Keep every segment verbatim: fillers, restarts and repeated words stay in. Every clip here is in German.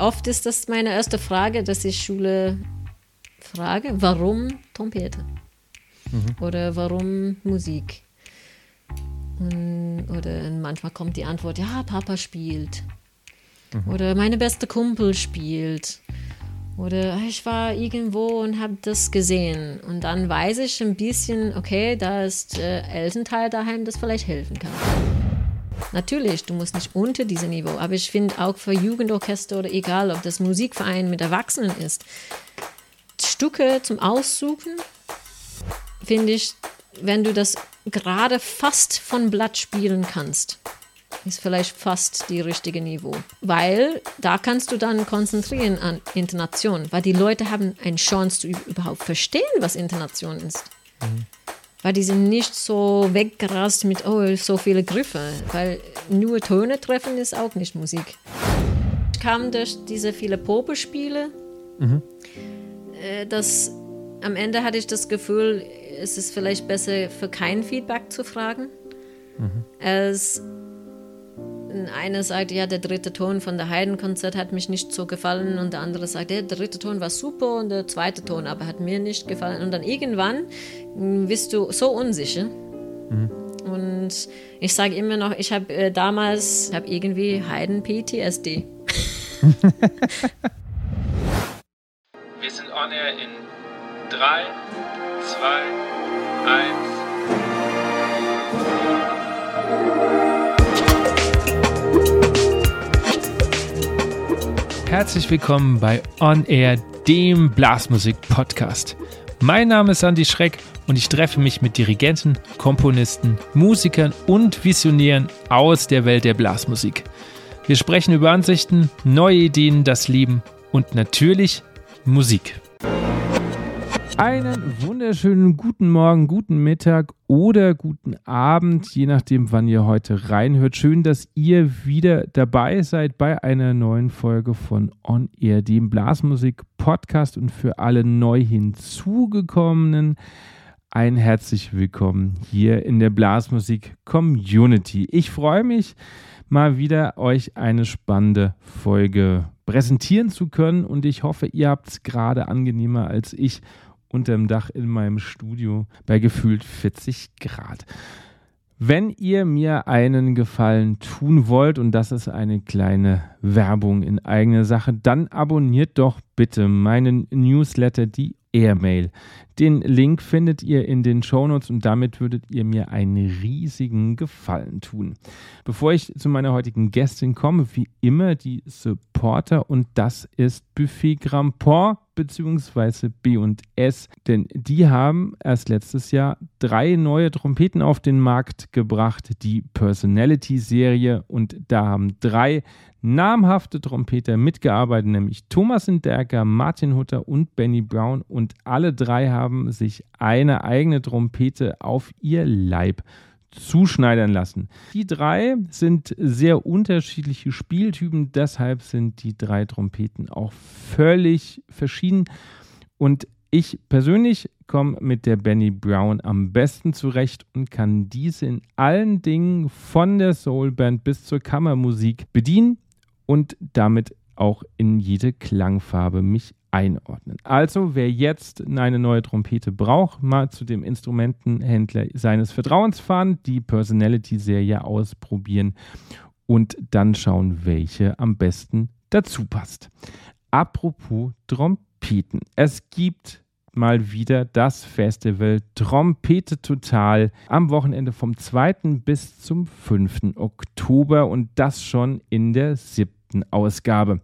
oft ist das meine erste Frage, dass ich Schule frage, warum Trompete? Mhm. Oder warum Musik? Und, oder manchmal kommt die Antwort, ja, Papa spielt. Mhm. Oder meine beste Kumpel spielt. Oder ich war irgendwo und habe das gesehen. Und dann weiß ich ein bisschen, okay, da ist äh, Elternteil daheim, das vielleicht helfen kann. Natürlich, du musst nicht unter diesem Niveau, aber ich finde auch für Jugendorchester oder egal, ob das Musikverein mit Erwachsenen ist, Stücke zum Aussuchen, finde ich, wenn du das gerade fast von Blatt spielen kannst, ist vielleicht fast die richtige Niveau. Weil da kannst du dann konzentrieren an Intonation, weil die Leute haben eine Chance zu überhaupt verstehen, was Intonation ist. Mhm. Weil die sind nicht so weggerast mit, oh, so viele Griffe, weil nur Töne treffen ist auch nicht Musik. Ich kam durch diese viele Probespiele, mhm. äh, dass am Ende hatte ich das Gefühl, es ist vielleicht besser, für kein Feedback zu fragen, mhm. als einer sagt, ja, der dritte Ton von der Haydn-Konzert hat mich nicht so gefallen und der andere sagt, ja, der dritte Ton war super und der zweite Ton aber hat mir nicht gefallen. Und dann irgendwann bist du so unsicher. Mhm. Und ich sage immer noch, ich habe äh, damals hab irgendwie Haydn-P T S D. Wir sind on air in drei, zwei, eins. Herzlich willkommen bei On Air, dem Blasmusik-Podcast. Mein Name ist Andi Schreck und ich treffe mich mit Dirigenten, Komponisten, Musikern und Visionären aus der Welt der Blasmusik. Wir sprechen über Ansichten, neue Ideen, das Leben und natürlich Musik. Einen wunderschönen guten Morgen, guten Mittag oder guten Abend, je nachdem, wann ihr heute reinhört. Schön, dass ihr wieder dabei seid bei einer neuen Folge von On Air, dem Blasmusik-Podcast. Und für alle neu hinzugekommenen ein herzlich willkommen hier in der Blasmusik-Community. Ich freue mich, mal wieder euch eine spannende Folge präsentieren zu können und ich hoffe, ihr habt es gerade angenehmer als ich unterm Dach in meinem Studio bei gefühlt vierzig Grad. Wenn ihr mir einen Gefallen tun wollt, und das ist eine kleine Werbung in eigener Sache, dann abonniert doch bitte meinen Newsletter, die Airmail. Den Link findet ihr in den Shownotes und damit würdet ihr mir einen riesigen Gefallen tun. Bevor ich zu meiner heutigen Gästin komme, wie immer die Supporter, und das ist Buffet Grandport bzw. B und S, denn die haben erst letztes Jahr drei neue Trompeten auf den Markt gebracht, die Personality-Serie, und da haben drei namhafte Trompeter mitgearbeitet, nämlich Thomas Inderker, Martin Hutter und Benny Brown, und alle drei haben sich eine eigene Trompete auf ihr Leib zuschneidern lassen. Die drei sind sehr unterschiedliche Spieltypen, deshalb sind die drei Trompeten auch völlig verschieden, und ich persönlich komme mit der Benny Brown am besten zurecht und kann diese in allen Dingen von der Soulband bis zur Kammermusik bedienen und damit auch in jede Klangfarbe mich einordnen. Also, wer jetzt eine neue Trompete braucht, mal zu dem Instrumentenhändler seines Vertrauens fahren, die Personality-Serie ausprobieren und dann schauen, welche am besten dazu passt. Apropos Trompeten. Es gibt mal wieder das Festival Trompete Total am Wochenende vom zweiten bis zum fünften Oktober und das schon in der siebten Ausgabe.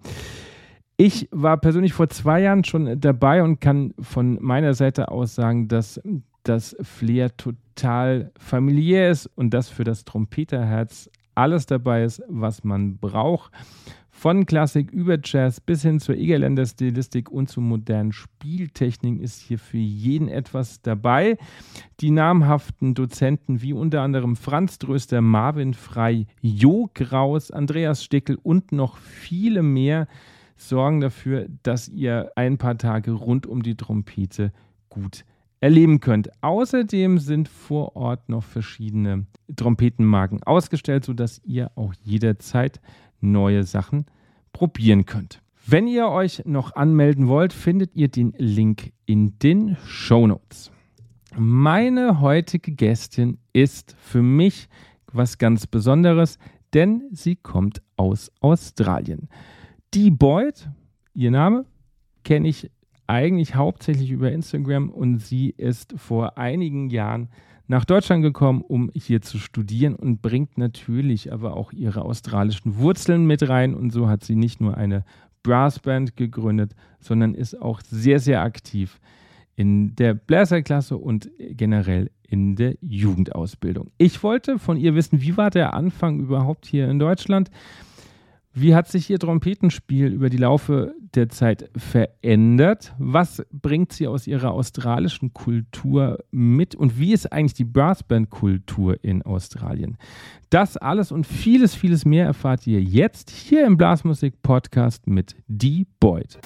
Ich war persönlich vor zwei Jahren schon dabei und kann von meiner Seite aus sagen, dass das Flair total familiär ist und dass für das Trompeterherz alles dabei ist, was man braucht. Von Klassik über Jazz bis hin zur Egerländer Stilistik und zu modernen Spieltechniken ist hier für jeden etwas dabei. Die namhaften Dozenten wie unter anderem Franz Dröster, Marvin Frey, Jo Graus, Andreas Stickel und noch viele mehr sorgen dafür, dass ihr ein paar Tage rund um die Trompete gut erleben könnt. Außerdem sind vor Ort noch verschiedene Trompetenmarken ausgestellt, sodass ihr auch jederzeit neue Sachen probieren könnt. Wenn ihr euch noch anmelden wollt, findet ihr den Link in den Shownotes. Meine heutige Gästin ist für mich was ganz Besonderes, denn sie kommt aus Australien. Dee Boyd, ihr Name, kenne ich eigentlich hauptsächlich über Instagram und sie ist vor einigen Jahren nach Deutschland gekommen, um hier zu studieren und bringt natürlich aber auch ihre australischen Wurzeln mit rein und so hat sie nicht nur eine Brassband gegründet, sondern ist auch sehr, sehr aktiv in der Bläserklasse und generell in der Jugendausbildung. Ich wollte von ihr wissen, wie war der Anfang überhaupt hier in Deutschland? Wie hat sich ihr Trompetenspiel über die Laufe der Zeit verändert? Was bringt sie aus ihrer australischen Kultur mit? Und wie ist eigentlich die Brassband-Kultur in Australien? Das alles und vieles, vieles mehr erfahrt ihr jetzt hier im Blasmusik-Podcast mit Dee Boyd.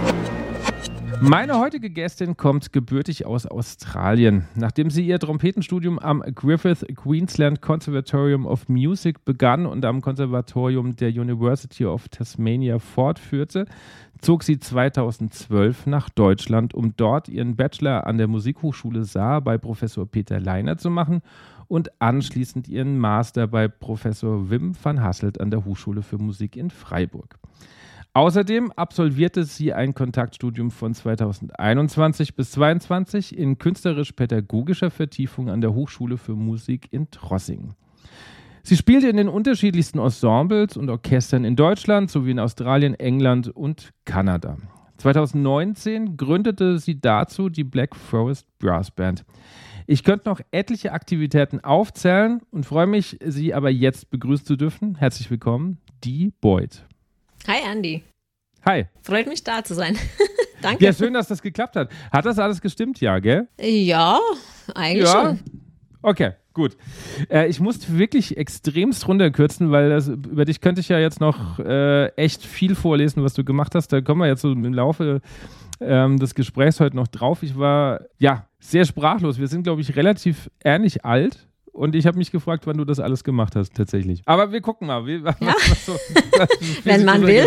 Meine heutige Gästin kommt gebürtig aus Australien. Nachdem sie ihr Trompetenstudium am Griffith Queensland Conservatorium of Music begann und am Konservatorium der University of Tasmania fortführte, zog sie zweitausendzwölf nach Deutschland, um dort ihren Bachelor an der Musikhochschule Saar bei Professor Peter Leiner zu machen und anschließend ihren Master bei Professor Wim van Hasselt an der Hochschule für Musik in Freiburg. Außerdem absolvierte sie ein Kontaktstudium von zweitausendeinundzwanzig bis zweitausendzweiundzwanzig in künstlerisch-pädagogischer Vertiefung an der Hochschule für Musik in Trossingen. Sie spielte in den unterschiedlichsten Ensembles und Orchestern in Deutschland sowie in Australien, England und Kanada. zweitausendneunzehn gründete sie dazu die Black Forest Brass Band. Ich könnte noch etliche Aktivitäten aufzählen und freue mich, Sie aber jetzt begrüßen zu dürfen. Herzlich willkommen, Dee Boyd. Hi Andy. Hi. Freut mich, da zu sein. Danke. Ja, schön, dass das geklappt hat. Hat das alles gestimmt, ja, gell? Ja, eigentlich ja. schon. Okay, gut. Äh, ich musste wirklich extremst runterkürzen, weil das, über dich könnte ich ja jetzt noch äh, echt viel vorlesen, was du gemacht hast. Da kommen wir jetzt so im Laufe ähm, des Gesprächs heute noch drauf. Ich war, ja, sehr sprachlos. Wir sind, glaube ich, relativ ähnlich alt. Und ich habe mich gefragt, wann du das alles gemacht hast, tatsächlich. Aber wir gucken mal. Wie, was, ja. was so, Wenn man will.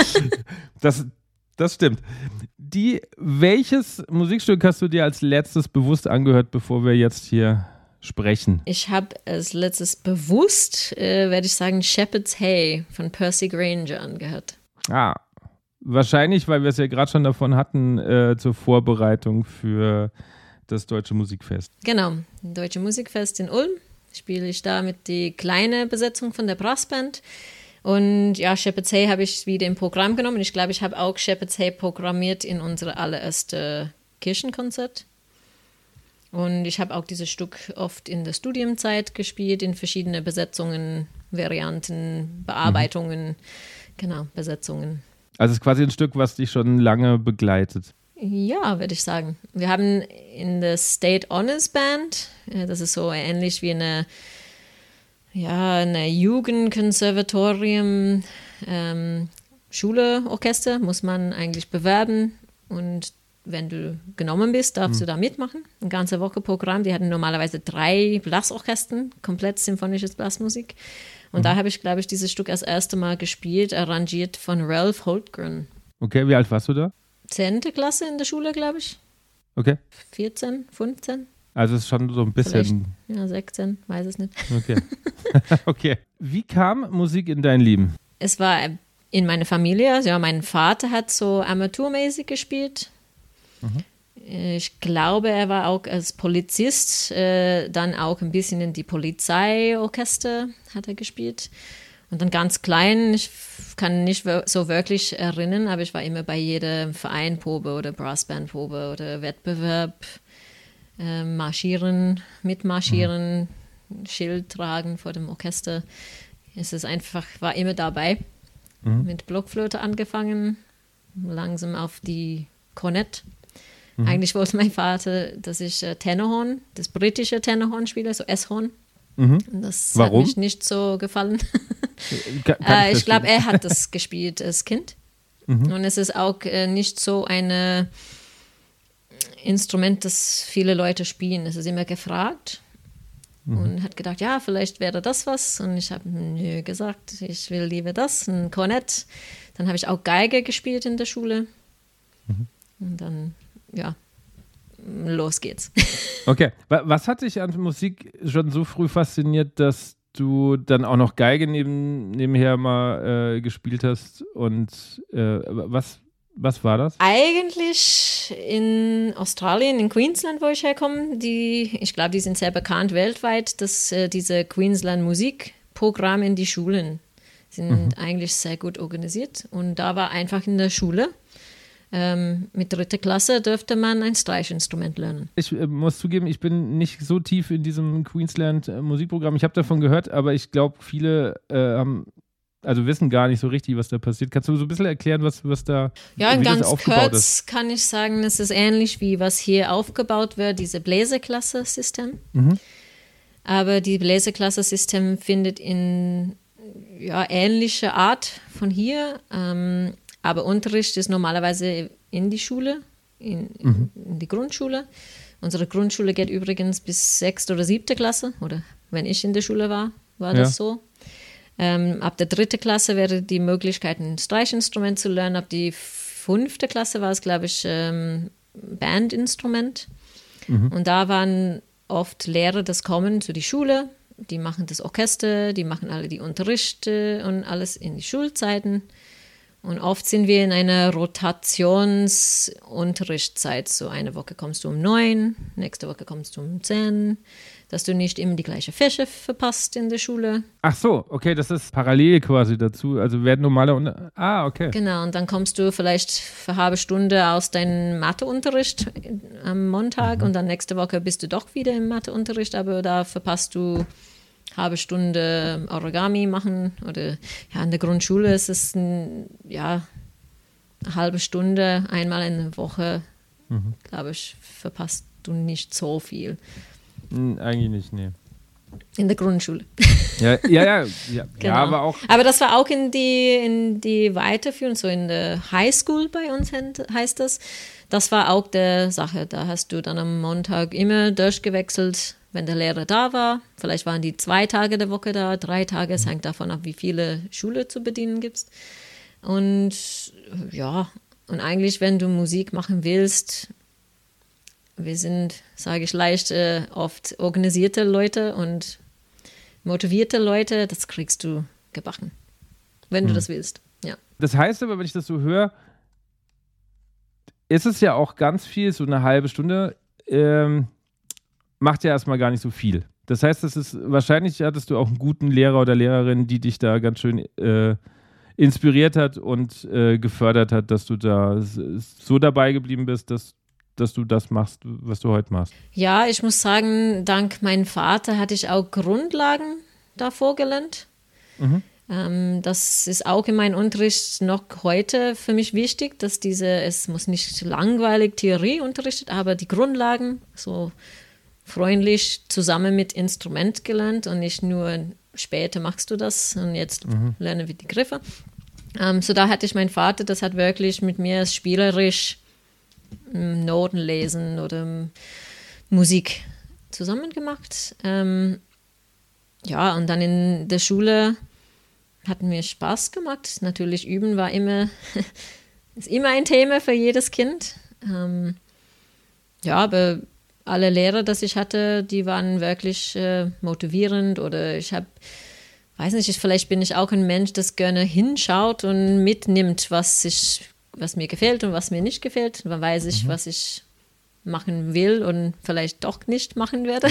Das, das stimmt. Die, welches Musikstück hast du dir als letztes bewusst angehört, bevor wir jetzt hier sprechen? Ich habe als letztes bewusst, äh, werde ich sagen, Shepherd's Hey von Percy Grainger angehört. Ah, wahrscheinlich, weil wir es ja gerade schon davon hatten, äh, zur Vorbereitung für das Deutsche Musikfest. Genau, Deutsche Musikfest in Ulm. Spiele ich da mit die kleine Besetzung von der Brassband. Und ja, Shepherd's Hey habe ich wieder im Programm genommen. Ich glaube, ich habe auch Shepherd's Hey programmiert in unsere allererste Kirchenkonzert. Und ich habe auch dieses Stück oft in der Studienzeit gespielt, in verschiedene Besetzungen, Varianten, Bearbeitungen, mhm. genau, Besetzungen. Also es ist quasi ein Stück, was dich schon lange begleitet. Ja, würde ich sagen. Wir haben in der State Honors Band, das ist so ähnlich wie eine, ja, eine Jugendkonservatorium, ähm, Schule, Orchester, muss man eigentlich bewerben. Und wenn du genommen bist, darfst mhm. du da mitmachen. Eine ganze Woche Programm. Die hatten normalerweise drei Blassorchestern, komplett symphonisches Blasmusik. Und mhm. da habe ich, glaube ich, dieses Stück das erste Mal gespielt, arrangiert von Ralph Holtgren. Okay, wie alt warst du da? Zehnte Klasse in der Schule, glaube ich. Okay. vierzehn, fünfzehn. Also es ist schon so ein bisschen... Vielleicht, ja, sechzehn, weiß es nicht. Okay. Okay. Wie kam Musik in dein Leben? Es war in meiner Familie. Also ja, mein Vater hat so amateurmäßig gespielt. Mhm. Ich glaube, er war auch als Polizist, äh, dann auch ein bisschen in die Polizeiorchester hat er gespielt. Und dann ganz klein, ich kann nicht so wirklich erinnern, aber ich war immer bei jeder Vereinprobe oder Brassbandprobe oder Wettbewerb, äh, marschieren, mitmarschieren, mhm. Schild tragen vor dem Orchester. Es ist einfach, war immer dabei. Mhm. Mit Blockflöte angefangen, langsam auf die Kornett. Mhm. Eigentlich wollte mein Vater, dass ich äh, Tenorhorn, das britische Tenorhorn spiele, so S-Horn. Mhm. Das Warum? Hat mich nicht so gefallen. Kann, kann ich ich glaube, er hat das gespielt als Kind. Mhm. Und es ist auch äh, nicht so ein äh, Instrument, das viele Leute spielen. Es ist immer gefragt. Mhm. Und hat gedacht, ja, vielleicht wäre das was. Und ich habe nö gesagt, ich will lieber das, ein Kornett. Dann habe ich auch Geige gespielt in der Schule. Mhm. Und dann, ja, los geht's. Okay, was hat dich an Musik schon so früh fasziniert, dass du dann auch noch Geige neben, nebenher mal äh, gespielt hast? Und äh, was, was war das? Eigentlich in Australien, in Queensland, wo ich herkomme, die, ich glaube, die sind sehr bekannt weltweit, dass äh, diese Queensland Musikprogramme in die Schulen sind mhm. eigentlich sehr gut organisiert. Und da war einfach in der Schule, ähm, mit dritter Klasse dürfte man ein Streichinstrument lernen. Ich äh, muss zugeben, ich bin nicht so tief in diesem Queensland äh, Musikprogramm. Ich habe davon gehört, aber ich glaube, viele äh, haben Also wissen gar nicht so richtig, was da passiert. Kannst du so ein bisschen erklären, was, was da ja, wie ganz das aufgebaut kurz ist? Kann ich sagen, es ist ähnlich wie was hier aufgebaut wird, diese Bläserklasse-System. Mhm. Aber die Bläserklasse-System findet in ja, ähnlicher Art von hier. Ähm, aber Unterricht ist normalerweise in die Schule, in, Mhm. in die Grundschule. Unsere Grundschule geht übrigens bis sechste oder siebte Klasse. Oder wenn ich in der Schule war, war das Ja. so. Ähm, ab der dritten Klasse wäre die Möglichkeit, ein Streichinstrument zu lernen. Ab die fünfte Klasse war es, glaube ich, ähm, Bandinstrument. Mhm. Und da waren oft Lehrer, das kommen zu die Schule, die machen das Orchester, die machen alle die Unterrichte und alles in die Schulzeiten. Und oft sind wir in einer Rotationsunterrichtszeit. So eine Woche kommst du um neun, nächste Woche kommst du um zehn, dass du nicht immer die gleiche Fächer verpasst in der Schule. Ach so, okay, das ist parallel quasi dazu. Also werden normale Unter- Ah, okay. Genau, und dann kommst du vielleicht für eine halbe Stunde aus deinem Matheunterricht am Montag Mhm. und dann nächste Woche bist du doch wieder im Matheunterricht, aber da verpasst du eine halbe Stunde Origami machen oder ja, in der Grundschule ist es ein, ja, eine halbe Stunde einmal in der Woche, Mhm. glaube ich, verpasst du nicht so viel Hm, eigentlich nicht, nee. in der Grundschule. Ja, ja, ja, ja, Genau. ja, aber auch. Aber das war auch in die, in die Weiterführung, so in der Highschool bei uns heißt das. Das war auch der Sache. Da hast du dann am Montag immer durchgewechselt, wenn der Lehrer da war. Vielleicht waren die zwei Tage der Woche da, drei Tage. Es hängt davon ab, wie viele Schule zu bedienen gibt. Und ja, und eigentlich, wenn du Musik machen willst, wir sind, sage ich leicht, äh, oft organisierte Leute und motivierte Leute, das kriegst du gebacken, wenn du Hm. das willst. Ja. Das heißt aber, wenn ich das so höre, ist es ja auch ganz viel, so eine halbe Stunde, ähm, macht ja erstmal gar nicht so viel. Das heißt, das ist, wahrscheinlich hattest du auch einen guten Lehrer oder Lehrerin, die dich da ganz schön äh, inspiriert hat und äh, gefördert hat, dass du da s- so dabei geblieben bist, dass, dass du das machst, was du heute machst. Ja, ich muss sagen, dank meinem Vater hatte ich auch Grundlagen davor gelernt. Mhm. Ähm, das ist auch in meinem Unterricht noch heute für mich wichtig, dass diese, es muss nicht langweilig Theorie unterrichtet, aber die Grundlagen so freundlich zusammen mit Instrument gelernt und nicht nur später machst du das und jetzt Mhm. lernen wir die Griffe. Ähm, so da hatte ich meinen Vater, das hat wirklich mit mir spielerisch ähm, Noten lesen oder ähm, Musik zusammen gemacht. Ähm, ja, und dann in der Schule hat mir Spaß gemacht. Natürlich üben war immer, ist immer ein Thema für jedes Kind. Ähm, ja, aber alle Lehrer, das ich hatte, die waren wirklich äh, motivierend oder ich habe, weiß nicht, vielleicht bin ich auch ein Mensch, das gerne hinschaut und mitnimmt, was ich, was mir gefällt und was mir nicht gefällt. Dann weiß ich, Mhm. was ich machen will und vielleicht doch nicht machen werde.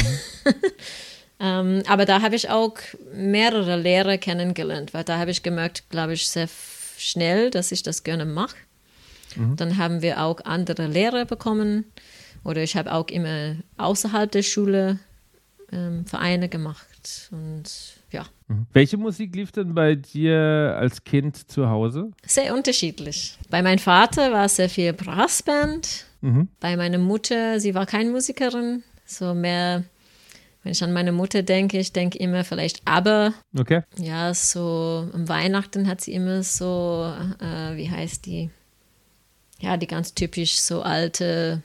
ähm, aber da habe ich auch mehrere Lehrer kennengelernt, weil da habe ich gemerkt, glaube ich, sehr f- schnell, dass ich das gerne mache. Mhm. Dann haben wir auch andere Lehrer bekommen oder ich habe auch immer außerhalb der Schule ähm, Vereine gemacht und ja, Mhm. Welche Musik lief denn bei dir als Kind zu Hause? sehr unterschiedlich. Bei meinem Vater war es sehr viel Brassband, Mhm. bei meiner Mutter, sie war keine Musikerin, so mehr, wenn ich an meine Mutter denke, ich denke immer vielleicht ABBA. Okay. Ja, so am Weihnachten hat sie immer so, äh, wie heißt die? Ja, die ganz typisch so alte,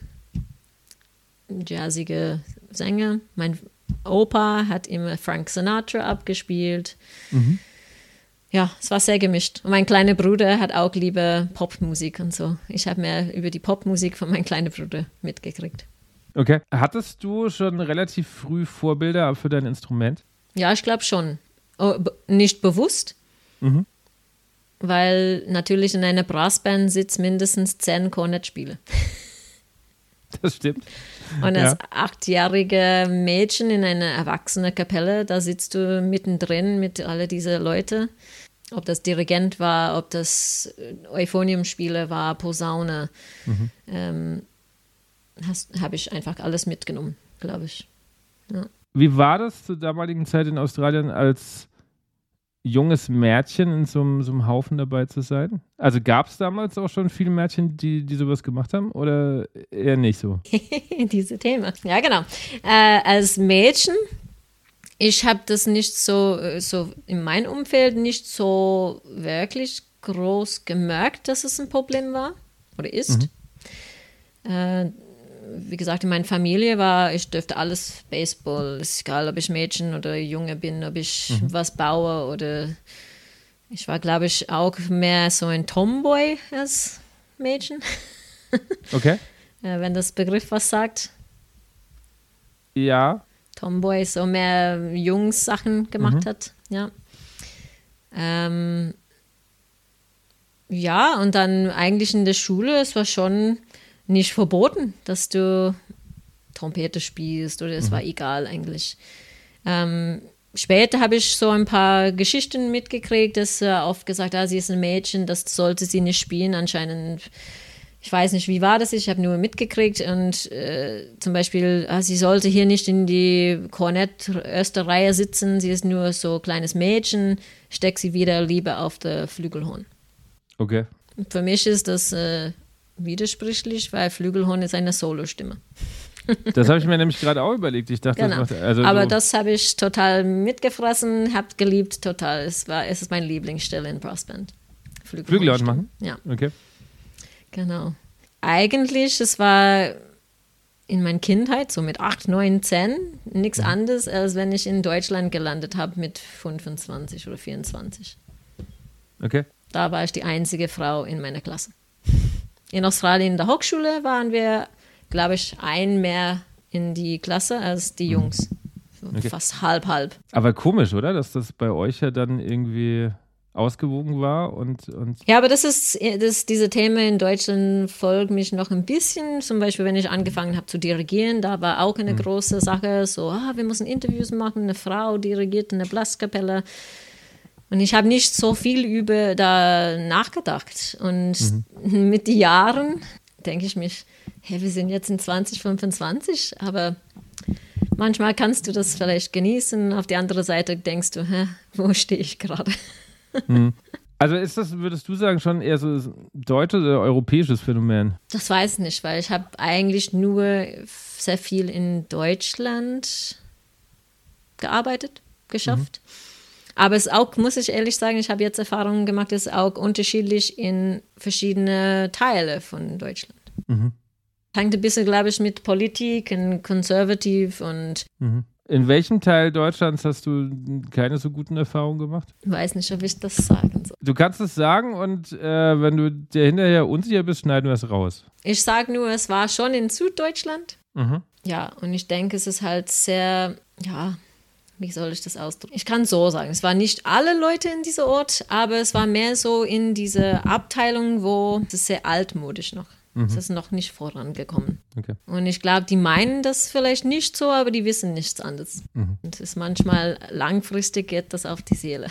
jazzige Sänger. Mein Opa hat immer Frank Sinatra abgespielt. Mhm. ja, es war sehr gemischt. Und mein kleiner Bruder hat auch lieber Popmusik und so. Ich habe mehr über die Popmusik von meinem kleinen Bruder mitgekriegt. Okay. Hattest du schon relativ früh Vorbilder für dein Instrument? Ja, ich glaube schon. Oh, b- nicht bewusst, Mhm. weil natürlich in einer Brassband sitzt mindestens zehn Kornettspieler. Das stimmt. Und Ja. als achtjährige Mädchen in einer erwachsenen Kapelle, da sitzt du mittendrin mit all diese Leute. Ob das Dirigent war, ob das Euphoniumspieler war, Posaune. Mhm. Ähm, habe ich einfach alles mitgenommen, glaube ich. Ja. Wie war das zur damaligen Zeit in Australien als junges Mädchen in so einem, so einem Haufen dabei zu sein? Also gab es damals auch schon viele Mädchen, die, die sowas gemacht haben oder eher nicht so? Diese Themen. Ja, genau. Äh, als Mädchen, ich habe das nicht so, so in meinem Umfeld nicht so wirklich groß gemerkt, dass es ein Problem war oder ist. Mhm. Äh, wie gesagt, in meiner Familie war, ich dürfte alles Baseball, ist egal, ob ich Mädchen oder Junge bin, ob ich mhm. was baue oder ich war, glaube ich, auch mehr so ein Tomboy als Mädchen. Okay. äh, wenn das Begriff was sagt. Ja. Tomboy so mehr Jungs-Sachen gemacht mhm. hat, ja. Ähm, ja, und dann eigentlich in der Schule, es war schon nicht verboten, dass du Trompete spielst oder es mhm. war egal eigentlich. Ähm, später habe ich so ein paar Geschichten mitgekriegt, dass äh, oft gesagt, ah, sie ist ein Mädchen, das sollte sie nicht spielen. Anscheinend, ich weiß nicht, wie war das, ich habe nur mitgekriegt und äh, zum Beispiel, ah, sie sollte hier nicht in die Kornett erste Reihe sitzen, sie ist nur so ein kleines Mädchen, steck sie wieder lieber auf der Flügelhorn. Okay. Für mich ist das äh, widersprüchlich, weil Flügelhorn ist eine Solostimme. Das habe ich mir nämlich gerade auch überlegt. Ich dachte, genau. das macht, also aber so das habe ich total mitgefressen, habe geliebt, total. Es war, es ist meine Lieblingsstelle in Brassband. Flügelhorn machen? Ja. Okay. Genau. Eigentlich, es war in meiner Kindheit, so mit acht, neun, zehn, nichts mhm. anderes, als wenn ich in Deutschland gelandet habe mit fünfundzwanzig oder vierundzwanzig. Okay. Da war ich die einzige Frau in meiner Klasse. In Australien in der Hochschule waren wir, glaube ich, ein mehr in die Klasse als die Jungs. So okay. Fast halb, halb. Aber komisch, oder? Dass das bei euch ja dann irgendwie ausgewogen war und, und ja, aber das ist, das, diese Themen in Deutschland folgen mich noch ein bisschen. Zum Beispiel, wenn ich angefangen habe zu dirigieren, da war auch eine mhm. große Sache, so, ah, wir müssen Interviews machen, eine Frau dirigiert in der Blaskapelle. Und ich habe nicht so viel über da nachgedacht. Und mhm. mit den Jahren denke ich mich, hey, wir sind jetzt in zwanzig fünfundzwanzig, aber manchmal kannst du das vielleicht genießen. Auf die andere Seite denkst du, hä, wo stehe ich gerade? Mhm. Also ist das, würdest du sagen, schon eher so ein deutsches oder europäisches Phänomen? Das weiß ich nicht, weil ich habe eigentlich nur sehr viel in Deutschland gearbeitet, geschafft. Mhm. Aber es ist auch, muss ich ehrlich sagen, ich habe jetzt Erfahrungen gemacht, es ist auch unterschiedlich in verschiedene Teile von Deutschland. Mhm. Hängt ein bisschen, glaube ich, mit Politik und konservativ und mhm. In welchem Teil Deutschlands hast du keine so guten Erfahrungen gemacht? Ich weiß nicht, ob ich das sagen soll. Du kannst es sagen und äh, wenn du dir hinterher unsicher bist, schneiden wir es raus. Ich sage nur, es war schon in Süddeutschland. Mhm. Ja, und ich denke, es ist halt sehr, ja, wie soll ich das ausdrücken? Ich kann so sagen, es waren nicht alle Leute in diesem Ort, aber es war mehr so in diese Abteilung, wo es ist sehr altmodisch noch. Es ist noch nicht vorangekommen. Okay. Und ich glaube, die meinen das vielleicht nicht so, aber die wissen nichts anderes. Mhm. Und es ist manchmal langfristig geht das auf die Seele.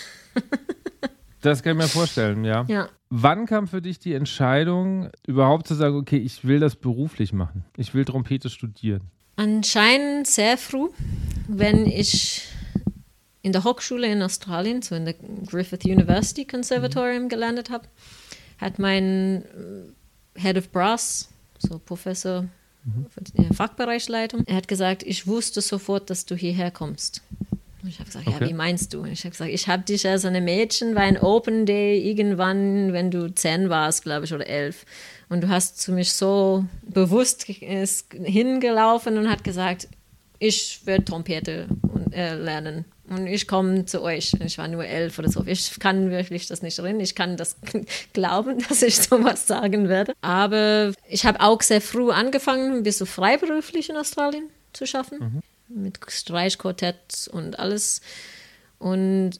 Das kann ich mir vorstellen, ja. ja. Wann kam für dich die Entscheidung, überhaupt zu sagen, okay, ich will das beruflich machen? Ich will Trompete studieren? Anscheinend sehr früh, wenn ich in der Hochschule in Australien, so in der Griffith University Conservatorium mhm. gelandet habe, hat mein Head of Brass, so Professor mhm. für die Fachbereichsleitung, er hat gesagt, ich wusste sofort, dass du hierher kommst. Und ich habe gesagt, okay. ja, wie meinst du? Und ich habe gesagt, ich habe dich als eine Mädchen bei einem Open Day irgendwann, wenn du zehn warst, glaube ich, oder elf. Und du hast zu mich so bewusst hingelaufen und hat gesagt, ich werde Trompete äh, lernen und ich komme zu euch. Ich war nur elf oder so. Ich kann wirklich das nicht erinnern. Ich kann das glauben, dass ich sowas sagen werde. Aber ich habe auch sehr früh angefangen, ein bisschen freiberuflich in Australien zu schaffen. Mhm. Mit Streichquartett und alles. Und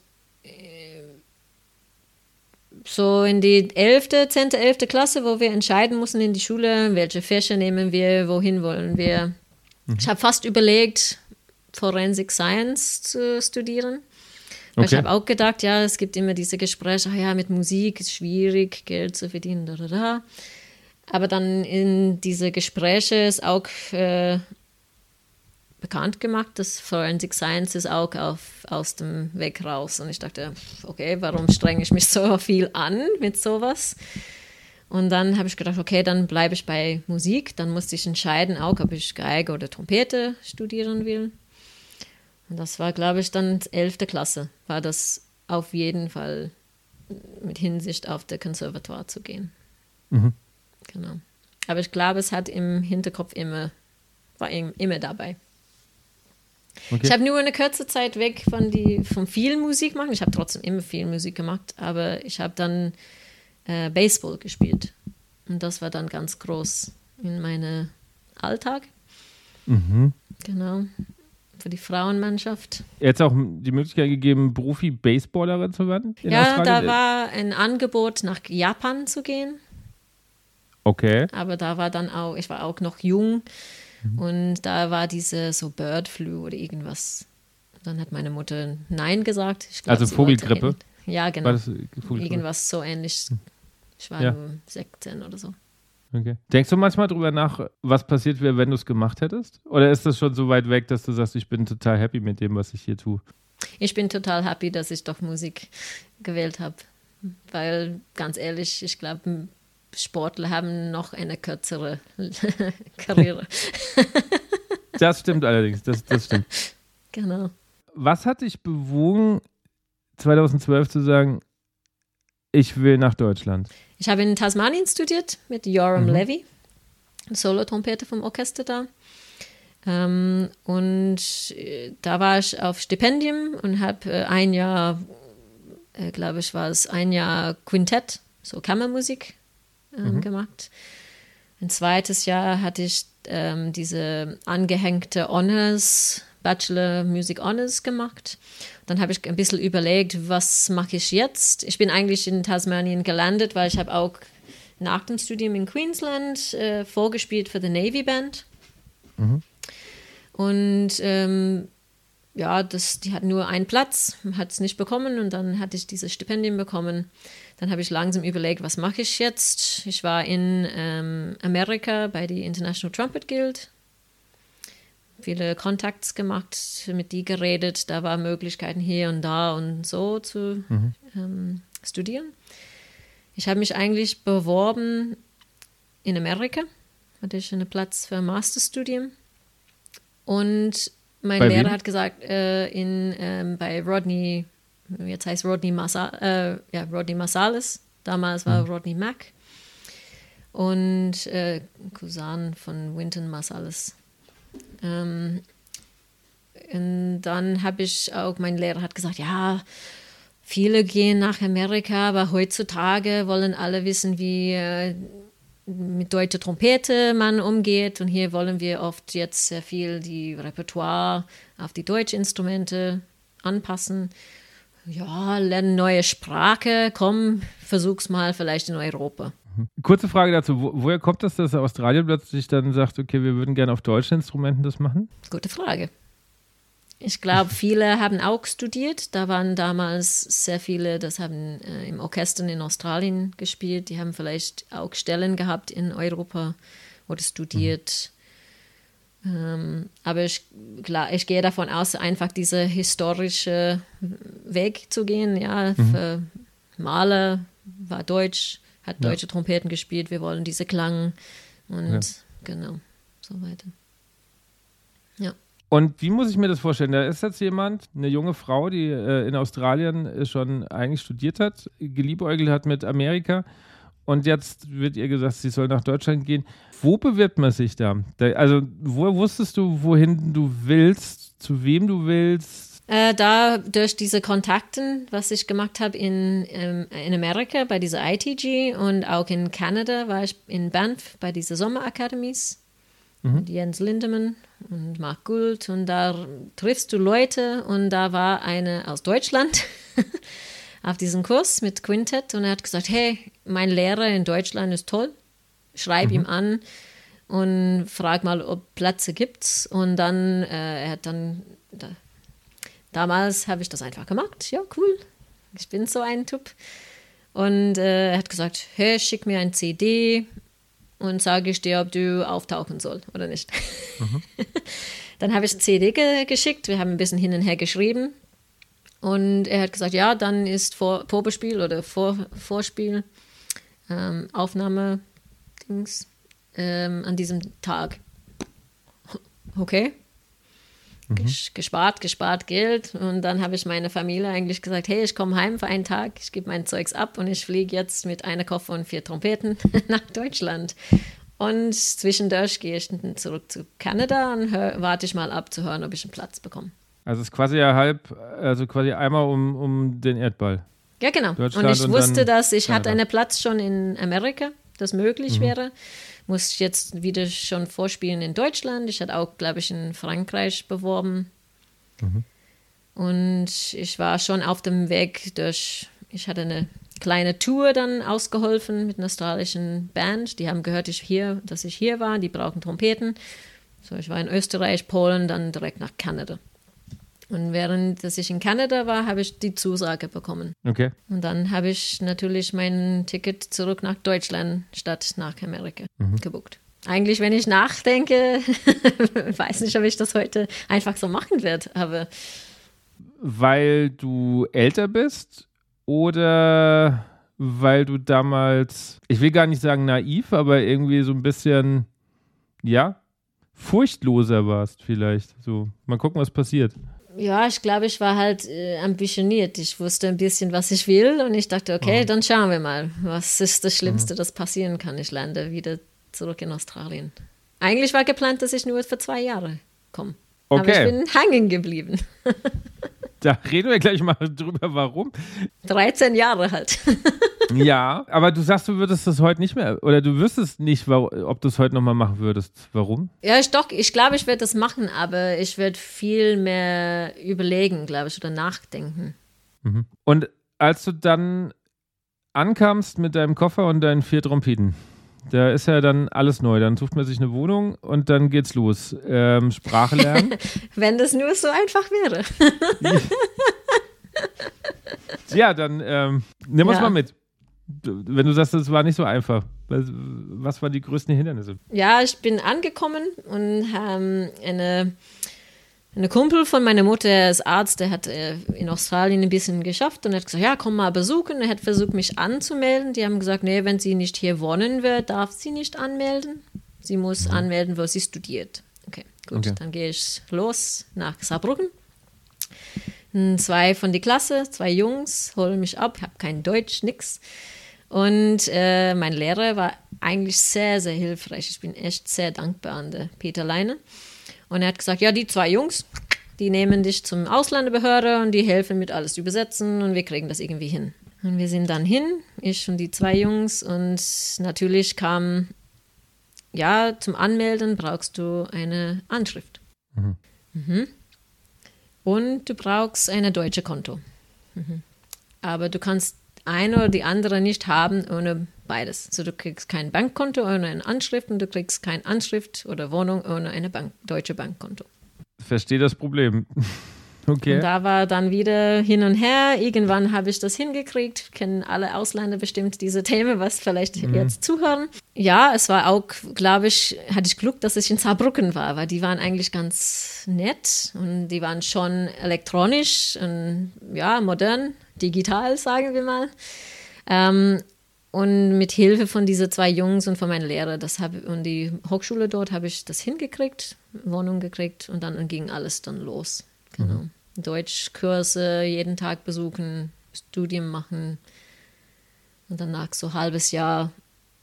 so in die elfte, zehnte, elfte Klasse, wo wir entscheiden mussten in die Schule, welche Fächer nehmen wir, wohin wollen wir. Mhm. Ich habe fast überlegt, Forensic Science zu studieren. Okay. Ich habe auch gedacht, ja, es gibt immer diese Gespräche, ja, mit Musik ist schwierig, Geld zu verdienen, da, da, da. Aber dann in diese Gespräche ist auch äh, bekannt gemacht, dass Forensic Science ist auch auf, aus dem Weg raus. Und ich dachte, okay, warum strenge ich mich so viel an mit sowas? Und dann habe ich gedacht, okay, dann bleibe ich bei Musik. Dann musste ich entscheiden, auch ob ich Geige oder Trompete studieren will. Und das war, glaube ich, dann elfte Klasse. War das auf jeden Fall mit Hinsicht auf das Konservatoire zu gehen. Mhm. Genau. Aber ich glaube, es hat im Hinterkopf immer, war immer dabei. Okay. Ich habe nur eine kurze Zeit weg von, die, von viel Musik machen. Ich habe trotzdem immer viel Musik gemacht, aber ich habe dann äh, Baseball gespielt. Und das war dann ganz groß in meinem Alltag. Mhm. Genau. Für die Frauenmannschaft. Jetzt auch die Möglichkeit gegeben, Profi-Baseballerin zu werden? In ja, Australien? Da war ein Angebot, nach Japan zu gehen. Okay. Aber da war dann auch, ich war auch noch jung mhm. und da war diese so Bird Flu oder irgendwas. Dann hat meine Mutter Nein gesagt. Ich glaub, also Vogelgrippe? Ja, genau. War das irgendwas so ähnlich. Ich war ja. nur sechzehn oder so. Okay. Denkst du manchmal drüber nach, was passiert wäre, wenn du es gemacht hättest? Oder ist das schon so weit weg, dass du sagst, ich bin total happy mit dem, was ich hier tue? Ich bin total happy, dass ich doch Musik gewählt habe. Weil, ganz ehrlich, ich glaube, Sportler haben noch eine kürzere Karriere. Das stimmt allerdings, das, das stimmt. Genau. Was hat dich bewogen, zweitausendzwölf zu sagen, ich will nach Deutschland? Ich habe in Tasmanien studiert mit Yoram mhm. Levy, Solo-Trompete vom Orchester da. Ähm, und äh, da war ich auf Stipendium und habe äh, ein Jahr, äh, glaube ich, war es ein Jahr Quintett, so Kammermusik äh, mhm. gemacht. Ein zweites Jahr hatte ich ähm, diese angehängte Honors, Bachelor Music Honors gemacht. Dann habe ich ein bisschen überlegt, was mache ich jetzt? Ich bin eigentlich in Tasmanien gelandet, weil ich habe auch nach dem Studium in Queensland äh, vorgespielt für die Navy Band. Mhm. Und ähm, ja, das, die hatten nur einen Platz, hat es nicht bekommen und dann hatte ich dieses Stipendium bekommen. Dann habe ich langsam überlegt, was mache ich jetzt? Ich war in ähm, Amerika bei der International Trumpet Guild. Viele Kontakte gemacht, mit die geredet. Da waren Möglichkeiten hier und da und so zu mhm. ähm, studieren. Ich habe mich eigentlich beworben in Amerika. Hatte ich einen Platz für ein Masterstudium. Und mein bei Lehrer wem? hat gesagt, äh, in, ähm, bei Rodney, jetzt heißt Rodney, Masa, äh, ja, Rodney Marsalis. Damals war mhm. Rodney Mack. Und äh, Cousin von Wynton Marsalis. Ähm, und dann habe ich auch, mein Lehrer hat gesagt, ja, viele gehen nach Amerika, aber heutzutage wollen alle wissen, wie äh, mit deutscher Trompete man umgeht. Und hier wollen wir oft jetzt sehr viel die Repertoire auf die deutschen Instrumente anpassen. Ja, lernen neue Sprache, komm, versuch's mal vielleicht in Europa. Kurze Frage dazu, Wo, woher kommt das, dass Australien plötzlich dann sagt, okay, wir würden gerne auf deutschen Instrumenten das machen? Gute Frage. Ich glaube, viele haben auch studiert. Da waren damals sehr viele, das haben äh, im Orchester in Australien gespielt. Die haben vielleicht auch Stellen gehabt in Europa oder studiert. Mhm. Ähm, aber ich, klar, ich gehe davon aus, einfach dieser historische Weg zu gehen. Ja, mhm. für Mahler war Deutsch, hat deutsche ja. Trompeten gespielt. Wir wollen diese Klang und ja. genau, so weiter. Ja. Und wie muss ich mir das vorstellen? Da ist jetzt jemand, eine junge Frau, die äh, in Australien schon eigentlich studiert hat, geliebäugelt hat mit Amerika und jetzt wird ihr gesagt, sie soll nach Deutschland gehen. Wo bewirbt man sich da? da also wo wusstest du, wohin du willst, zu wem du willst? Äh, da durch diese Kontakten, was ich gemacht habe in, ähm, in Amerika bei dieser I T G und auch in Kanada war ich in Banff bei dieser Sommerakademies. Mhm. Jens Lindemann und Marc Gould und da triffst du Leute und da war eine aus Deutschland auf diesem Kurs mit Quintett und er hat gesagt, hey, mein Lehrer in Deutschland ist toll, schreib mhm. ihm an und frag mal, ob Plätze gibt und dann, äh, er hat dann, da, damals habe ich das einfach gemacht, ja cool, ich bin so ein Typ und äh, er hat gesagt, hey, schick mir ein C D und sage ich dir, ob du auftauchen soll oder nicht. Mhm. Dann habe ich ein C D ge- geschickt, wir haben ein bisschen hin und her geschrieben und er hat gesagt, ja, dann ist Vor- Probespiel oder Vor- Vorspiel, ähm, Aufnahme, Dings, ähm, an diesem Tag. Okay. Mhm. Gespart, gespart Geld und dann habe ich meiner Familie eigentlich gesagt, hey, ich komme heim für einen Tag, ich gebe mein Zeugs ab und ich fliege jetzt mit einer Koffer und vier Trompeten nach Deutschland. Und zwischendurch gehe ich zurück zu Kanada und hör, warte ich mal ab zu hören, ob ich einen Platz bekomme. Also es ist quasi ja halb, also quasi einmal um, um den Erdball. Ja, genau. Und ich und wusste, dass ich Kanada. hatte einen Platz schon in Amerika, das möglich mhm. wäre. Muss ich jetzt wieder schon vorspielen in Deutschland. Ich hatte auch, glaube ich, in Frankreich beworben. Mhm. Und ich war schon auf dem Weg durch, ich hatte eine kleine Tour dann ausgeholfen mit einer australischen Band. Die haben gehört, ich hier, dass ich hier war. Die brauchen Trompeten. So, ich war in Österreich, Polen, dann direkt nach Kanada. Und während dass ich in Kanada war, habe ich die Zusage bekommen. Okay. Und dann habe ich natürlich mein Ticket zurück nach Deutschland statt nach Amerika mhm. gebucht. Eigentlich, wenn ich nachdenke, weiß nicht, ob ich das heute einfach so machen werde. Aber weil du älter bist oder weil du damals, ich will gar nicht sagen naiv, aber irgendwie so ein bisschen, ja, furchtloser warst vielleicht. So, mal gucken, was passiert. Ja, ich glaube, ich war halt äh, ambitioniert. Ich wusste ein bisschen, was ich will und ich dachte, okay, mhm. dann schauen wir mal, was ist das Schlimmste, mhm. das passieren kann. Ich lande wieder zurück in Australien. Eigentlich war geplant, dass ich nur für zwei Jahre komme. Okay. Aber ich bin hängen geblieben. Da reden wir gleich mal drüber, warum. dreizehn Jahre halt. Ja, aber du sagst, du würdest das heute nicht mehr, oder du wüsstest nicht, ob du es heute nochmal machen würdest. Warum? Ja, ich doch, ich glaube, ich werde das machen, aber ich werde viel mehr überlegen, glaube ich, oder nachdenken. Mhm. Und als du dann ankamst mit deinem Koffer und deinen vier Trompeten, da ist ja dann alles neu. Dann sucht man sich eine Wohnung und dann geht's los. Ähm, Sprache lernen. Wenn das nur so einfach wäre. Ja, dann ähm, nimm uns ja. mal mit. Wenn du sagst, es war nicht so einfach. Was waren die größten Hindernisse? Ja, ich bin angekommen und ähm, eine, eine Kumpel von meiner Mutter, der ist Arzt, der hat äh, in Australien ein bisschen geschafft und hat gesagt, ja, komm mal besuchen. Er hat versucht, mich anzumelden. Die haben gesagt, nee, wenn sie nicht hier wohnen wird, darf sie nicht anmelden. Sie muss mhm. anmelden, wo sie studiert. Okay, gut, okay. Dann gehe ich los nach Saarbrücken. Zwei von der Klasse, zwei Jungs, holen mich ab. Ich habe kein Deutsch, nix. Und äh, mein Lehrer war eigentlich sehr, sehr hilfreich. Ich bin echt sehr dankbar an der Peter Leine. Und er hat gesagt, ja, die zwei Jungs, die nehmen dich zum Ausländerbehörde und die helfen mit alles übersetzen und wir kriegen das irgendwie hin. Und wir sind dann hin, ich und die zwei Jungs. Und natürlich kam, ja, zum Anmelden brauchst du eine Anschrift. Mhm. Mhm. Und du brauchst ein deutsches Konto. Mhm. Aber du kannst eine oder die andere nicht haben ohne beides. Also du kriegst kein Bankkonto ohne eine Anschrift und du kriegst keine Anschrift oder Wohnung ohne ein Bank, deutsche Bankkonto. Verstehe das Problem. Okay. Und da war dann wieder hin und her. Irgendwann habe ich das hingekriegt. Kennen alle Ausländer bestimmt diese Themen, was vielleicht mhm. jetzt zuhören. Ja, es war auch, glaube ich, hatte ich Glück, dass ich in Saarbrücken war, weil die waren eigentlich ganz nett und die waren schon elektronisch und ja, modern, digital, sagen wir mal. Ähm, und mit Hilfe von diesen zwei Jungs und von meinem Lehrer das hab, und die Hochschule dort habe ich das hingekriegt, Wohnung gekriegt und dann ging alles dann los. Genau. Mhm. Deutschkurse jeden Tag besuchen, Studien machen und danach so ein halbes Jahr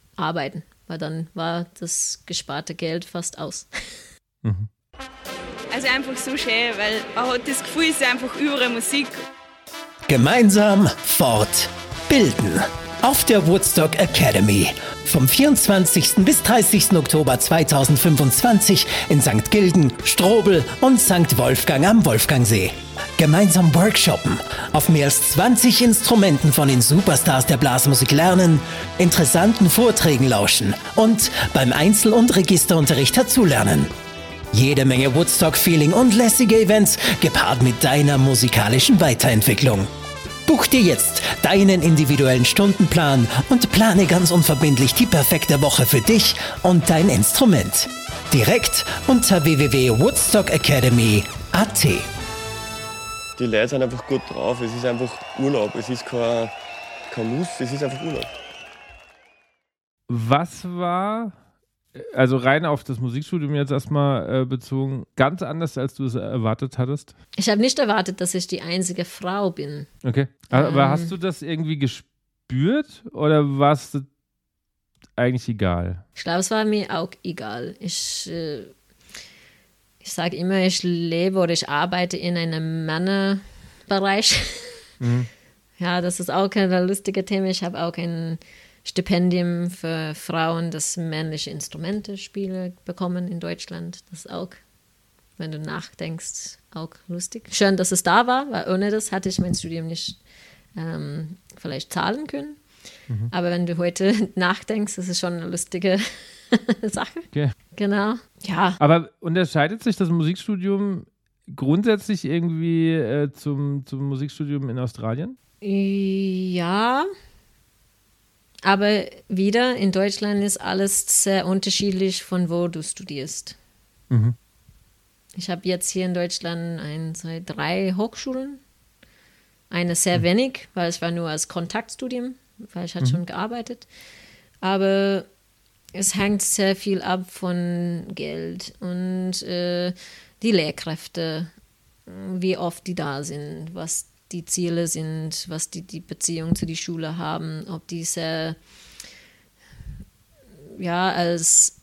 arbeiten, weil dann war das gesparte Geld fast aus. Mhm. Also einfach so schön, weil man hat das Gefühl, es ist einfach überall Musik. Gemeinsam fortbilden. Auf der Woodstock Academy. Vom vierundzwanzigsten bis dreißigsten Oktober zweitausendfünfundzwanzig in Sankt Gilgen, Strobel und Sankt Wolfgang am Wolfgangsee. Gemeinsam workshoppen, auf mehr als zwanzig Instrumenten von den Superstars der Blasmusik lernen, interessanten Vorträgen lauschen und beim Einzel- und Registerunterricht dazulernen. Jede Menge Woodstock-Feeling und lässige Events, gepaart mit deiner musikalischen Weiterentwicklung. Buch dir jetzt deinen individuellen Stundenplan und plane ganz unverbindlich die perfekte Woche für dich und dein Instrument. Direkt unter w w w punkt woodstock academy punkt a t. Die Leute sind einfach gut drauf. Es ist einfach Urlaub. Es ist kein, kein Muss, es ist einfach Urlaub. Was war, also rein auf das Musikstudium jetzt erstmal äh, bezogen, ganz anders, als du es erwartet hattest? Ich habe nicht erwartet, dass ich die einzige Frau bin. Okay. Aber Ähm. hast du das irgendwie gespürt oder war es eigentlich egal? Ich glaube, es war mir auch egal. Ich, äh, ich sage immer, ich lebe oder ich arbeite in einem Männerbereich. Mhm. Ja, das ist auch ein lustiges Thema. Ich habe auch ein Stipendium für Frauen, das männliche Instrumente spiele, bekommen in Deutschland. Das ist auch, wenn du nachdenkst, auch lustig. Schön, dass es da war, weil ohne das hatte ich mein Studium nicht ähm, vielleicht zahlen können. Mhm. Aber wenn du heute nachdenkst, das ist schon eine lustige Sache. Okay. Genau, ja. Aber unterscheidet sich das Musikstudium grundsätzlich irgendwie äh, zum, zum Musikstudium in Australien? Ja, aber wieder, in Deutschland ist alles sehr unterschiedlich, von wo du studierst. Mhm. Ich habe jetzt hier in Deutschland ein, zwei, drei Hochschulen. Eine sehr mhm. wenig, weil es war nur als Kontaktstudium, weil ich hatte mhm. schon gearbeitet. Aber es hängt sehr viel ab von Geld und äh, die Lehrkräfte, wie oft die da sind, was die Ziele sind, was die, die Beziehung zu der Schule haben, ob die sehr, ja, als,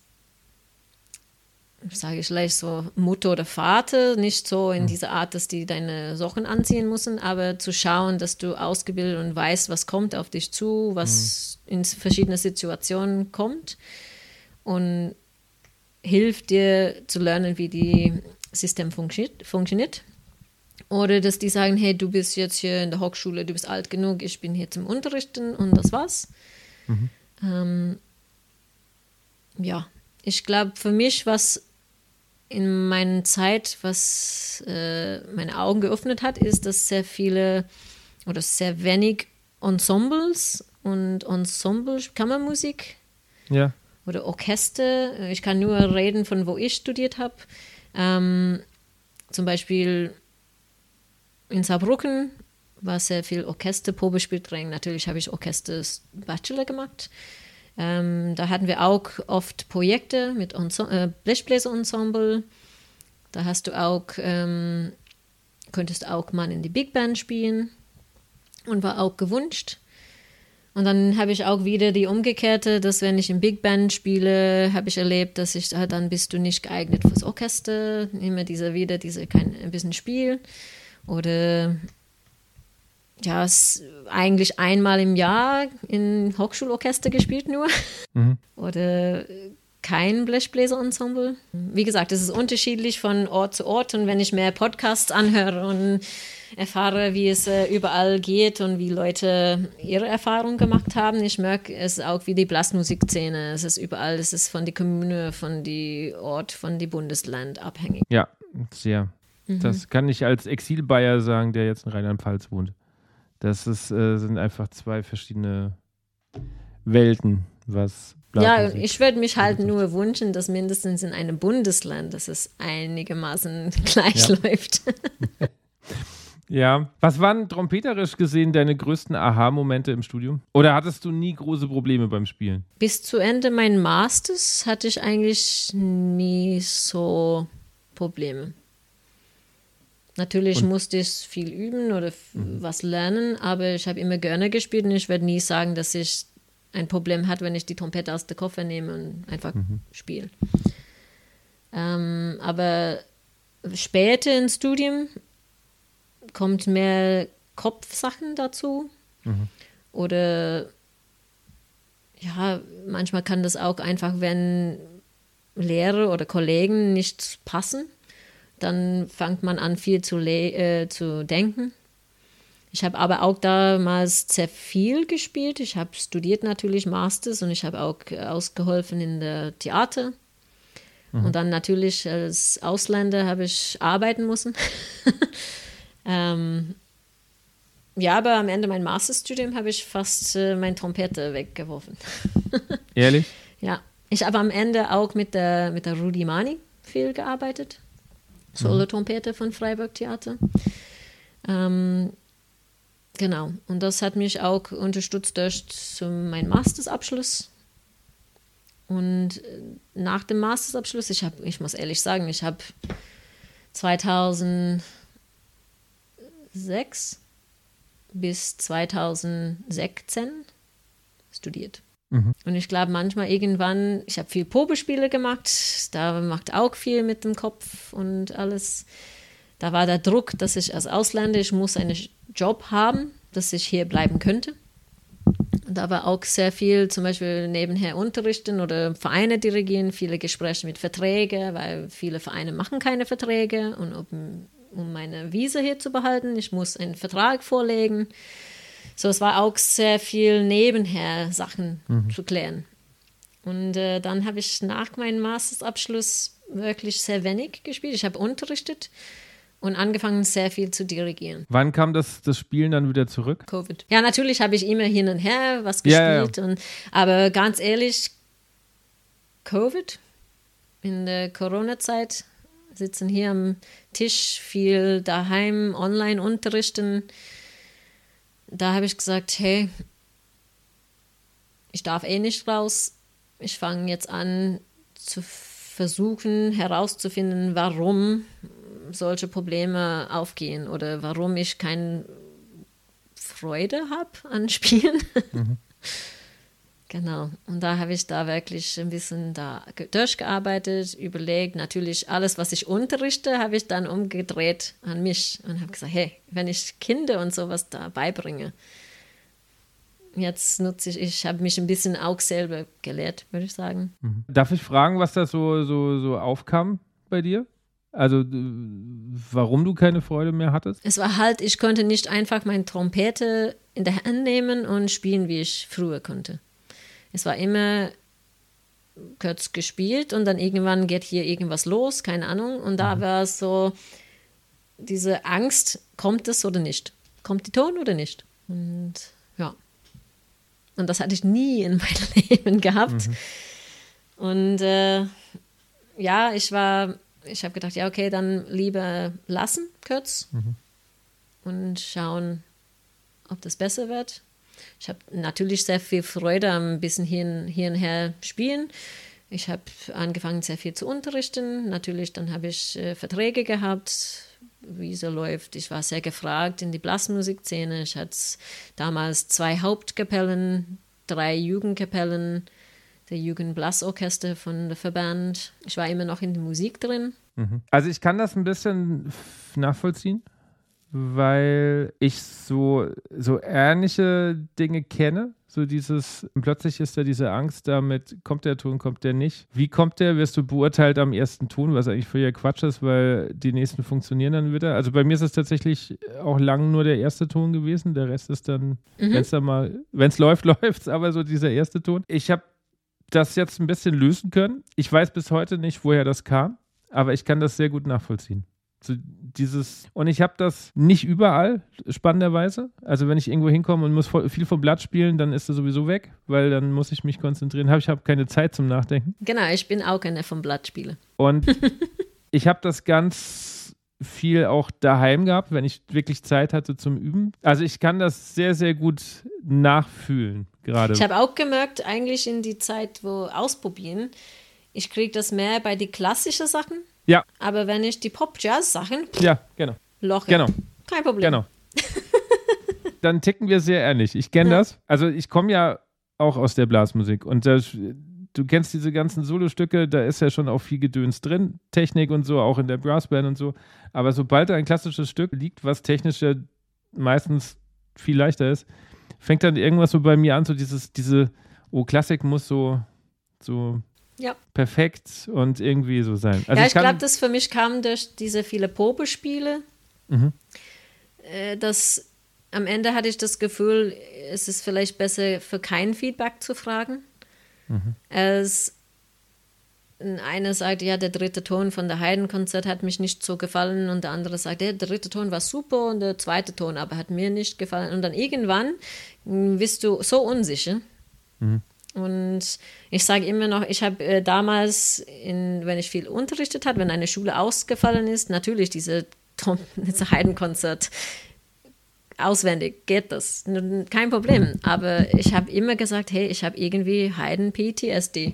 sage ich gleich so, Mutter oder Vater, nicht so in dieser Art, dass die deine Sachen anziehen müssen, aber zu schauen, dass du ausgebildet und weißt, was kommt auf dich zu, was mhm. in verschiedene Situationen kommt und hilft dir zu lernen, wie die System funktio- funktioniert. Oder dass die sagen, hey, du bist jetzt hier in der Hochschule, du bist alt genug, ich bin hier zum Unterrichten und das war's. Mhm. Ähm, ja, ich glaube, für mich, was in meiner Zeit, was äh, meine Augen geöffnet hat, ist, dass sehr viele oder sehr wenig Ensembles und Ensemble, Kammermusik ja. oder Orchester, ich kann nur reden von wo ich studiert habe, ähm, zum Beispiel in Saarbrücken war sehr viel Orchesterprobespiel drin. Natürlich habe ich Orchester-Bachelor gemacht. Ähm, da hatten wir auch oft Projekte mit Ense- äh, Blechbläser-Ensemble. Da hast du auch, ähm, könntest auch mal in die Big Band spielen und war auch gewünscht. Und dann habe ich auch wieder die umgekehrte, dass wenn ich in Big Band spiele, habe ich erlebt, dass ich, ah, dann bist du nicht geeignet fürs Orchester. Immer diese wieder, diese kein ein bisschen Spiel. Oder ja, es eigentlich einmal im Jahr in Hochschulorchester gespielt nur. Mhm. Oder kein Blechbläserensemble. Wie gesagt, es ist unterschiedlich von Ort zu Ort. Und wenn ich mehr Podcasts anhöre und erfahre, wie es äh, überall geht und wie Leute ihre Erfahrungen gemacht haben, ich merke es auch wie die Blasmusikszene. Es ist überall, es ist von der Kommune, von dem Ort, von dem Bundesland abhängig. Ja, sehr. Das kann ich als Exil-Bayer sagen, der jetzt in Rheinland-Pfalz wohnt. Das ist, äh, sind einfach zwei verschiedene Welten, was Blasmusik. Ja, ich würde mich halt nur wünschen, dass mindestens in einem Bundesland, dass es einigermaßen gleich ja. läuft. Ja. Was waren trompeterisch gesehen deine größten Aha-Momente im Studium? Oder hattest du nie große Probleme beim Spielen? Bis zu Ende meines Masters hatte ich eigentlich nie so Probleme. Natürlich und? musste ich viel üben oder mhm. was lernen, aber ich habe immer gerne gespielt und ich werde nie sagen, dass ich ein Problem habe, wenn ich die Trompete aus dem Koffer nehme und einfach mhm. spiele. Ähm, aber später im Studium kommt mehr Kopfsachen dazu. Mhm. Oder ja, manchmal kann das auch einfach, wenn Lehrer oder Kollegen nicht passen, dann fängt man an, viel zu, le- äh, zu denken. Ich habe aber auch damals sehr viel gespielt. Ich habe studiert natürlich Masters und ich habe auch ausgeholfen in der Theater. Mhm. Und dann natürlich als Ausländer habe ich arbeiten müssen. ähm, ja, aber am Ende mein Masterstudium habe ich fast äh, meine Trompete weggeworfen. Ehrlich? Ja, ich habe am Ende auch mit der, mit der Rudi Mani viel gearbeitet. Solo-Trompete von Freiburg Theater. Ähm, genau, und das hat mich auch unterstützt durch meinen Mastersabschluss. Und nach dem Mastersabschluss, ich, hab, ich muss ehrlich sagen, ich habe zweitausendsechs bis zweitausendsechzehn studiert. Mhm. Und ich glaube, manchmal irgendwann, ich habe viel Probespiele gemacht, da macht auch viel mit dem Kopf und alles. Da war der Druck, dass ich als Ausländer, ich muss einen Job haben, dass ich hier bleiben könnte. Und da war auch sehr viel, zum Beispiel nebenher unterrichten oder Vereine dirigieren, viele Gespräche mit Verträgen, weil viele Vereine machen keine Verträge. Und um, um meine Visa hier zu behalten, ich muss einen Vertrag vorlegen. So, es war auch sehr viel nebenher Sachen mhm. zu klären. Und äh, dann habe ich nach meinem Masterabschluss wirklich sehr wenig gespielt. Ich habe unterrichtet und angefangen, sehr viel zu dirigieren. Wann kam das, das Spielen dann wieder zurück? Covid. Ja, natürlich habe ich immer hin und her was gespielt. Ja, ja, ja. Und, aber ganz ehrlich, Covid, in der Corona-Zeit, sitzen hier am Tisch, viel daheim, online unterrichten. Da habe ich gesagt, hey, ich darf eh nicht raus. Ich fange jetzt an zu versuchen herauszufinden, warum solche Probleme aufgehen oder warum ich keine Freude habe an Spielen. Mhm. Genau. Und da habe ich da wirklich ein bisschen da durchgearbeitet, überlegt. Natürlich alles, was ich unterrichte, habe ich dann umgedreht an mich und habe gesagt, hey, wenn ich Kinder und sowas da beibringe, jetzt nutze ich, ich habe mich ein bisschen auch selber gelehrt, würde ich sagen. Mhm. Darf ich fragen, was da so, so, so aufkam bei dir? Also, warum du keine Freude mehr hattest? Es war halt, ich konnte nicht einfach meine Trompete in der Hand nehmen und spielen, wie ich früher konnte. Es war immer kurz gespielt und dann irgendwann geht hier irgendwas los, keine Ahnung. Und da mhm. war es so diese Angst, kommt es oder nicht? Kommt die Ton oder nicht? Und ja. Und das hatte ich nie in meinem Leben gehabt. Mhm. Und äh, ja, ich war, ich habe gedacht, ja, okay, dann lieber lassen, kurz mhm. und schauen, ob das besser wird. Ich habe natürlich sehr viel Freude am ein bisschen hier, hier und her spielen. Ich habe angefangen, sehr viel zu unterrichten. Natürlich, dann habe ich äh, Verträge gehabt, wie so läuft. Ich war sehr gefragt in die Blasmusikszene. Ich hatte damals zwei Hauptkapellen, drei Jugendkapellen, der Jugendblasorchester von der Verband. Ich war immer noch in der Musik drin. Also ich kann das ein bisschen nachvollziehen, weil ich so, so ähnliche Dinge kenne. So dieses, plötzlich ist da diese Angst damit, kommt der Ton, kommt der nicht. Wie kommt der, wirst du beurteilt am ersten Ton, was eigentlich völliger Quatsch ist, weil die nächsten funktionieren dann wieder. Also bei mir ist es tatsächlich auch lang nur der erste Ton gewesen, der Rest ist dann, mhm. wenn es dann mal, wenn es läuft, läuft es, aber so dieser erste Ton. Ich habe das jetzt ein bisschen lösen können. Ich weiß bis heute nicht, woher das kam, aber ich kann das sehr gut nachvollziehen. So dieses, und ich habe das nicht überall, spannenderweise. Also wenn ich irgendwo hinkomme und muss viel vom Blatt spielen, dann ist das sowieso weg, weil dann muss ich mich konzentrieren. Hab, ich habe keine Zeit zum Nachdenken. Genau, ich bin auch eine vom Blatt Spieler. Und ich habe das ganz viel auch daheim gehabt, wenn ich wirklich Zeit hatte zum Üben. Also ich kann das sehr, sehr gut nachfühlen gerade. Ich habe auch gemerkt, eigentlich in die Zeit, wo ausprobieren, ich kriege das mehr bei den klassischen Sachen. Ja. Aber wenn ich die Pop-Jazz-Sachen ja, genau. loche, genau. kein Problem. Genau. Dann ticken wir sehr ähnlich. Ich kenne ja. das. Also ich komme ja auch aus der Blasmusik und das, du kennst diese ganzen Solostücke, da ist ja schon auch viel Gedöns drin, Technik und so, auch in der Brassband und so. Aber sobald da ein klassisches Stück liegt, was technisch ja meistens viel leichter ist, fängt dann irgendwas so bei mir an, so dieses, diese, oh, Klassik muss so, so ja. perfekt und irgendwie so sein. Also ja, ich, ich glaube, das für mich kam durch diese viele Probespiele, mhm. äh, dass am Ende hatte ich das Gefühl, es ist vielleicht besser, für kein Feedback zu fragen. Mhm. Als einer sagt, ja, der dritte Ton von der Haydn-Konzert hat mich nicht so gefallen und der andere sagt, der dritte Ton war super und der zweite Ton aber hat mir nicht gefallen. Und dann irgendwann bist du so unsicher. Mhm. Und ich sage immer noch, ich habe äh, damals, in, wenn ich viel unterrichtet habe, wenn eine Schule ausgefallen ist, natürlich diese, diese Haydn-Konzert auswendig, geht das, kein Problem. Aber ich habe immer gesagt, hey, ich habe irgendwie Haydn-P T S D.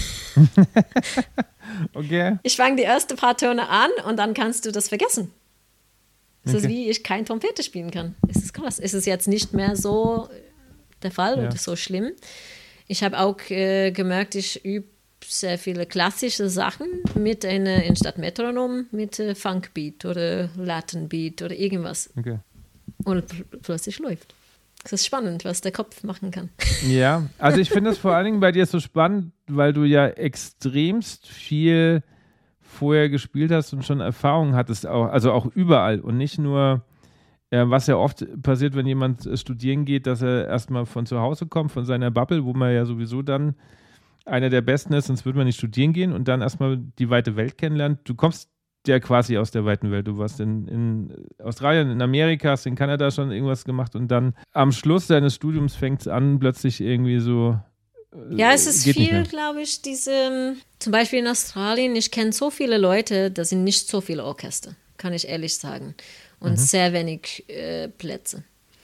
Okay. Ich fange die ersten paar Töne an und dann kannst du das vergessen. Das okay. ist wie ich kein Trompete spielen kann. Es ist krass. Es ist jetzt nicht mehr so der Fall ja. oder so schlimm. Ich habe auch äh, gemerkt, ich übe sehr viele klassische Sachen mit einer, anstatt Metronom, mit äh, Funkbeat oder Latin Beat oder irgendwas. Okay. Und pl- plötzlich läuft. Es ist spannend, was der Kopf machen kann. Ja, also ich finde es vor allen Dingen bei dir so spannend, weil du ja extremst viel vorher gespielt hast und schon Erfahrung hattest, auch, also auch überall und nicht nur, äh, was ja oft passiert, wenn jemand äh, studieren geht, dass er erstmal von zu Hause kommt, von seiner Bubble, wo man ja sowieso dann einer der Besten ist, sonst würde man nicht studieren gehen und dann erstmal die weite Welt kennenlernt. Du kommst ja quasi aus der weiten Welt. Du warst in, in Australien, in Amerika, hast in Kanada schon irgendwas gemacht und dann am Schluss deines Studiums fängt es an, plötzlich irgendwie so. Äh, ja, es ist viel, glaube ich, diese, zum Beispiel in Australien, ich kenne so viele Leute, da sind nicht so viele Orchester, kann ich ehrlich sagen. Und mhm. sehr wenig äh, Plätze.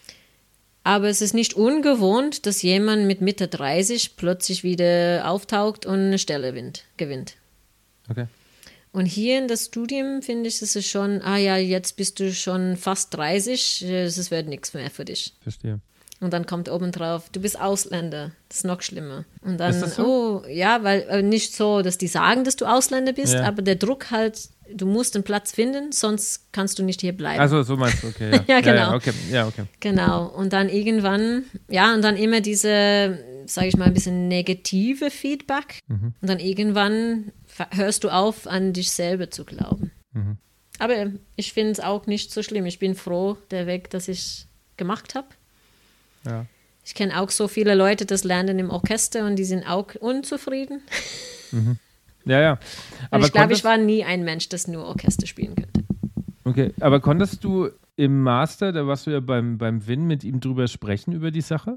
Aber es ist nicht ungewohnt, dass jemand mit Mitte dreißig plötzlich wieder auftaucht und eine Stelle gewinnt. Okay. Und hier in das Studium finde ich, es ist schon, ah ja, jetzt bist du schon fast dreißig, es wird nichts mehr für dich. Verstehe. Und dann kommt obendrauf, du bist Ausländer, das ist noch schlimmer. Und dann, ist das so? oh, ja, weil äh, nicht so, dass die sagen, dass du Ausländer bist, ja. aber der Druck halt, du musst einen Platz finden, sonst kannst du nicht hier bleiben. Also so meinst du, okay. Ja, ja genau. Ja, ja, okay. Ja, okay. Genau. Und dann irgendwann, ja, und dann immer diese, sage ich mal, ein bisschen negative Feedback. Mhm. Und dann irgendwann hörst du auf, an dich selber zu glauben. Mhm. Aber ich finde es auch nicht so schlimm. Ich bin froh, der Weg, dass ich gemacht habe. Ja. Ich kenne auch so viele Leute, das lernen im Orchester und die sind auch unzufrieden. Mhm. Ja, ja. Aber ich glaube, ich war nie ein Mensch, das nur Orchester spielen könnte. Okay, aber konntest du im Master, da warst du ja beim, beim Win, mit ihm drüber sprechen, über die Sache?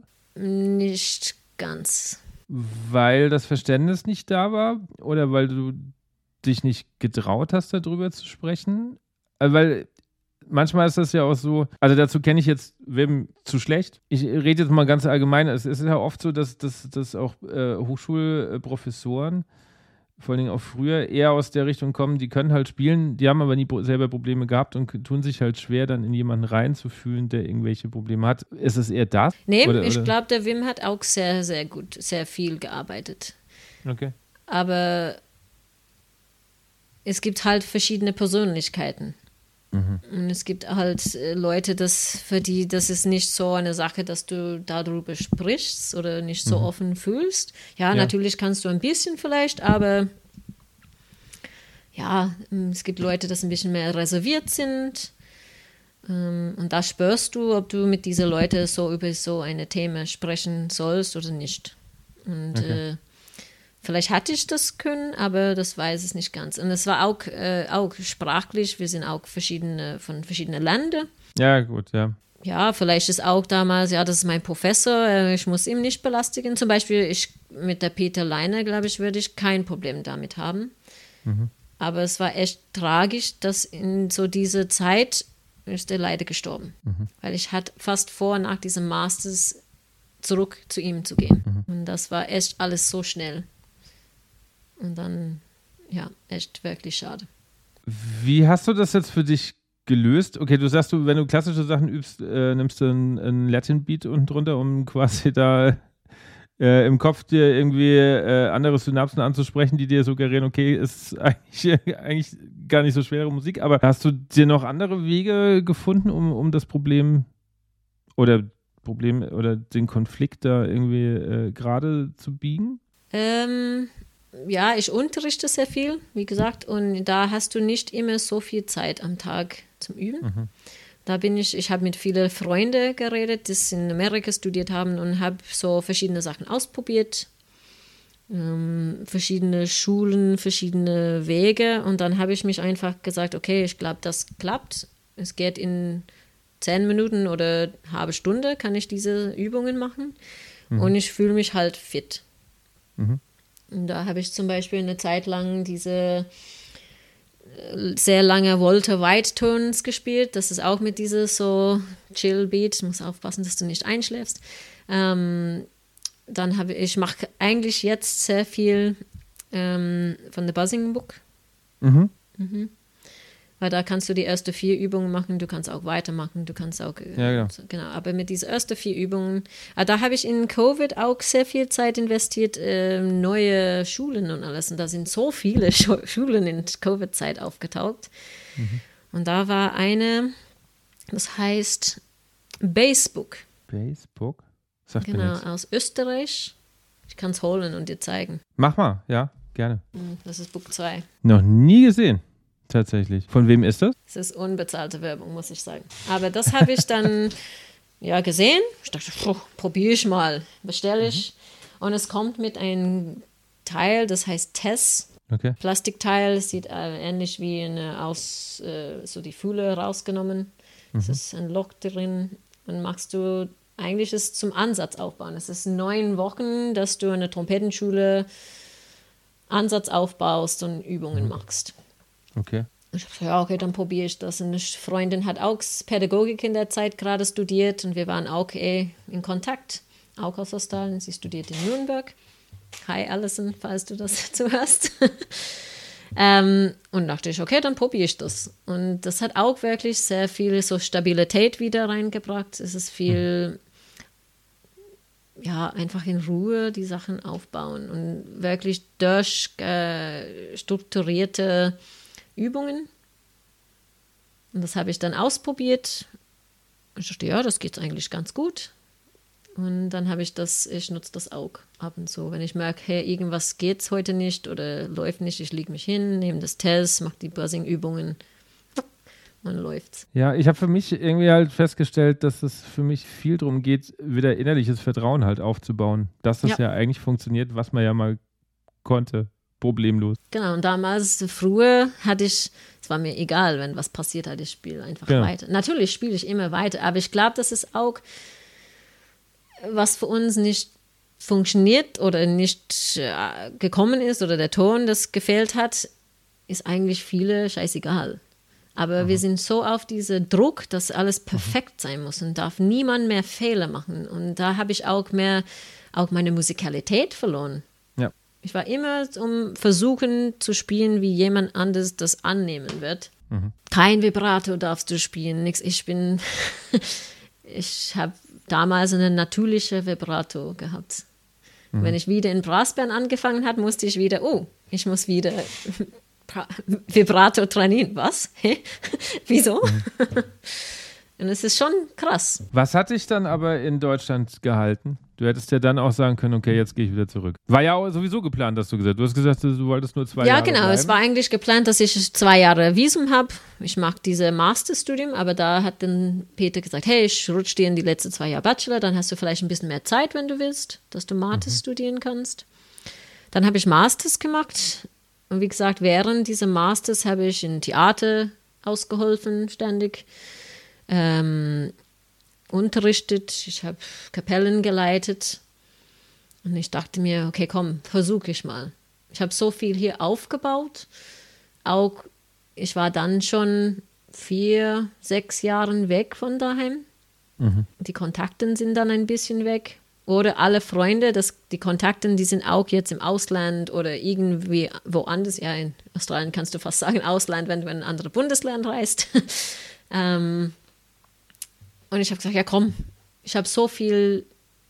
Nicht ganz. Weil das Verständnis nicht da war oder weil du dich nicht getraut hast, darüber zu sprechen? Weil manchmal ist das ja auch so, also dazu kenne ich jetzt Wim zu schlecht. Ich rede jetzt mal ganz allgemein, es ist ja oft so, dass, dass, dass auch äh, Hochschulprofessoren, vor allen Dingen auch früher, eher aus der Richtung kommen, die können halt spielen, die haben aber nie selber Probleme gehabt und tun sich halt schwer, dann in jemanden reinzufühlen, der irgendwelche Probleme hat. Ist es eher das? Nee, oder, ich oder? glaube, der Wim hat auch sehr, sehr gut, sehr viel gearbeitet. Okay. Aber es gibt halt verschiedene Persönlichkeiten. Mhm. Und es gibt halt äh, Leute, das, für die das ist nicht so eine Sache, dass du darüber sprichst oder nicht so mhm. offen fühlst. Ja, ja, natürlich kannst du ein bisschen vielleicht, aber ja, es gibt Leute, die ein bisschen mehr reserviert sind. Ähm, und da spürst du, ob du mit diesen Leuten so über so ein Thema sprechen sollst oder nicht. Und okay. äh, vielleicht hatte ich das können, aber das weiß ich nicht ganz. Und es war auch, äh, auch sprachlich, wir sind auch verschiedene, von verschiedenen Ländern. Ja, gut, ja. Ja, vielleicht ist auch damals, ja, das ist mein Professor, äh, ich muss ihn nicht belastigen. Zum Beispiel, ich mit der Peter Leiner, glaube ich, würde ich kein Problem damit haben. Mhm. Aber es war echt tragisch, dass in so dieser Zeit ist er leider gestorben. Mhm. Weil ich hatte fast vor, nach diesem Masters zurück zu ihm zu gehen. Mhm. Und das war echt alles so schnell. Und dann, ja, echt wirklich schade. Wie hast du das jetzt für dich gelöst? Okay, du sagst, du, wenn du klassische Sachen übst, äh, nimmst du einen, einen Latin Beat unten drunter, um quasi da äh, im Kopf dir irgendwie äh, andere Synapsen anzusprechen, die dir suggerieren, okay, ist eigentlich, eigentlich gar nicht so schwere Musik, aber hast du dir noch andere Wege gefunden, um, um das Problem oder Problem oder den Konflikt da irgendwie äh, gerade zu biegen? Ähm, ja, ich unterrichte sehr viel, wie gesagt, und da hast du nicht immer so viel Zeit am Tag zum Üben. Mhm. Da bin ich, ich habe mit vielen Freunden geredet, die in Amerika studiert haben und habe so verschiedene Sachen ausprobiert. Ähm, verschiedene Schulen, verschiedene Wege. Und dann habe ich mich einfach gesagt, okay, ich glaube, das klappt. Es geht in zehn Minuten oder eine halbe Stunde, kann ich diese Übungen machen. Mhm. Und ich fühle mich halt fit. Mhm. Und da habe ich zum Beispiel eine Zeit lang diese sehr lange Walter White Tones gespielt. Das ist auch mit dieser so Chill Beat. Du musst aufpassen, dass du nicht einschläfst. Ähm, dann habe ich, ich mache eigentlich jetzt sehr viel ähm, von der Buzzing Book. Mhm. Mhm. Weil da kannst du die ersten vier Übungen machen, du kannst auch weitermachen, du kannst auch, äh, ja, genau. genau, aber mit diesen ersten vier Übungen, äh, da habe ich in Covid auch sehr viel Zeit investiert, äh, neue Schulen und alles, und da sind so viele Schu- Schulen in Covid-Zeit aufgetaucht. Mhm. Und da war eine, das heißt Basebook. Basebook? Sagt genau, aus Österreich. Ich kann es holen und dir zeigen. Mach mal, ja, gerne. Das ist Book zwei. Noch nie gesehen. Tatsächlich. Von wem ist das? Es ist unbezahlte Werbung, muss ich sagen. Aber das habe ich dann ja gesehen. Ich dachte, probiere ich mal, bestelle ich. Mhm. Und es kommt mit einem Teil, das heißt Tess. Okay. Plastikteil, sieht äh, ähnlich wie eine aus, äh, so die Fühle rausgenommen. Mhm. Es ist ein Loch drin. Und machst du, eigentlich ist es zum Ansatz aufbauen. Es ist neun Wochen, dass du in der Trompetenschule Ansatz aufbaust und Übungen mhm. machst. Okay. Ich habe gesagt, ja, okay, dann probiere ich das. Und eine Freundin hat auch Pädagogik in der Zeit gerade studiert und wir waren auch eh in Kontakt, auch aus Australien. Sie studiert in Nürnberg. Hi Alison, falls du das zuhörst. ähm, und dachte ich, okay, dann probiere ich das. Und das hat auch wirklich sehr viel so Stabilität wieder reingebracht. Es ist viel, mhm. ja, einfach in Ruhe die Sachen aufbauen und wirklich durch äh, strukturierte Übungen. Und das habe ich dann ausprobiert. Und ich dachte, ja, das geht eigentlich ganz gut. Und dann habe ich das, ich nutze das auch ab und zu. Wenn ich merke, hey, irgendwas geht heute nicht oder läuft nicht, ich lege mich hin, nehme das Test, mache die Buzzing-Übungen. Man läuft's. Ja, ich habe für mich irgendwie halt festgestellt, dass es für mich viel darum geht, wieder innerliches Vertrauen halt aufzubauen. Dass das ja, ja eigentlich funktioniert, was man ja mal konnte. Problemlos. Genau, und damals, früher hatte ich, es war mir egal, wenn was passiert hat, ich spiele einfach genau. weiter. Natürlich spiele ich immer weiter, aber ich glaube, das ist auch, was für uns nicht funktioniert oder nicht äh, gekommen ist oder der Ton, das gefehlt hat, ist eigentlich viele scheißegal. Aber mhm. wir sind so auf diesen Druck, dass alles perfekt mhm. sein muss und darf niemand mehr Fehler machen. Und da habe ich auch mehr, auch meine Musikalität verloren. Ich war immer um versuchen zu spielen, wie jemand anderes das annehmen wird. Mhm. Kein Vibrato darfst du spielen, nix. Ich bin, ich habe damals eine natürliche Vibrato gehabt. Mhm. Wenn ich wieder in Brassband angefangen habe, musste ich wieder, oh, ich muss wieder Vibrato trainieren. Was? Wieso? Mhm. Und es ist schon krass. Was hat dich dann aber in Deutschland gehalten? Du hättest ja dann auch sagen können, okay, jetzt gehe ich wieder zurück. War ja auch sowieso geplant, dass du gesagt hast. Du hast gesagt, du wolltest nur zwei ja, Jahre Ja, genau. bleiben. Es war eigentlich geplant, dass ich zwei Jahre Visum habe. Ich mache diese Masterstudium, aber da hat dann Peter gesagt, hey, ich rutsche dir in die letzten zwei Jahre Bachelor, dann hast du vielleicht ein bisschen mehr Zeit, wenn du willst, dass du Masters mhm. studieren kannst. Dann habe ich Masters gemacht. Und wie gesagt, während dieser Masters habe ich in Theater ausgeholfen, ständig. Ähm, unterrichtet, ich habe Kapellen geleitet und ich dachte mir, okay, komm, versuche ich mal. Ich habe so viel hier aufgebaut, auch ich war dann schon vier, sechs Jahre weg von daheim. Mhm. Die Kontakte sind dann ein bisschen weg. Oder alle Freunde, das, die Kontakte, die sind auch jetzt im Ausland oder irgendwie woanders. Ja, in Australien kannst du fast sagen Ausland, wenn du in ein anderes Bundesland reist. ähm, Und ich habe gesagt, ja komm, ich habe so viel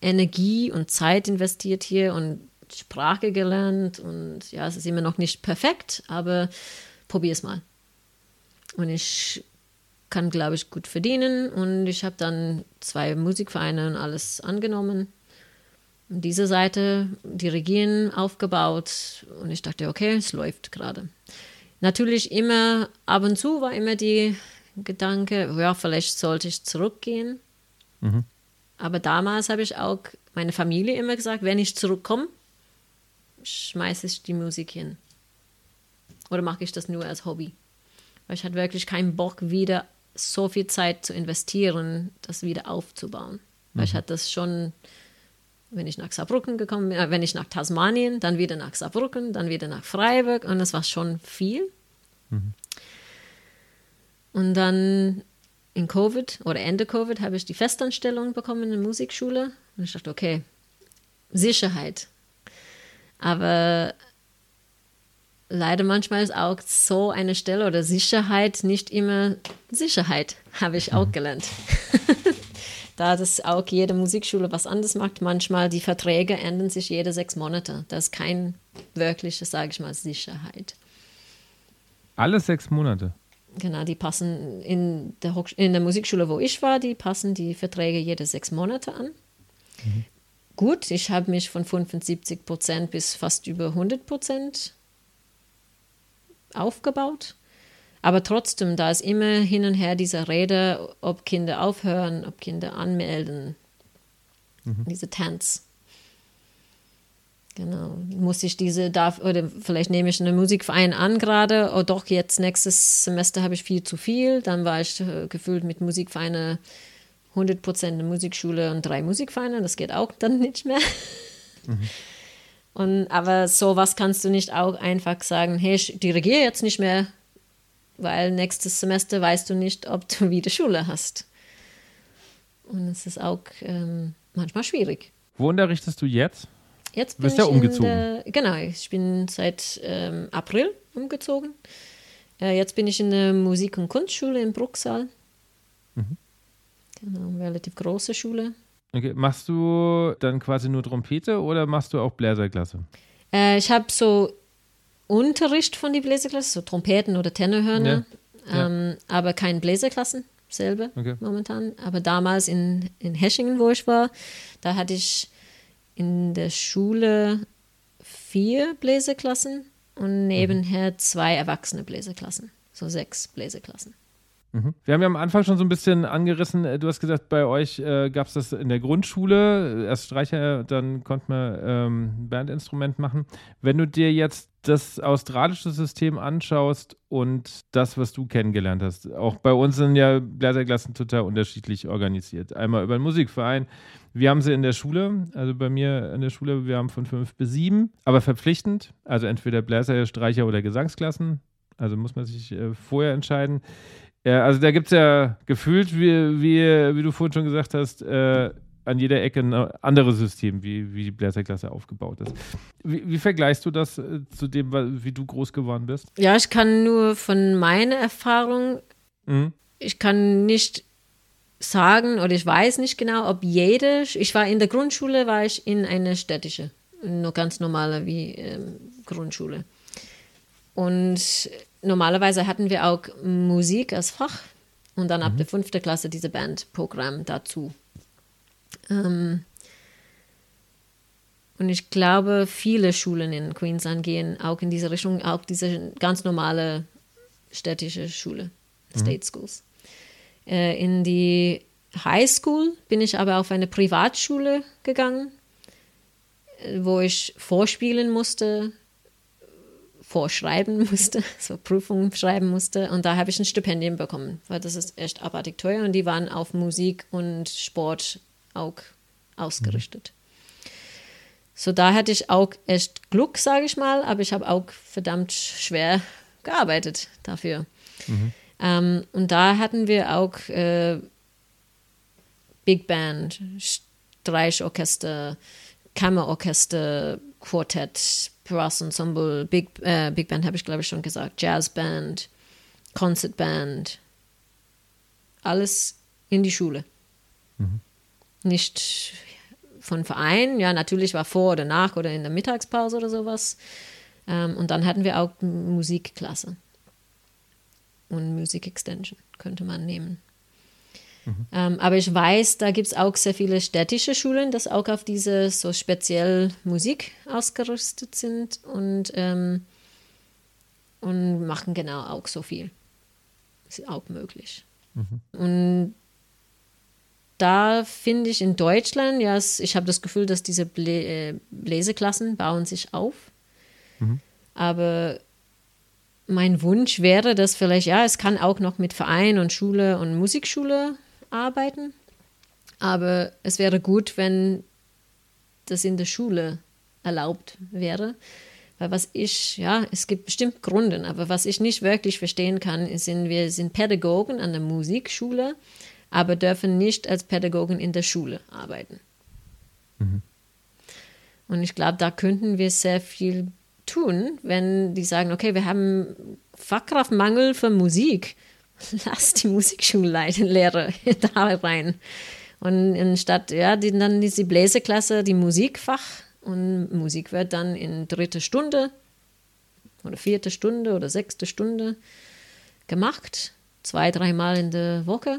Energie und Zeit investiert hier und Sprache gelernt und ja, es ist immer noch nicht perfekt, aber probier es mal. Und ich kann, glaube ich, gut verdienen und ich habe dann zwei Musikvereine und alles angenommen. Und diese Seite, dirigieren, aufgebaut und ich dachte, okay, es läuft gerade. Natürlich immer, ab und zu war immer die Gedanke, ja, vielleicht sollte ich zurückgehen. Mhm. Aber damals habe ich auch meine Familie immer gesagt, wenn ich zurückkomme, schmeiße ich die Musik hin. Oder mache ich das nur als Hobby? Weil ich hatte wirklich keinen Bock, wieder so viel Zeit zu investieren, das wieder aufzubauen. Mhm. Weil ich hatte das schon, wenn ich nach Saarbrücken gekommen bin, äh, wenn ich nach Tasmanien, dann wieder nach Saarbrücken, dann wieder nach Freiburg und das war schon viel. Mhm. Und dann in Covid oder Ende Covid habe ich die Festanstellung bekommen in der Musikschule und ich dachte, okay, Sicherheit. Aber leider manchmal ist auch so eine Stelle oder Sicherheit nicht immer Sicherheit, habe ich auch gelernt. Da das auch jede Musikschule was anderes macht, manchmal die Verträge ändern sich jede sechs Monate. Das ist kein wirkliches, sage ich mal, Sicherheit. Alle sechs Monate? Genau, die passen in der, Hoch- in der Musikschule, wo ich war, die passen die Verträge jede sechs Monate an. Mhm. Gut, ich habe mich von fünfundsiebzig Prozent bis fast über hundert Prozent aufgebaut. Aber trotzdem, da ist immer hin und her diese Rede, ob Kinder aufhören, ob Kinder anmelden. Mhm. Diese Tanz. Genau. Muss ich diese, darf, oder vielleicht nehme ich einen Musikverein an gerade, oh doch, jetzt nächstes Semester habe ich viel zu viel. Dann war ich äh, gefühlt mit Musikvereinen hundert Prozent eine Musikschule und drei Musikvereine. Das geht auch dann nicht mehr. Mhm. Und, aber sowas kannst du nicht auch einfach sagen, hey, ich dirigiere jetzt nicht mehr, weil nächstes Semester weißt du nicht, ob du wieder Schule hast. Und es ist auch ähm, manchmal schwierig. Wo unterrichtest du jetzt? Jetzt bin du bist ja ich umgezogen. Der, genau, ich bin seit ähm, April umgezogen. Äh, jetzt bin ich in der Musik- und Kunstschule in Bruchsal. Mhm. Genau, eine relativ große Schule. Okay, machst du dann quasi nur Trompete oder machst du auch Bläserklasse? Äh, ich habe so Unterricht von die Bläserklasse, so Trompeten oder Tenorhörner, ja. ähm, ja. aber keine Bläserklassen selber okay. momentan. Aber damals in, in Heschingen, wo ich war, da hatte ich in der Schule vier Bläserklassen und nebenher mhm. zwei erwachsene Bläserklassen, so sechs Bläserklassen. Mhm. Wir haben ja am Anfang schon so ein bisschen angerissen, du hast gesagt, bei euch äh, gab es das in der Grundschule, erst Streicher, dann konnte man ähm, Bandinstrument machen. Wenn du dir jetzt das australische System anschaust und das, was du kennengelernt hast, auch bei uns sind ja Bläserklassen total unterschiedlich organisiert. Einmal über einen Musikverein, wir haben sie in der Schule, also bei mir in der Schule, wir haben von fünf bis sieben, aber verpflichtend, also entweder Bläser, Streicher oder Gesangsklassen, also muss man sich äh, vorher entscheiden. Ja, also da gibt es ja gefühlt, wie, wie, wie du vorhin schon gesagt hast, äh, an jeder Ecke ein anderes System, wie, wie die Bläserklasse aufgebaut ist. Wie, wie vergleichst du das äh, zu dem, wie du groß geworden bist? Ja, ich kann nur von meiner Erfahrung, mhm. ich kann nicht sagen oder ich weiß nicht genau, ob jede, ich war in der Grundschule, war ich in einer städtische, nur ganz normale wie ähm, Grundschule. Und normalerweise hatten wir auch Musik als Fach und dann mhm. ab der fünften Klasse diese Bandprogramm dazu. Ähm, und ich glaube, viele Schulen in Queensland gehen auch in diese Richtung, auch diese ganz normale städtische Schule, mhm. State Schools. Äh, in die High School bin ich aber auf eine Privatschule gegangen, wo ich vorspielen musste, vorschreiben musste, so Prüfungen schreiben musste. Und da habe ich ein Stipendium bekommen, weil das ist echt abartig teuer. Und die waren auf Musik und Sport auch ausgerichtet. Mhm. So, da hatte ich auch echt Glück, sage ich mal, aber ich habe auch verdammt schwer gearbeitet dafür. Mhm. Ähm, und da hatten wir auch äh, Big Band, Streichorchester, Kammerorchester, Quartett, Brass Ensemble, Big, äh, Big Band habe ich glaube ich schon gesagt, Jazzband, Concertband, alles in die Schule. Mhm. Nicht von Verein. Ja, natürlich war vor oder nach oder in der Mittagspause oder sowas. Ähm, und dann hatten wir auch Musikklasse. Und Music Extension könnte man nehmen. Mhm. Ähm, aber ich weiß, da gibt es auch sehr viele städtische Schulen, die auch auf diese so speziell Musik ausgerüstet sind und, ähm, und machen genau auch so viel. Ist auch möglich. Mhm. Und da finde ich in Deutschland, ja, ich habe das Gefühl, dass diese Blä- Bläseklassen bauen sich auf. Mhm. Aber mein Wunsch wäre, dass vielleicht, ja, es kann auch noch mit Verein und Schule und Musikschule arbeiten. Aber es wäre gut, wenn das in der Schule erlaubt wäre. Weil was ich, ja, es gibt bestimmt Gründe, aber was ich nicht wirklich verstehen kann, sind, wir sind Pädagogen an der Musikschule, aber dürfen nicht als Pädagogen in der Schule arbeiten. Mhm. Und ich glaube, da könnten wir sehr viel tun, wenn die sagen, okay, wir haben Fachkraftmangel für Musik. Lass die Musikschulleiter da rein. Und anstatt, ja, die, dann ist die Bläserklasse die Musikfach und Musik wird dann in dritte Stunde oder vierte Stunde oder sechste Stunde gemacht. Zwei, dreimal in der Woche.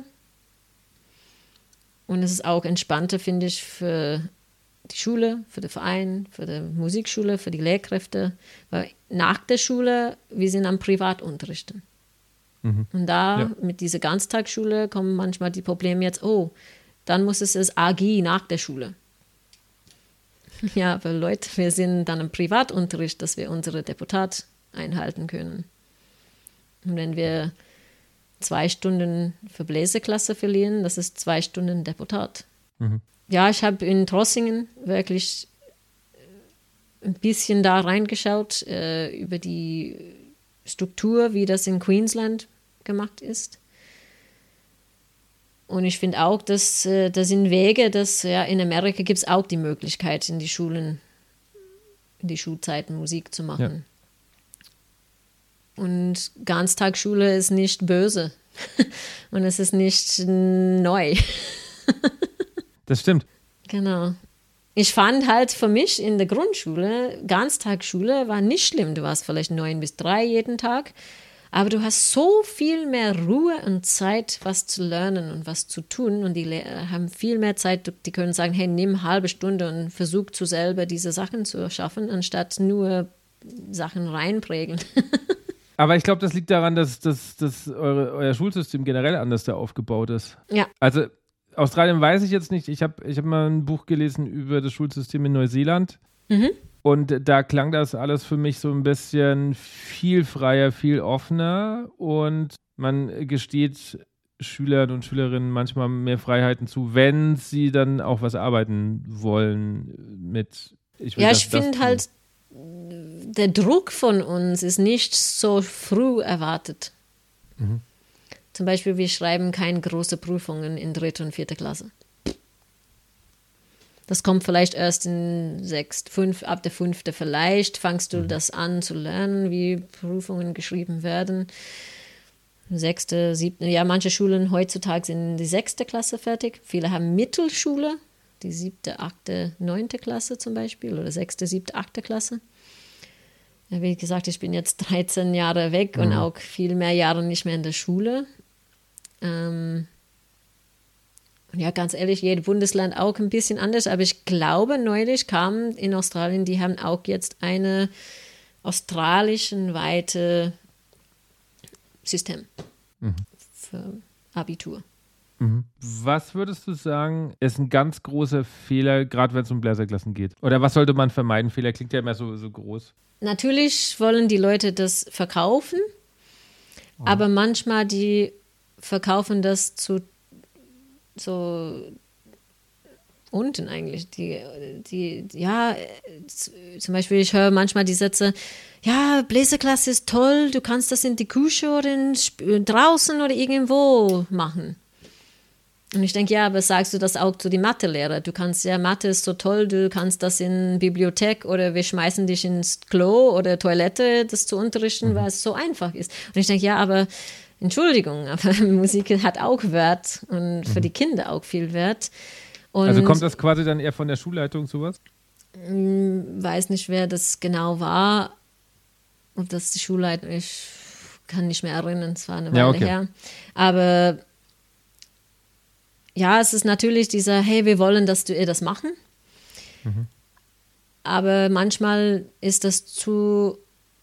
Und es ist auch entspannter, finde ich, für die Schule, für den Verein, für die Musikschule, für die Lehrkräfte. Weil nach der Schule, wir sind am Privatunterrichten. Mhm. Und da ja. mit dieser Ganztagsschule kommen manchmal die Probleme jetzt, oh, dann muss es als A G nach der Schule. Ja, aber Leute, wir sind dann im Privatunterricht, dass wir unsere Deputat einhalten können. Und wenn wir zwei Stunden für Bläserklasse verlieren, das ist zwei Stunden Deputat. Mhm. Ja, ich habe in Trossingen wirklich ein bisschen da reingeschaut, äh, über die Struktur, wie das in Queensland gemacht ist. Und ich finde auch, dass äh, das sind Wege, dass ja, in Amerika gibt es auch die Möglichkeit, in die Schulen, in die Schulzeiten Musik zu machen. Ja. Und Ganztagsschule ist nicht böse. Und es ist nicht neu. Das stimmt. Genau. Ich fand halt für mich in der Grundschule, Ganztagsschule war nicht schlimm. Du warst vielleicht neun bis drei jeden Tag. Aber du hast so viel mehr Ruhe und Zeit, was zu lernen und was zu tun. Und die Lehrer haben viel mehr Zeit, die können sagen, hey, nimm eine halbe Stunde und versuch zu selber diese Sachen zu erschaffen, anstatt nur Sachen reinprägen. Aber ich glaube, das liegt daran, dass, dass, dass eure, euer Schulsystem generell anders da aufgebaut ist. Ja. Also Australien weiß ich jetzt nicht. Ich habe ich hab mal ein Buch gelesen über das Schulsystem in Neuseeland. Mhm. Und da klang das alles für mich so ein bisschen viel freier, viel offener. Und man gesteht Schülern und Schülerinnen manchmal mehr Freiheiten zu, wenn sie dann auch was arbeiten wollen mit. Ich will ja, das, ich finde halt, der Druck von uns ist nicht so früh erwartet. Mhm. Zum Beispiel, wir schreiben keine großen Prüfungen in dritter und vierter Klasse. Das kommt vielleicht erst in sechs, fünf, ab der fünfte vielleicht fangst du das an zu lernen, wie Prüfungen geschrieben werden. Sechste, siebte, ja, manche Schulen heutzutage sind in die sechste Klasse fertig. Viele haben Mittelschule, die siebte, achte, neunte Klasse zum Beispiel oder sechste, siebte, achte Klasse. Ja, wie gesagt, ich bin jetzt dreizehn Jahre weg mhm. und auch viel mehr Jahre nicht mehr in der Schule. Ähm, Ja, ganz ehrlich, jedes Bundesland auch ein bisschen anders, aber ich glaube, neulich kam in Australien, die haben auch jetzt eine australischenweite System mhm. für Abitur. Mhm. Was würdest du sagen, ist ein ganz großer Fehler, gerade wenn es um Bläserklassen geht? Oder was sollte man vermeiden? Fehler klingt ja immer so, so groß. Natürlich wollen die Leute das verkaufen, oh. aber manchmal die verkaufen das zu so unten eigentlich. Die, die, ja, zum Beispiel, ich höre manchmal die Sätze, ja, Bläserklasse ist toll, du kannst das in die Küche oder in, draußen oder irgendwo machen. Und ich denke, ja, aber sagst du das auch zu den Mathelehrer? Du kannst, ja, Mathe ist so toll, du kannst das in Bibliothek oder wir schmeißen dich ins Klo oder Toilette, das zu unterrichten, mhm. weil es so einfach ist. Und ich denke, ja, aber Entschuldigung, aber Musik hat auch Wert und für die Kinder auch viel Wert. Und also kommt das quasi dann eher von der Schulleitung, sowas? Weiß nicht, wer das genau war. Ob das die Schulleitung, ich kann nicht mehr erinnern, es war eine Weile ja, okay. her. Aber ja, es ist natürlich dieser, hey, wir wollen, dass wir das machen. Mhm. Aber manchmal ist das zu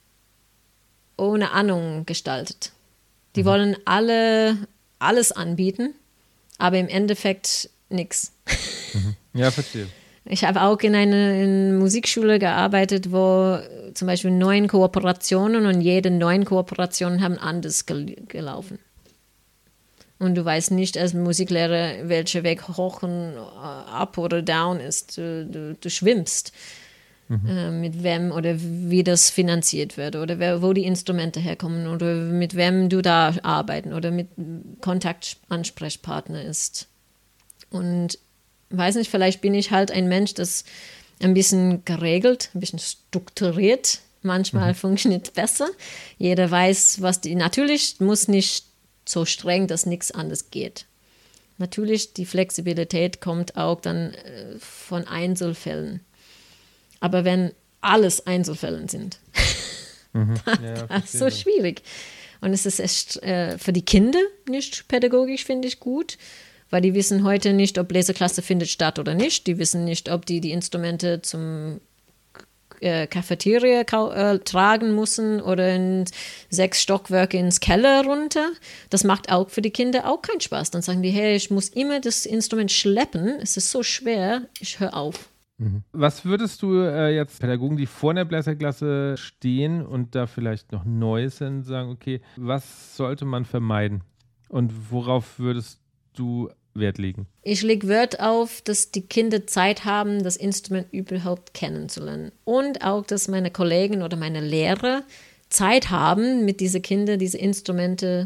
ohne Ahnung gestaltet. Die mhm. wollen alle alles anbieten, aber im Endeffekt nichts. Mhm. Ja, verstehe. Ich habe auch in einer in Musikschule gearbeitet, wo zum Beispiel neun Kooperationen und jede neun Kooperationen haben anders gel- gelaufen. Und du weißt nicht als Musiklehrer, welcher Weg hoch und up oder down ist. Du, du, du schwimmst. Mhm. Äh, mit wem oder wie das finanziert wird oder wer, wo die Instrumente herkommen oder mit wem du da arbeiten oder mit Kontaktansprechpartner ist. Und weiß nicht, vielleicht bin ich halt ein Mensch, das ein bisschen geregelt, ein bisschen strukturiert. Manchmal mhm. funktioniert besser. Jeder weiß, was die. Natürlich muss nicht so streng, dass nichts anderes geht. Natürlich, die Flexibilität kommt auch dann äh, von Einzelfällen. Aber wenn alles Einzelfälle sind, mhm. ja, das ist so schwierig. Und es ist echt, äh, für die Kinder nicht pädagogisch, finde ich, gut. Weil die wissen heute nicht, ob Bläserklasse findet statt oder nicht. Die wissen nicht, ob die die Instrumente zum äh, Cafeteria äh, tragen müssen oder in sechs Stockwerke ins Keller runter. Das macht auch für die Kinder auch keinen Spaß. Dann sagen die, hey, ich muss immer das Instrument schleppen. Es ist so schwer, ich höre auf. Mhm. Was würdest du äh, jetzt Pädagogen, die vor der Bläserklasse stehen und da vielleicht noch neu sind, sagen, okay, was sollte man vermeiden? Und worauf würdest du Wert legen? Ich lege Wert auf, dass die Kinder Zeit haben, das Instrument überhaupt kennenzulernen. Und auch, dass meine Kollegen oder meine Lehrer Zeit haben, mit diesen Kindern diese Instrumente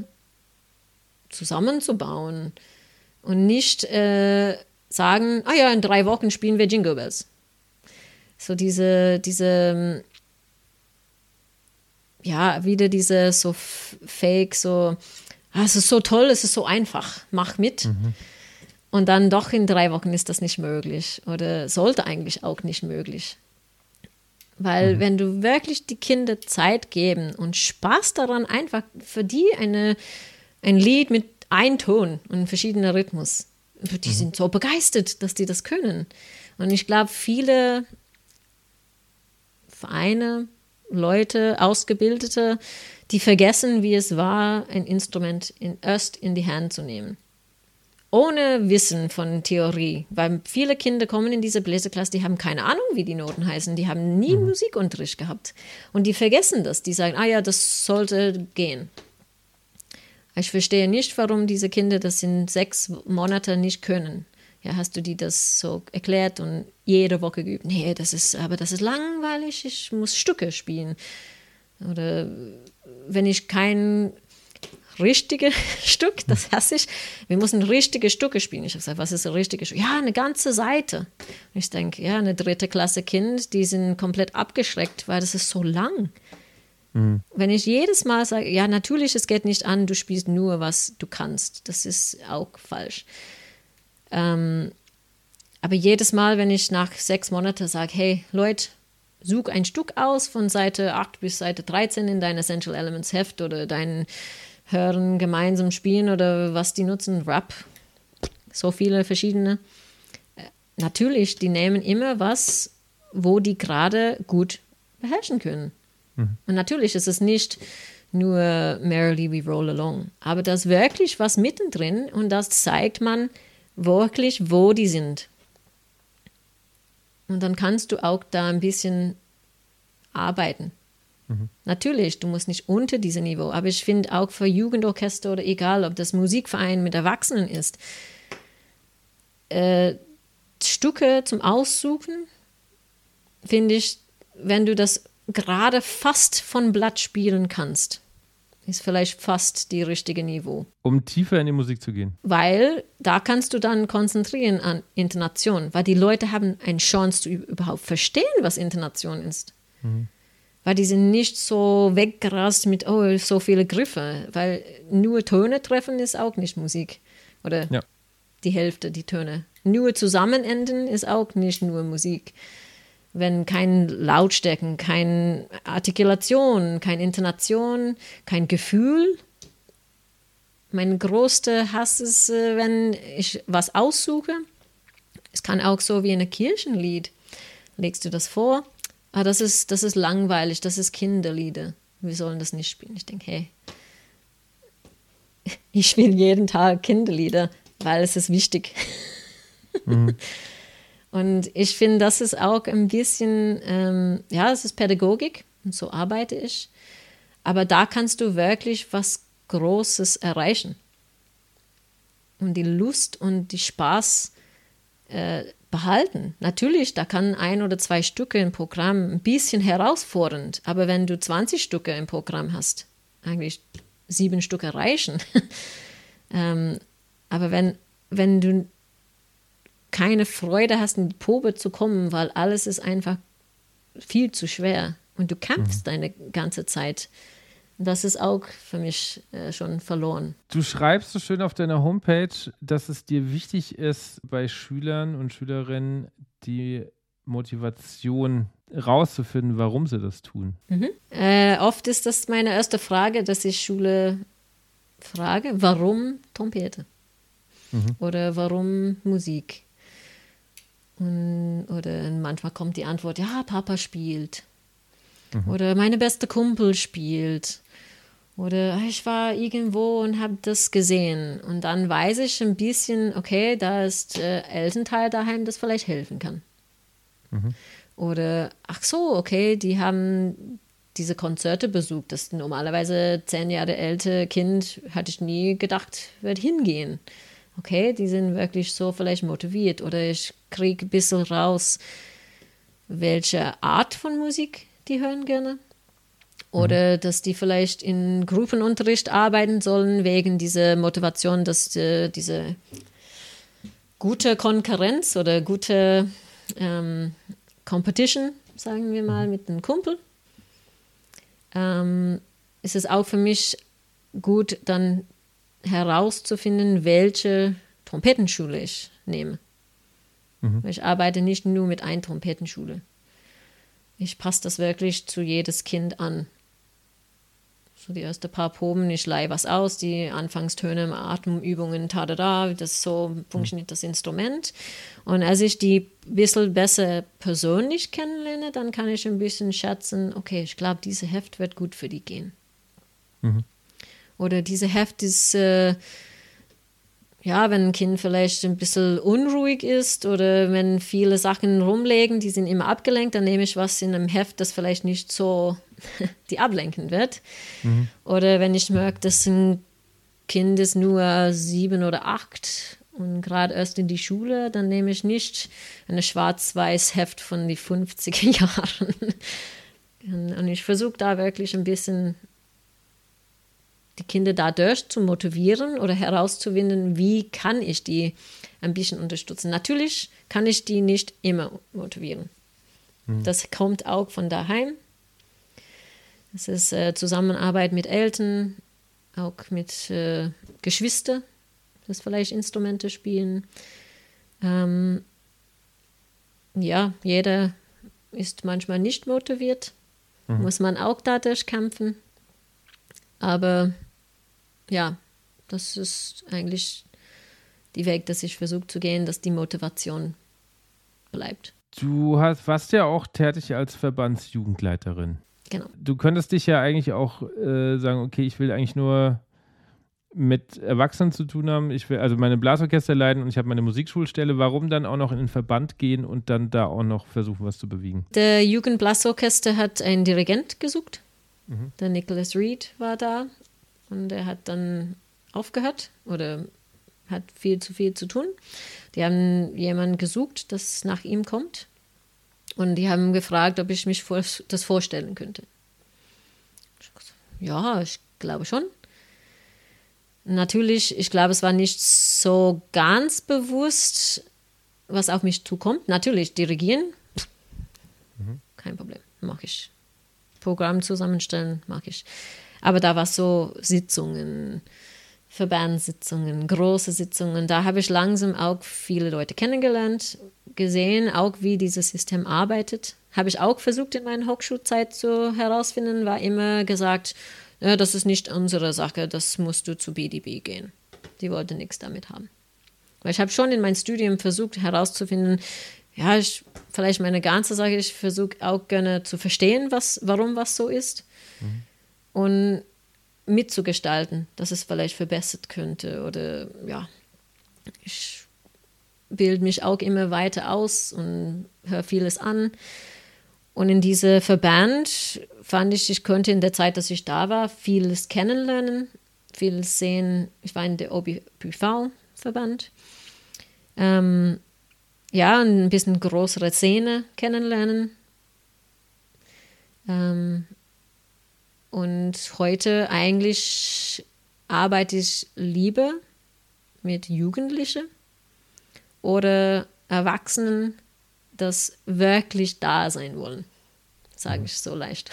zusammenzubauen. Und nicht äh, sagen, ah ja, in drei Wochen spielen wir Jingle Bells. So diese, diese, ja, wieder diese so fake, so, ah, es ist so toll, es ist so einfach, mach mit. Mhm. Und dann doch in drei Wochen ist das nicht möglich oder sollte eigentlich auch nicht möglich. Weil mhm. wenn du wirklich die Kinder Zeit geben und Spaß daran, einfach für die eine, ein Lied mit einem Ton und verschiedener Rhythmus, die mhm. sind so begeistert, dass die das können. Und ich glaube, viele Vereine, Leute, Ausgebildete, die vergessen, wie es war, ein Instrument in, erst in die Hand zu nehmen. Ohne Wissen von Theorie, weil viele Kinder kommen in diese Bläserklasse, die haben keine Ahnung, wie die Noten heißen, die haben nie mhm. Musikunterricht gehabt und die vergessen das, die sagen, ah ja, das sollte gehen. Ich verstehe nicht, warum diese Kinder das in sechs Monaten nicht können. Ja, hast du die das so erklärt und jede Woche geübt? Nee, das ist, aber das ist langweilig, ich muss Stücke spielen. Oder wenn ich kein richtige Stück, das hasse ich. Wir müssen richtige Stücke spielen. Ich habe gesagt, was ist ein richtiges Stück? Ja, eine ganze Seite. Und ich denke, ja, eine dritte Klasse Kind, die sind komplett abgeschreckt, weil das ist so lang. Mhm. Wenn ich jedes Mal sage, ja, natürlich, es geht nicht an, du spielst nur, was du kannst. Das ist auch falsch. Ähm, aber jedes Mal, wenn ich nach sechs Monaten sage, hey, Leute, such ein Stück aus von Seite acht bis Seite dreizehn in dein Essential Elements Heft oder dein Hören, gemeinsam spielen oder was die nutzen, Rap, so viele verschiedene. Natürlich, die nehmen immer was, wo die gerade gut beherrschen können. Mhm. Und natürlich ist es nicht nur Merrily We Roll Along, aber das ist wirklich was mittendrin und das zeigt man wirklich, wo die sind. Und dann kannst du auch da ein bisschen arbeiten. Mhm. Natürlich, du musst nicht unter diesem Niveau, aber ich finde auch für Jugendorchester oder egal, ob das Musikverein mit Erwachsenen ist, äh, Stücke zum Aussuchen, finde ich, wenn du das gerade fast von Blatt spielen kannst, ist vielleicht fast die richtige Niveau. Um tiefer in die Musik zu gehen. Weil da kannst du dann konzentrieren an Intonation, weil die Leute haben eine Chance zu überhaupt verstehen, was Intonation ist. Mhm. Weil die sind nicht so weggerast mit, oh, so viele Griffe, weil nur Töne treffen ist auch nicht Musik. Oder ja. die Hälfte, die Töne. Nur zusammenenden ist auch nicht nur Musik. Wenn kein Lautstärken, keine Artikulation, keine Intonation, kein Gefühl. Mein größter Hass ist, wenn ich was aussuche. Es kann auch so wie ein Kirchenlied. Legst du das vor? Ah, das ist, das ist langweilig, das ist Kinderlieder. Wir sollen das nicht spielen. Ich denke, hey, ich spiele jeden Tag Kinderlieder, weil es ist wichtig. Mhm. Und ich finde, das ist auch ein bisschen, ähm, ja, es ist Pädagogik und so arbeite ich. Aber da kannst du wirklich was Großes erreichen. Und die Lust und die Spaß äh, behalten. Natürlich, da kann ein oder zwei Stücke im Programm ein bisschen herausfordernd, aber wenn du zwanzig Stücke im Programm hast, eigentlich sieben Stücke reichen. ähm, aber wenn, wenn du keine Freude hast, in die Probe zu kommen, weil alles ist einfach viel zu schwer und du kämpfst mhm. deine ganze Zeit, das ist auch für mich äh, schon verloren. Du schreibst so schön auf deiner Homepage, dass es dir wichtig ist, bei Schülern und Schülerinnen die Motivation rauszufinden, warum sie das tun. Mhm. Äh, oft ist das meine erste Frage, dass ich Schule frage, warum Trompete? Mhm. Oder warum Musik? Und, oder manchmal kommt die Antwort, ja, Papa spielt. Mhm. Oder meine beste Kumpel spielt. Oder ich war irgendwo und habe das gesehen. Und dann weiß ich ein bisschen, okay, da ist äh, Elternteil daheim, das vielleicht helfen kann. Mhm. Oder, ach so, okay, die haben diese Konzerte besucht. Das normalerweise zehn Jahre ältere Kind, hatte ich nie gedacht, wird hingehen. Okay, die sind wirklich so vielleicht motiviert. Oder ich kriege ein bisschen raus, welche Art von Musik die hören gerne. Oder mhm. dass die vielleicht in Gruppenunterricht arbeiten sollen, wegen dieser Motivation, dass äh, diese gute Konkurrenz oder gute ähm, Competition, sagen wir mal, mit einem Kumpel. Ähm, ist es auch für mich gut, dann herauszufinden, welche Trompetenschule ich nehme. Mhm. Ich arbeite nicht nur mit einer Trompetenschule. Ich passe das wirklich zu jedes Kind an. So die ersten paar Proben, ich leihe was aus, die Anfangstöne, Atemübungen, tada, das so funktioniert das Instrument. Und als ich die ein bisschen besser persönlich kennenlerne, dann kann ich ein bisschen schätzen, okay, ich glaube, diese Heft wird gut für die gehen. Mhm. Oder diese Heft ist, äh, ja, wenn ein Kind vielleicht ein bisschen unruhig ist oder wenn viele Sachen rumlegen, die sind immer abgelenkt, dann nehme ich was in einem Heft, das vielleicht nicht so die ablenken wird. Mhm. Oder wenn ich merke, dass ein Kind ist nur sieben oder acht und gerade erst in die Schule, dann nehme ich nicht eine schwarz-weiß Heft von den fünfziger Jahren. Und ich versuche da wirklich ein bisschen die Kinder dadurch zu motivieren oder herauszufinden, wie kann ich die ein bisschen unterstützen. Natürlich kann ich die nicht immer motivieren. Mhm. Das kommt auch von daheim. Es ist äh, Zusammenarbeit mit Eltern, auch mit äh, Geschwistern, das vielleicht Instrumente spielen. Ähm, ja, jeder ist manchmal nicht motiviert, mhm. muss man auch dadurch kämpfen. Aber ja, das ist eigentlich die Weg, dass ich versuche zu gehen, dass die Motivation bleibt. Du hast, warst ja auch tätig als Verbandsjugendleiterin. Genau. Du könntest dich ja eigentlich auch äh, sagen, okay, ich will eigentlich nur mit Erwachsenen zu tun haben. Ich will also meine Blasorchester leiten und ich habe meine Musikschulstelle. Warum dann auch noch in den Verband gehen und dann da auch noch versuchen, was zu bewegen? Der Jugendblasorchester hat einen Dirigent gesucht. Mhm. Der Nicholas Reed war da und er hat dann aufgehört oder hat viel zu viel zu tun. Die haben jemanden gesucht, das nach ihm kommt. Und die haben gefragt, ob ich mich vor, das vorstellen könnte. Ja, ich glaube schon. Natürlich, ich glaube, es war nicht so ganz bewusst, was auf mich zukommt. Natürlich, dirigieren, mhm. kein Problem, mache ich. Programm zusammenstellen, mache ich. Aber da war so Sitzungen, Verbandssitzungen, große Sitzungen. Da habe ich langsam auch viele Leute kennengelernt, gesehen, auch wie dieses System arbeitet. Habe ich auch versucht, in meiner Hochschulzeit zu herausfinden, war immer gesagt, ja, das ist nicht unsere Sache, das musst du zu B D B gehen. Die wollte nichts damit haben. Weil ich habe schon in meinem Studium versucht herauszufinden, ja, ich, vielleicht meine ganze Sache, ich versuche auch gerne zu verstehen, was, warum was so ist mhm. und mitzugestalten, dass es vielleicht verbessert könnte oder ja, ich bilde mich auch immer weiter aus und höre vieles an. Und in diesem Verband fand ich, ich konnte in der Zeit, dass ich da war, vieles kennenlernen, vieles sehen. Ich war in der O B P V-Verband. Ähm, ja, ein bisschen größere Szene kennenlernen. Ähm, und heute eigentlich arbeite ich lieber mit Jugendlichen oder Erwachsenen, das wirklich da sein wollen, sage ich so leicht.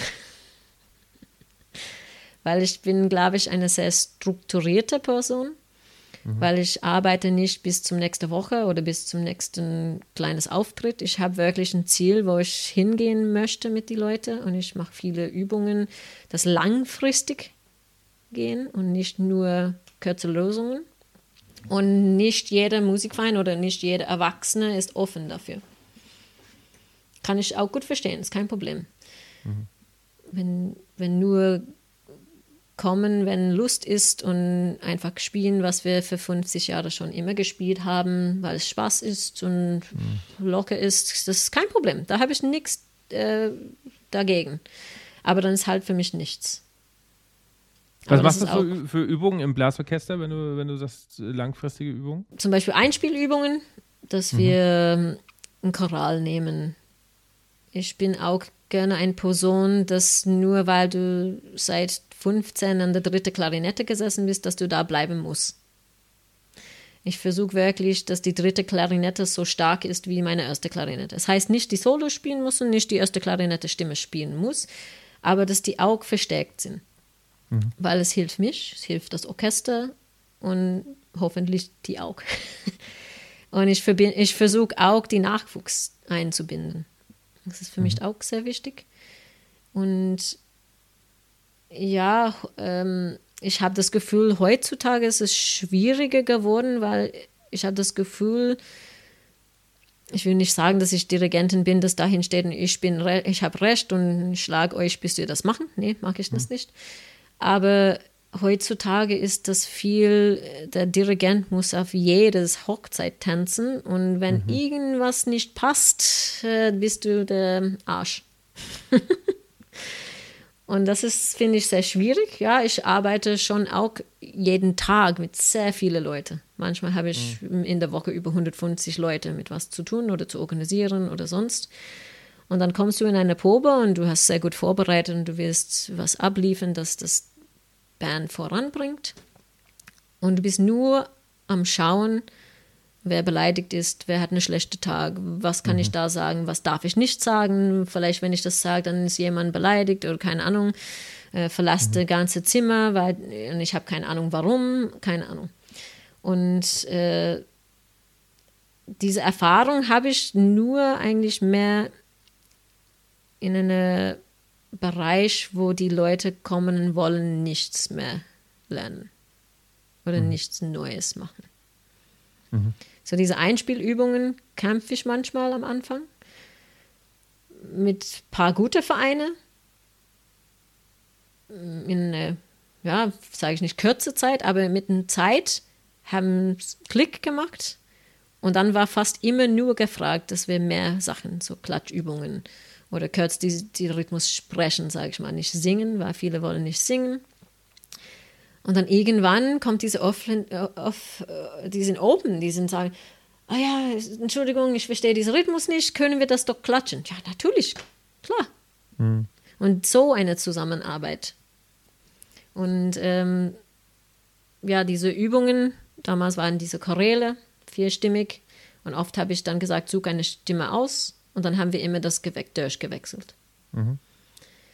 Weil ich bin, glaube ich, eine sehr strukturierte Person, mhm. weil ich arbeite nicht bis zum nächsten Woche oder bis zum nächsten kleines Auftritt. Ich habe wirklich ein Ziel, wo ich hingehen möchte mit den Leuten und ich mache viele Übungen, das langfristig gehen und nicht nur kurze Lösungen. Und nicht jeder Musikverein oder nicht jeder Erwachsene ist offen dafür. Kann ich auch gut verstehen, ist kein Problem. Mhm. Wenn, wenn nur kommen, wenn Lust ist und einfach spielen, was wir für fünfzig Jahre schon immer gespielt haben, weil es Spaß ist und mhm. locker ist, das ist kein Problem. Da habe ich nichts äh, dagegen. Aber dann ist halt für mich nichts. Was Aber machst du für, für Übungen im Blasorchester, wenn du, wenn du sagst, langfristige Übungen? Zum Beispiel Einspielübungen, dass mhm. wir einen Choral nehmen. Ich bin auch gerne eine Person, dass nur weil du seit fünfzehn an der dritten Klarinette gesessen bist, dass du da bleiben musst. Ich versuche wirklich, dass die dritte Klarinette so stark ist wie meine erste Klarinette. Das heißt nicht, die Solo spielen muss und nicht die erste Klarinette Stimme spielen muss, aber dass die auch verstärkt sind. Mhm. Weil es hilft mich, es hilft das Orchester und hoffentlich die auch. Und ich, verbind, ich versuche auch, die Nachwuchs einzubinden. Das ist für mhm. mich auch sehr wichtig. Und ja, ähm, ich habe das Gefühl, heutzutage ist es schwieriger geworden, weil ich habe das Gefühl, ich will nicht sagen, dass ich Dirigentin bin, dass dahin steht und ich bin, re- ich habe Recht und ich schlage euch, bis ihr das machen. Nee, mag ich das mhm. nicht. Aber heutzutage ist das viel, der Dirigent muss auf jedes Hochzeit tanzen und wenn mhm. irgendwas nicht passt, bist du der Arsch. Und das ist, finde ich, sehr schwierig. Ja, ich arbeite schon auch jeden Tag mit sehr vielen Leuten. Manchmal habe ich mhm. in der Woche über hundertfünfzig Leute mit was zu tun oder zu organisieren oder sonst. Und dann kommst du in eine Probe und du hast sehr gut vorbereitet und du willst was abliefern, dass das Band voranbringt. Und du bist nur am Schauen, wer beleidigt ist, wer hat einen schlechten Tag, was kann mhm. ich da sagen, was darf ich nicht sagen. Vielleicht, wenn ich das sage, dann ist jemand beleidigt oder keine Ahnung, äh, verlass mhm. das ganze Zimmer, weil und ich habe keine Ahnung, warum, keine Ahnung. Und äh, diese Erfahrung habe ich nur eigentlich mehr in einem Bereich, wo die Leute kommen und wollen nichts mehr lernen oder mhm. nichts Neues machen. Mhm. So diese Einspielübungen kämpfe ich manchmal am Anfang mit ein paar gute Vereine in einer, ja, sage ich nicht kurze Zeit, aber mit einer Zeit haben Klick gemacht und dann war fast immer nur gefragt, dass wir mehr Sachen, so Klatschübungen oder kurz die, die Rhythmus sprechen, sage ich mal, nicht singen, weil viele wollen nicht singen. Und dann irgendwann kommt diese Offen, off, die sind open, die sind sagen, ah ja, Entschuldigung, ich verstehe diesen Rhythmus nicht, können wir das doch klatschen? Ja, natürlich, klar. Mhm. Und so eine Zusammenarbeit. Und ähm, ja, diese Übungen, damals waren diese Choräle, vierstimmig, und oft habe ich dann gesagt, such eine Stimme aus, und dann haben wir immer das Gewe- durchgewechselt. Mhm.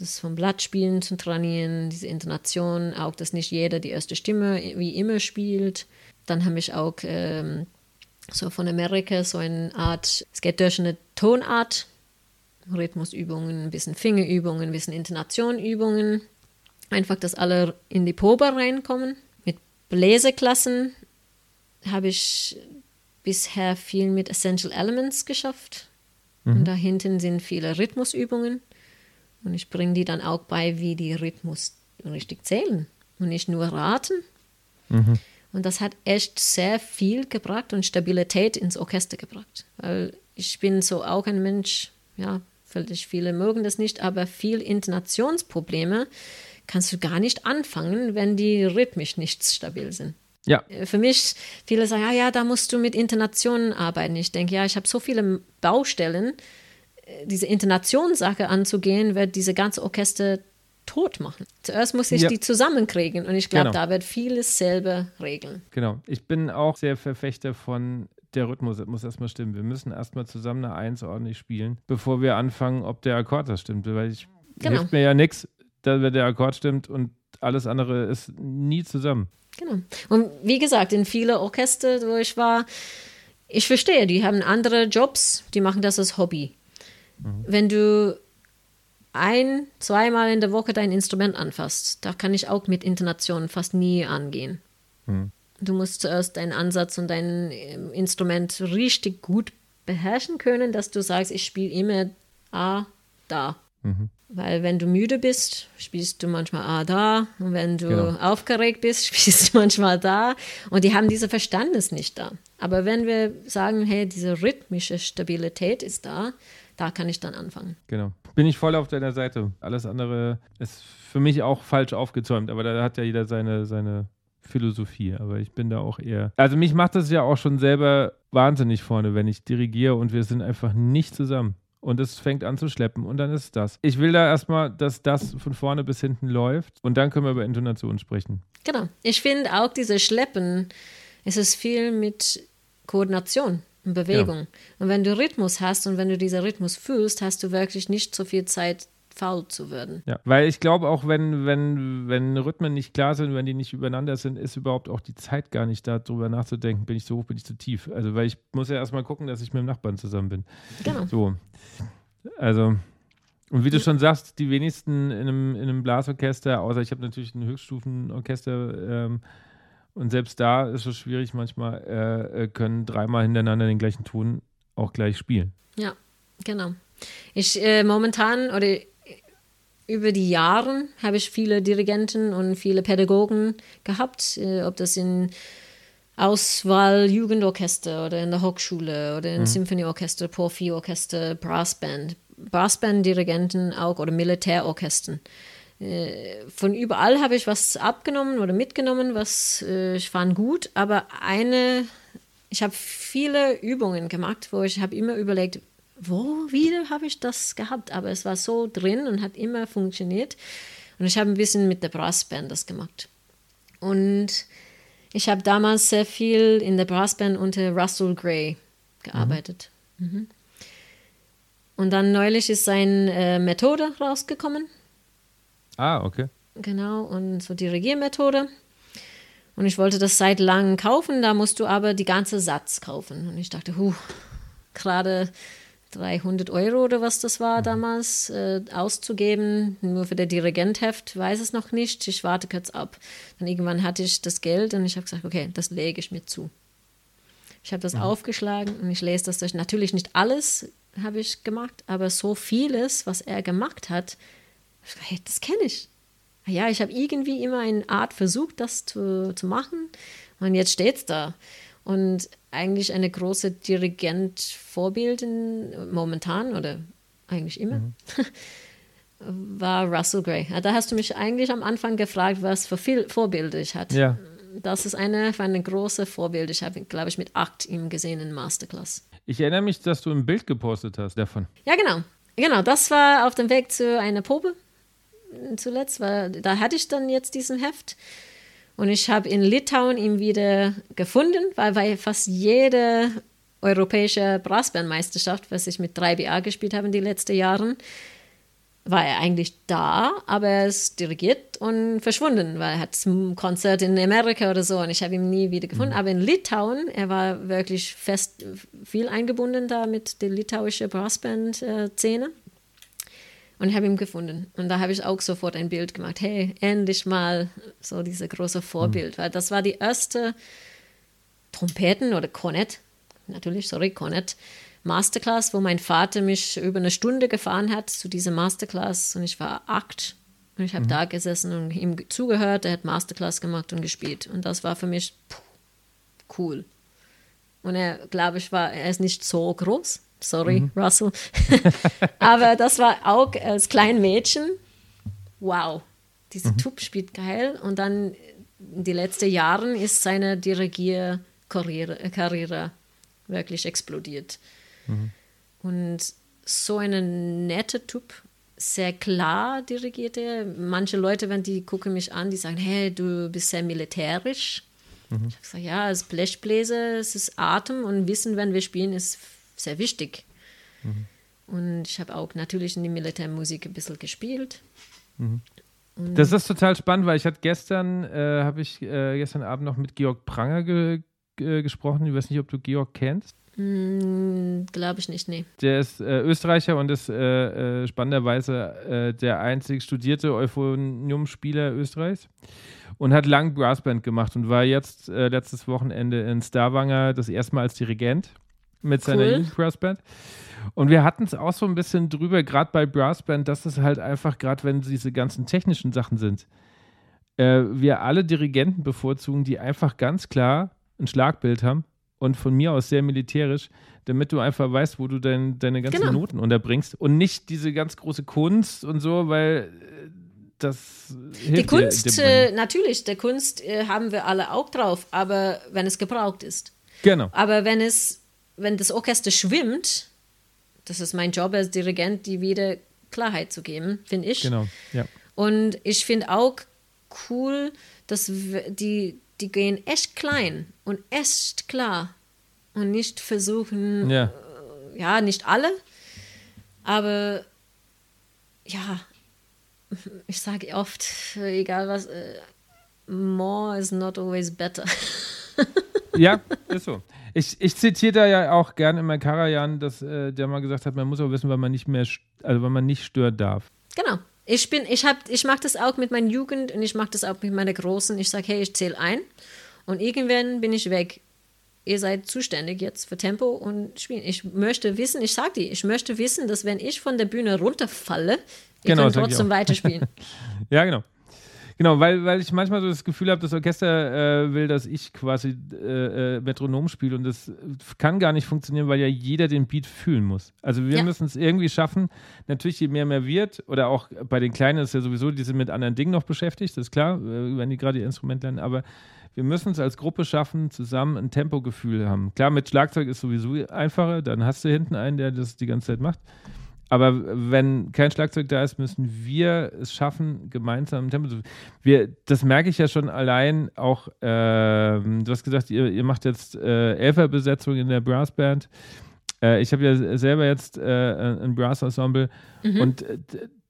das vom Blattspielen zu trainieren, diese Intonation, auch, dass nicht jeder die erste Stimme wie immer spielt. Dann habe ich auch ähm, so von Amerika so eine Art, es geht durch eine Tonart, Rhythmusübungen, ein bisschen Fingerübungen, ein bisschen Intonationübungen. Einfach, dass alle in die Probe reinkommen. Mit Bläserklassen habe ich bisher viel mit Essential Elements geschafft. Mhm. Und da hinten sind viele Rhythmusübungen. Und ich bringe die dann auch bei, wie die Rhythmus richtig zählen und nicht nur raten. Mhm. Und das hat echt sehr viel gebracht und Stabilität ins Orchester gebracht. Weil ich bin so auch ein Mensch, ja, vielleicht viele mögen das nicht, aber viel Intonationsprobleme kannst du gar nicht anfangen, wenn die rhythmisch nicht stabil sind. Ja. Für mich, viele sagen, ja, ja, da musst du mit Intonationen arbeiten. Ich denke, ja, ich habe so viele Baustellen, diese Intonationssache anzugehen, wird diese ganze Orchester tot machen. Zuerst muss ich ja. die zusammenkriegen und ich glaube, genau. da wird vieles selber regeln. Genau. Ich bin auch sehr Verfechter von der Rhythmus. Das muss erstmal stimmen. Wir müssen erstmal zusammen eine Eins ordentlich spielen, bevor wir anfangen, ob der Akkord das stimmt. Weil ich genau. hilft mir ja nichts, wenn der Akkord stimmt und alles andere ist nie zusammen. Genau. Und wie gesagt, in vielen Orchester, wo ich war, ich verstehe, die haben andere Jobs, die machen das als Hobby. Mhm. Wenn du ein-, zweimal in der Woche dein Instrument anfasst, da kann ich auch mit Intonationen fast nie angehen. Mhm. Du musst zuerst deinen Ansatz und dein Instrument richtig gut beherrschen können, dass du sagst, ich spiele immer A, da. Mhm. Weil wenn du müde bist, spielst du manchmal A, da. Und wenn du genau. aufgeregt bist, spielst du manchmal da. Und die haben dieses Verständnis nicht da. Aber wenn wir sagen, hey, diese rhythmische Stabilität ist da, da kann ich dann anfangen. Genau. Bin ich voll auf deiner Seite. Alles andere ist für mich auch falsch aufgezäumt. Aber da hat ja jeder seine, seine Philosophie. Aber ich bin da auch eher... Also mich macht das ja auch schon selber wahnsinnig vorne, wenn ich dirigiere und wir sind einfach nicht zusammen. Und es fängt an zu schleppen und dann ist das. Ich will da erstmal, dass das von vorne bis hinten läuft und dann können wir über Intonation sprechen. Genau. Ich finde auch diese Schleppen, es ist viel mit Koordination und Bewegung. Ja. Und wenn du Rhythmus hast und wenn du diesen Rhythmus fühlst, hast du wirklich nicht so viel Zeit, faul zu werden. Ja, weil ich glaube auch, wenn, wenn, wenn Rhythmen nicht klar sind, wenn die nicht übereinander sind, ist überhaupt auch die Zeit gar nicht da, drüber nachzudenken, bin ich zu hoch, bin ich zu tief. Also, weil ich muss ja erstmal gucken, dass ich mit dem Nachbarn zusammen bin. Genau. So. Also, und wie du schon sagst, die wenigsten in einem, in einem Blasorchester, außer ich habe natürlich ein Höchststufenorchester, ähm, und selbst da ist es schwierig, manchmal äh, können dreimal hintereinander den gleichen Ton auch gleich spielen. Ja, genau. Ich äh, momentan oder über die Jahre habe ich viele Dirigenten und viele Pädagogen gehabt, äh, ob das in Auswahl Jugendorchester oder in der Hochschule oder in mhm. Symphonieorchester, Porphyorchester, Brassband, Brassband-Dirigenten auch oder Militärorchestern. Äh, von überall habe ich was abgenommen oder mitgenommen, was äh, ich fand gut, aber eine, ich habe viele Übungen gemacht, wo ich habe immer überlegt, wo wieder habe ich das gehabt, aber es war so drin und hat immer funktioniert und ich habe ein bisschen mit der Brassband das gemacht und ich habe damals sehr viel in der Brassband unter Russell Gray gearbeitet. Mhm. Mhm. Und dann neulich ist seine äh, Methode rausgekommen. Ah, okay. Genau, und so Dirigiermethode. Und ich wollte das seit langem kaufen, da musst du aber die ganze Satz kaufen. Und ich dachte, huh, gerade dreihundert Euro oder was das war damals, äh, auszugeben, nur für das Dirigentheft, weiß es noch nicht, ich warte kurz ab. Dann irgendwann hatte ich das Geld und ich habe gesagt, okay, das lege ich mir zu. Ich habe das mhm. aufgeschlagen und ich lese das durch. Natürlich nicht alles habe ich gemacht, aber so vieles, was er gemacht hat, ich dachte, hey, das kenne ich. Ja, ich habe irgendwie immer eine Art versucht, das zu, zu machen und jetzt steht es da. Und eigentlich eine große Dirigent-Vorbild momentan oder eigentlich immer, mhm. war Russell Gray. Da hast du mich eigentlich am Anfang gefragt, was für viel Vorbilder ich hatte. Ja. Das ist eine, eine große Vorbild. Ich habe, glaube ich, mit acht ihm gesehen in Masterclass. Ich erinnere mich, dass du ein Bild gepostet hast davon. Ja, genau. Genau, das war auf dem Weg zu einer Probe zuletzt. War, da hatte ich dann jetzt diesen Heft. Und ich habe in Litauen ihn wieder gefunden, weil bei fast jede europäische Brassbandmeisterschaft, was ich mit drei B A gespielt habe in den letzten Jahren, war er eigentlich da, aber er ist dirigiert und verschwunden, weil er hat ein Konzert in Amerika oder so und ich habe ihn nie wieder gefunden. Mhm. Aber in Litauen, er war wirklich fest viel eingebunden da mit der litauischen Brassband-Szene und ich habe ihn gefunden. Und da habe ich auch sofort ein Bild gemacht. Hey, endlich mal so dieses große Vorbild, mhm. weil das war die erste Trompeten- oder Kornett, natürlich, sorry, Kornett, Masterclass, wo mein Vater mich über eine Stunde gefahren hat zu dieser Masterclass und ich war acht und ich habe mhm. da gesessen und ihm zugehört, er hat Masterclass gemacht und gespielt und das war für mich puh, cool. Und er, glaube ich, war, er ist nicht so groß, sorry, mhm. Russell, aber das war auch als kleines Mädchen, wow, dieser mhm. Typ spielt geil und dann in den letzten Jahren ist seine Dirigierkarriere Karriere wirklich explodiert. Mhm. Und so ein netter Typ, sehr klar dirigiert er. Manche Leute, wenn die gucken mich an, die sagen, hey, du bist sehr militärisch. Mhm. Ich sage, ja, als Blechbläser, es ist Atem und Wissen, wenn wir spielen, ist sehr wichtig. Mhm. Und ich habe auch natürlich in die Militärmusik ein bisschen gespielt. Mhm. Das ist total spannend, weil ich hatte gestern, äh, habe ich äh, gestern Abend noch mit Georg Pranger ge- ge- gesprochen. Ich weiß nicht, ob du Georg kennst. Mm, glaube ich nicht, nee. Der ist äh, Österreicher und ist äh, äh, spannenderweise äh, der einzig studierte Euphonium-Spieler Österreichs und hat lang Brassband gemacht und war jetzt äh, letztes Wochenende in Stavanger das erste Mal als Dirigent mit seiner Cool. Jugendbrassband. Und wir hatten es auch so ein bisschen drüber, gerade bei Brassband, dass es halt einfach, gerade wenn diese ganzen technischen Sachen sind, äh, wir alle Dirigenten bevorzugen, die einfach ganz klar ein Schlagbild haben und von mir aus sehr militärisch, damit du einfach weißt, wo du dein, deine ganzen Genau. Noten unterbringst und nicht diese ganz große Kunst und so, weil äh, das hilft Die Kunst, dir, äh, natürlich, der Kunst äh, haben wir alle auch drauf, aber wenn es gebraucht ist. Genau. Aber wenn es, wenn das Orchester schwimmt, das ist mein Job als Dirigent, die wieder Klarheit zu geben, finde ich. Genau, ja. Und ich finde auch cool, dass w- die, die gehen echt klein und echt klar und nicht versuchen, Ja. äh, ja, nicht alle, aber ja, ich sage oft, äh, egal was, äh, more is not always better. Ja, ist so. Ich, ich zitiere da ja auch gerne immer Karajan, dass äh, der mal gesagt hat, man muss auch wissen, wann man nicht mehr, st- also wann man nicht stören darf. Genau. Ich bin, ich hab, ich mache das auch mit meiner Jugend und ich mache das auch mit meiner Großen. Ich sage, hey, ich zähle ein und irgendwann bin ich weg. Ihr seid zuständig jetzt für Tempo und Spielen. Ich möchte wissen, ich sage dir, ich möchte wissen, dass wenn ich von der Bühne runterfalle, ihr Genau, könnt sag ich trotzdem auch. weiterspielen. Ja, genau. Genau, weil, weil ich manchmal so das Gefühl habe, das Orchester äh, will, dass ich quasi äh, äh, Metronom spiele und das kann gar nicht funktionieren, weil ja jeder den Beat fühlen muss. Also wir Ja. müssen es irgendwie schaffen, natürlich je mehr mehr wird oder auch bei den Kleinen ist ja sowieso, die sind mit anderen Dingen noch beschäftigt, das ist klar, äh, wenn die gerade ihr Instrument lernen, aber wir müssen es als Gruppe schaffen, zusammen ein Tempogefühl haben. Klar, mit Schlagzeug ist sowieso einfacher, dann hast du hinten einen, der das die ganze Zeit macht. Aber wenn kein Schlagzeug da ist, müssen wir es schaffen, gemeinsam ein Tempo zu. Wir, das merke ich ja schon allein auch, ähm, du hast gesagt, ihr, ihr macht jetzt äh, Elferbesetzung in der Brassband. Äh, ich habe ja selber jetzt äh, ein Brass-Ensemble Mhm. und äh,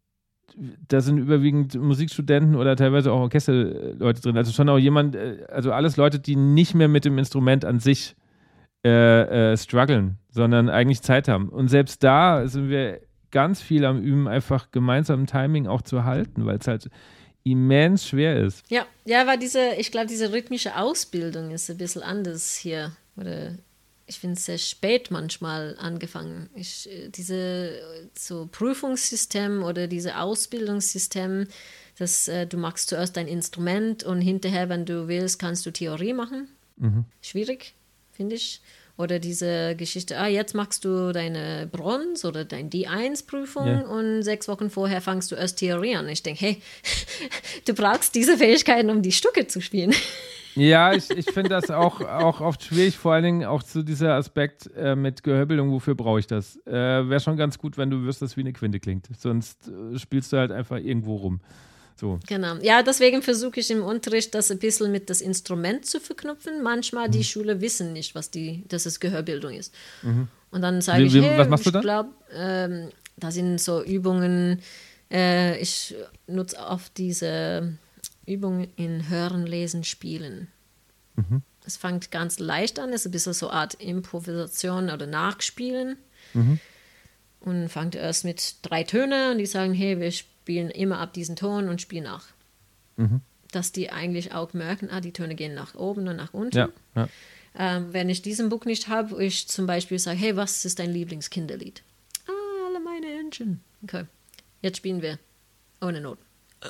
da sind überwiegend Musikstudenten oder teilweise auch Orchesterleute drin. Also schon auch jemand, äh, also alles Leute, die nicht mehr mit dem Instrument an sich äh, äh, strugglen, sondern eigentlich Zeit haben. Und selbst da sind wir ganz viel am Üben, einfach gemeinsam Timing auch zu halten, weil es halt immens schwer ist. Ja, ja, weil diese, ich glaube, diese rhythmische Ausbildung ist ein bisschen anders hier. Oder ich finde es sehr spät manchmal angefangen. Ich, äh, diese äh, so Prüfungssystem oder diese Ausbildungssystem, dass äh, du machst zuerst dein Instrument und hinterher, wenn du willst, kannst du Theorie machen. Mhm. Schwierig, finde ich. Oder diese Geschichte, ah, jetzt machst du deine Bronze oder dein D eins Prüfung Ja. und sechs Wochen vorher fangst du erst Theorie an. Ich denke, hey, du brauchst diese Fähigkeiten, um die Stücke zu spielen. Ja, ich, ich finde das auch, auch oft schwierig, vor allen Dingen auch zu dieser Aspekt äh, mit Gehörbildung, wofür brauche ich das? Äh, Wäre schon ganz gut, wenn du wüsstest, wie eine Quinte klingt. Sonst äh, spielst du halt einfach irgendwo rum. So. Genau. Ja, deswegen versuche ich im Unterricht das ein bisschen mit das Instrument zu verknüpfen. Manchmal die Schüler wissen nicht, was die, dass es Gehörbildung ist. Und dann sage Wie- ich, wie- hey, was machst du ich dann? glaube, ähm, da sind so Übungen, Äh, ich nutze oft diese Übung in Hören, Lesen, Spielen. Mhm. Es fängt ganz leicht an, ist ein bisschen so eine Art Improvisation oder Nachspielen. Mhm. Und fängt erst mit drei Tönen und die sagen, hey, wir spielen immer ab diesen Ton und spielen nach. Mhm. Dass die eigentlich auch merken, ah, die Töne gehen nach oben und nach unten. Ja, ja. Ähm, wenn ich diesen Buch nicht habe, ich zum Beispiel sage, hey, was ist dein Lieblingskinderlied? Ah, alle meine Engine. Okay, jetzt spielen wir ohne Noten.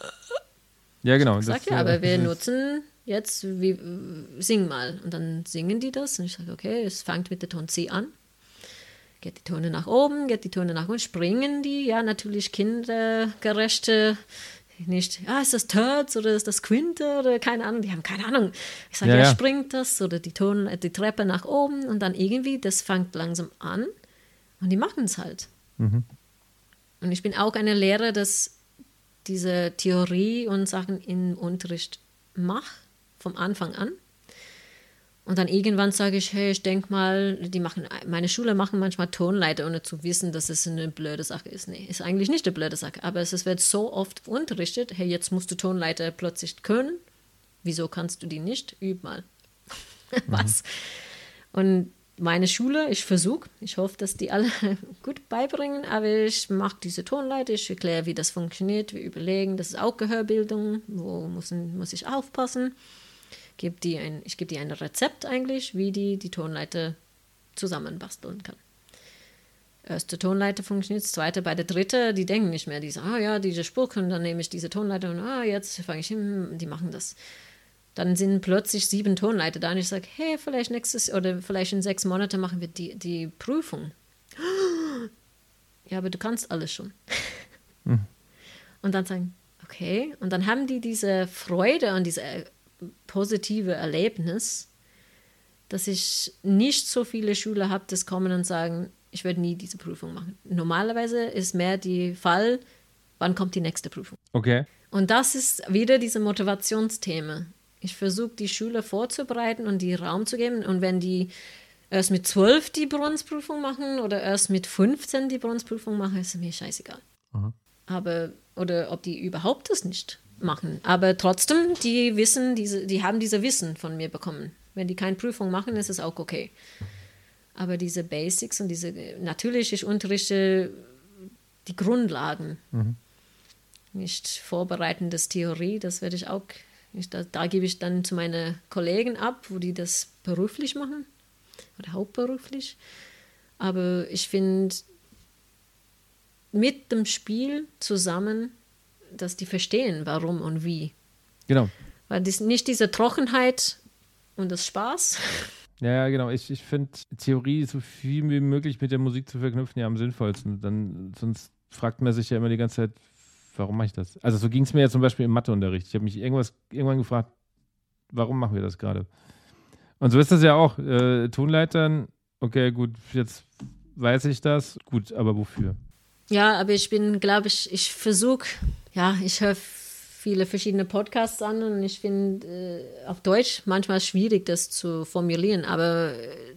Ja, genau. Ich sage, das, ja, äh, aber wir das ist- nutzen jetzt, wie, sing mal. Und dann singen die das. Und ich sage, okay, es fängt mit der Ton C an. Geht die Töne nach oben, geht die Töne nach unten, springen die. Ja, natürlich kindergerechte, nicht, ja, ist das Thirds oder ist das Quinte oder keine Ahnung, die haben keine Ahnung. Ich sage, Ja, ja, ja. springt das oder die, Ton, die Treppe nach oben und dann irgendwie, das fängt langsam an und die machen es halt. Mhm. Und ich bin auch eine Lehrer, dass diese Theorie und Sachen im Unterricht mache, vom Anfang an. Und dann irgendwann sage ich, hey, ich denke mal, die machen, meine Schüler machen manchmal Tonleiter, ohne zu wissen, dass es eine blöde Sache ist. Nee, ist eigentlich nicht eine blöde Sache, aber es wird so oft unterrichtet, hey, jetzt musst du Tonleiter plötzlich können. Wieso kannst du die nicht? Üb mal. Was? Und meine Schule, ich versuche, ich hoffe, dass die alle gut beibringen, aber ich mache diese Tonleiter, ich erkläre, wie das funktioniert, wir überlegen, das ist auch Gehörbildung, wo muss, muss ich aufpassen. Gebe die ein, ich gebe dir ein Rezept eigentlich, wie die die Tonleiter zusammenbasteln kann. Erste Tonleiter funktioniert, zweite, bei der dritte, die denken nicht mehr, die sagen, ah ja, diese Spruch und dann nehme ich diese Tonleiter und ah, jetzt fange ich hin, die machen das. Dann sind plötzlich sieben Tonleiter da und ich sage, hey, vielleicht nächstes oder vielleicht in sechs Monaten machen wir die, die Prüfung. Ja, aber du kannst alles schon. Mhm. Und dann sagen, okay, und dann haben die diese Freude und diese positive Erlebnis, dass ich nicht so viele Schüler habe, die kommen und sagen, ich werde nie diese Prüfung machen. Normalerweise ist mehr der Fall, wann kommt die nächste Prüfung? Okay. Und das ist wieder diese Motivationsthema. Ich versuche, die Schüler vorzubereiten und die Raum zu geben. Und wenn die erst mit zwölf die Bronsprüfung machen oder erst mit fünfzehn die Bronsprüfung machen, ist mir scheißegal. Aha. Aber, oder ob die überhaupt das nicht machen. Aber trotzdem, die wissen, diese, die haben diese Wissen von mir bekommen. Wenn die keine Prüfung machen, ist es auch okay. Aber diese Basics und diese, natürlich, ich unterrichte die Grundlagen. Mhm. Nicht vorbereitendes Theorie, das werde ich auch, ich, da, da gebe ich dann zu meinen Kollegen ab, wo die das beruflich machen oder hauptberuflich. Aber ich finde, mit dem Spiel zusammen, dass die verstehen, warum und wie. Genau. Weil das nicht diese Trockenheit und das Spaß. Ja, ja, genau. Ich, ich finde Theorie so viel wie möglich mit der Musik zu verknüpfen ja am sinnvollsten. Dann, sonst fragt man sich ja immer die ganze Zeit, warum mache ich das? Also so ging es mir ja zum Beispiel im Matheunterricht. Ich habe mich irgendwas, irgendwann gefragt, warum machen wir das gerade? Und so ist das ja auch. Äh, Tonleitern, okay, gut, jetzt weiß ich das. Gut, aber wofür? Ja, aber ich bin, glaube ich, ich versuche, ja, ich höre viele verschiedene Podcasts an und ich finde äh, auf Deutsch manchmal schwierig, das zu formulieren, aber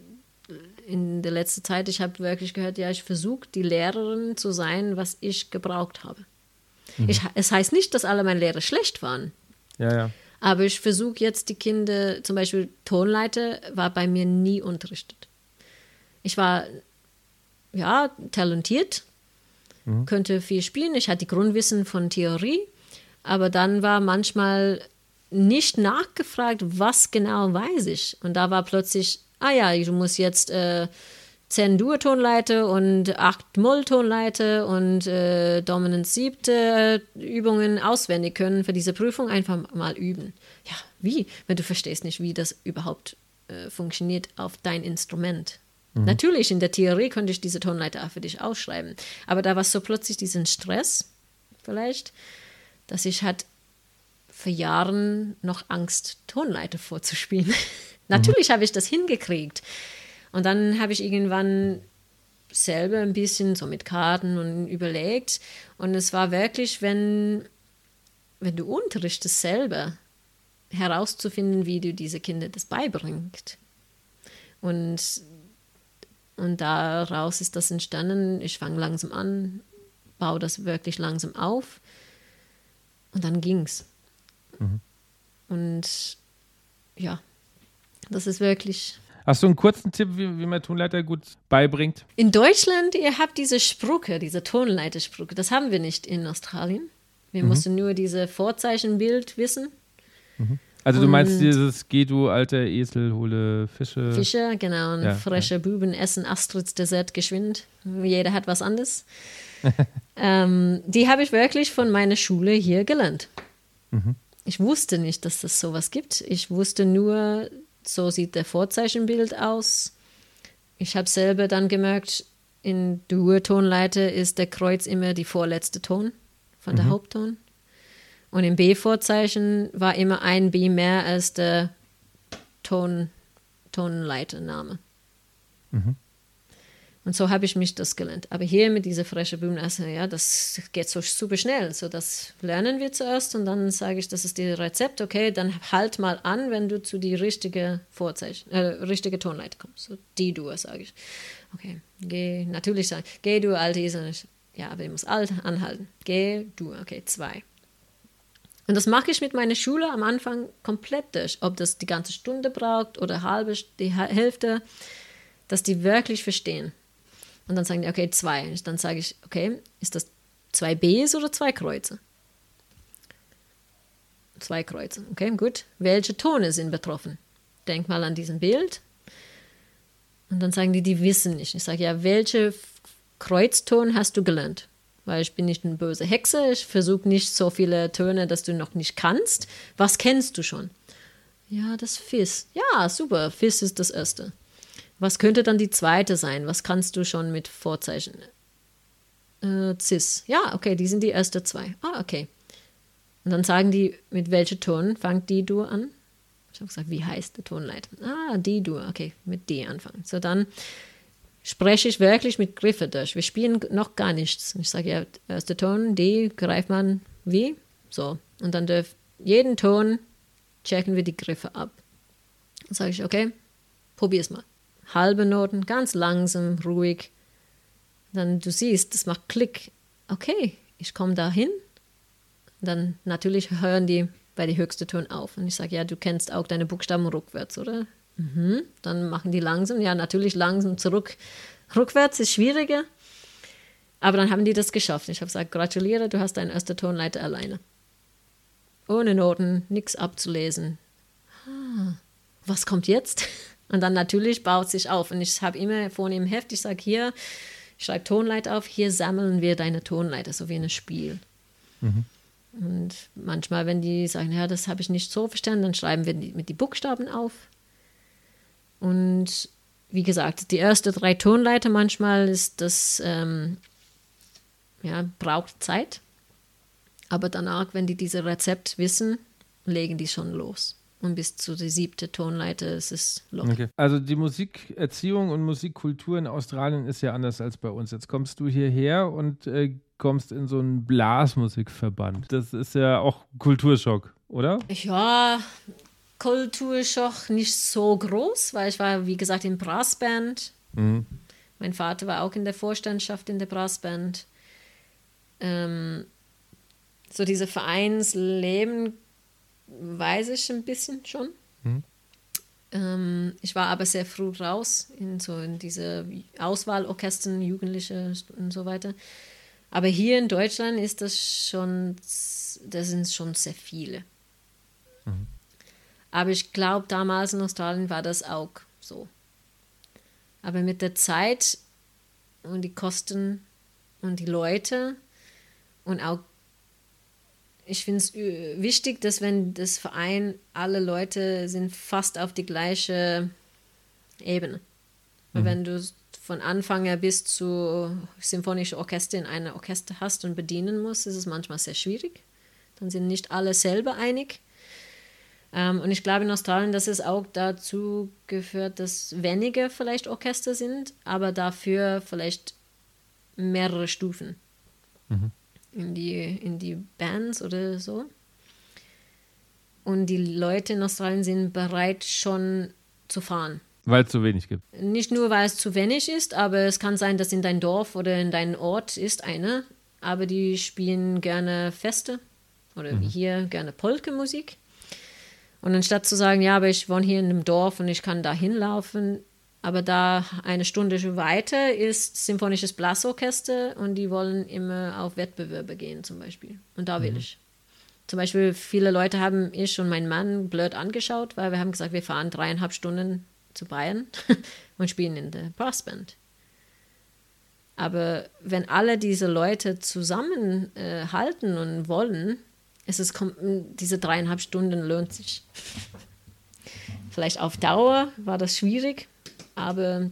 in der letzten Zeit, ich habe wirklich gehört, ja, ich versuche, die Lehrerin zu sein, was ich gebraucht habe. Mhm. Ich, es heißt nicht, dass alle meine Lehrer schlecht waren. Ja, ja. Aber ich versuche jetzt die Kinder, zum Beispiel Tonleiter war bei mir nie unterrichtet. Ich war, ja, talentiert, mhm. könnte viel spielen, ich hatte die Grundwissen von Theorie, aber dann war manchmal nicht nachgefragt, was genau weiß ich. Und da war plötzlich, ah ja, du musst jetzt äh, zehn Dur-Tonleiter und acht Moll-Tonleiter und äh, Dominant siebte Übungen auswendig können für diese Prüfung, einfach mal üben. Ja, wie? Wenn du verstehst nicht, wie das überhaupt äh, funktioniert auf dein Instrument. Mhm. Natürlich, in der Theorie könnte ich diese Tonleiter auch für dich ausschreiben, aber da war so plötzlich diesen Stress vielleicht, dass ich halt für Jahre noch Angst, Tonleiter vorzuspielen. Natürlich mhm. habe ich das hingekriegt. Und dann habe ich irgendwann selber ein bisschen so mit Karten und überlegt. Und es war wirklich, wenn, wenn du unterrichtest selber, herauszufinden, wie du diese Kinder das beibringst. Und, und daraus ist das entstanden. Ich fange langsam an, baue das wirklich langsam auf. Und dann ging's. Mhm. Und ja, das ist wirklich... Hast du einen kurzen Tipp, wie, wie man Tonleiter gut beibringt? In Deutschland, ihr habt diese Sprüche, diese Tonleitersprüche. Das haben wir nicht in Australien. Wir mhm. mussten nur diese Vorzeichenbild wissen. Mhm. Also du meinst dieses Geh du, alter Esel, hole Fische. Fische, genau. Und ja, freche ja. Buben essen Astrids Dessert geschwind. Jeder hat was anderes. ähm, die habe ich wirklich von meiner Schule hier gelernt. Mhm. Ich wusste nicht, dass es sowas gibt. Ich wusste nur... So sieht der Vorzeichenbild aus. Ich habe selber dann gemerkt, in Dur-Tonleiter ist der Kreuz immer die vorletzte Ton von mhm. der Hauptton. Und im B-Vorzeichen war immer ein B mehr als der Ton, Tonleitername. Mhm. Und so habe ich mich das gelernt. Aber hier mit dieser frechen Bühne, also, ja, das geht so super schnell. So, das lernen wir zuerst und dann sage ich, das ist das Rezept. Okay, dann halt mal an, wenn du zu die richtige Vorzeichen, äh, richtige Tonleiter kommst. So, die Dur, sage ich. Okay, geh, natürlich sagen, geh du, alte Esel. Ja, aber ich muss alt anhalten. Geh du, okay, zwei. Und das mache ich mit meiner Schule am Anfang komplett durch. Ob das die ganze Stunde braucht oder halbe, die Hälfte, dass die wirklich verstehen. Und dann sagen die, okay, zwei. Und dann sage ich, okay, ist das zwei Bs oder zwei Kreuze? Zwei Kreuze, okay, gut. Welche Tone sind betroffen? Denk mal an diesen Bild. Und dann sagen die, die wissen nicht. Ich sage, ja, welche Kreuzton hast du gelernt? Weil ich bin nicht eine böse Hexe, ich versuche nicht so viele Töne, dass du noch nicht kannst. Was kennst du schon? Ja, das Fis. Ja, super, Fis ist das erste. Was könnte dann die zweite sein? Was kannst du schon mit Vorzeichen? Äh, Cis. Ja, okay, die sind die ersten zwei. Ah, okay. Und dann sagen die, mit welchem Ton fängt die Dur an? Ich habe gesagt, wie heißt der Tonleiter? Ah, die Dur. Okay, mit D anfangen. So, dann spreche ich wirklich mit Griffe durch. Wir spielen noch gar nichts. Ich sage, ja, erster Ton, D, greift man wie? So. Und dann dürft jeden Ton checken wir die Griffe ab. Dann sage ich, okay, probier's mal. Halbe Noten, ganz langsam, ruhig. Dann du siehst, das macht Klick. Okay, ich komme da hin. Dann natürlich hören die bei der höchsten Ton auf. Und ich sage, ja, du kennst auch deine Buchstaben rückwärts, oder? Mhm. Dann machen die langsam. Ja, natürlich langsam zurück. Rückwärts ist schwieriger. Aber dann haben die das geschafft. Ich habe gesagt, gratuliere, du hast deinen ersten Tonleiter alleine. Ohne Noten, nichts abzulesen. Ah, was kommt jetzt? Und dann natürlich baut sich auf. Und ich habe immer vorne im Heft, ich sage hier, ich schreibe Tonleiter auf, hier sammeln wir deine Tonleiter, so wie ein Spiel. Mhm. Und manchmal, wenn die sagen, ja, das habe ich nicht so verstanden, dann schreiben wir die, mit die Buchstaben auf. Und wie gesagt, die ersten drei Tonleiter manchmal ist das, ähm, ja, braucht Zeit. Aber danach, wenn die dieses Rezept wissen, legen die schon los. Und bis zu der siebten Tonleiter ist es locker. Okay. Also die Musikerziehung und Musikkultur in Australien ist ja anders als bei uns. Jetzt kommst du hierher und äh, kommst in so einen Blasmusikverband. Das ist ja auch Kulturschock, oder? Ja, Kulturschock nicht so groß, weil ich war, wie gesagt, in Brassband. Mhm. Mein Vater war auch in der Vorstandschaft in der Brassband. Ähm, so diese Vereinsleben weiß ich ein bisschen schon. Mhm. Ähm, ich war aber sehr früh raus in so in diese Auswahlorchestern, Jugendliche und so weiter. Aber hier in Deutschland ist das schon, da sind schon sehr viele. Mhm. Aber ich glaube, damals in Australien war das auch so. Aber mit der Zeit und die Kosten und die Leute und auch ich finde es wichtig, dass wenn das Verein, alle Leute sind fast auf die gleiche Ebene. Mhm. Wenn du von Anfänger bis zu symphonische Orchester in einem Orchester hast und bedienen musst, ist es manchmal sehr schwierig. Dann sind nicht alle selber einig. Ähm, und ich glaube in Australien, dass es auch dazu gehört, dass weniger vielleicht Orchester sind, aber dafür vielleicht mehrere Stufen. Mhm. In die, in die Bands oder so. Und die Leute in Australien sind bereit, schon zu fahren. Weil es zu wenig gibt. Nicht nur, weil es zu wenig ist, aber es kann sein, dass in dein Dorf oder in deinem Ort ist einer aber die spielen gerne Feste oder mhm. wie hier gerne Polka-Musik. Und anstatt zu sagen, ja, aber ich wohne hier in einem Dorf und ich kann da hinlaufen, aber da eine Stunde weiter ist Symphonisches Blasorchester und die wollen immer auf Wettbewerbe gehen zum Beispiel. Und da will mhm. ich. Zum Beispiel viele Leute haben ich und mein Mann blöd angeschaut, weil wir haben gesagt, wir fahren dreieinhalb Stunden zu Bayern und spielen in der Brassband. Aber wenn alle diese Leute zusammenhalten äh, und wollen, ist es, diese dreieinhalb Stunden lohnt sich. Vielleicht auf Dauer war das schwierig, aber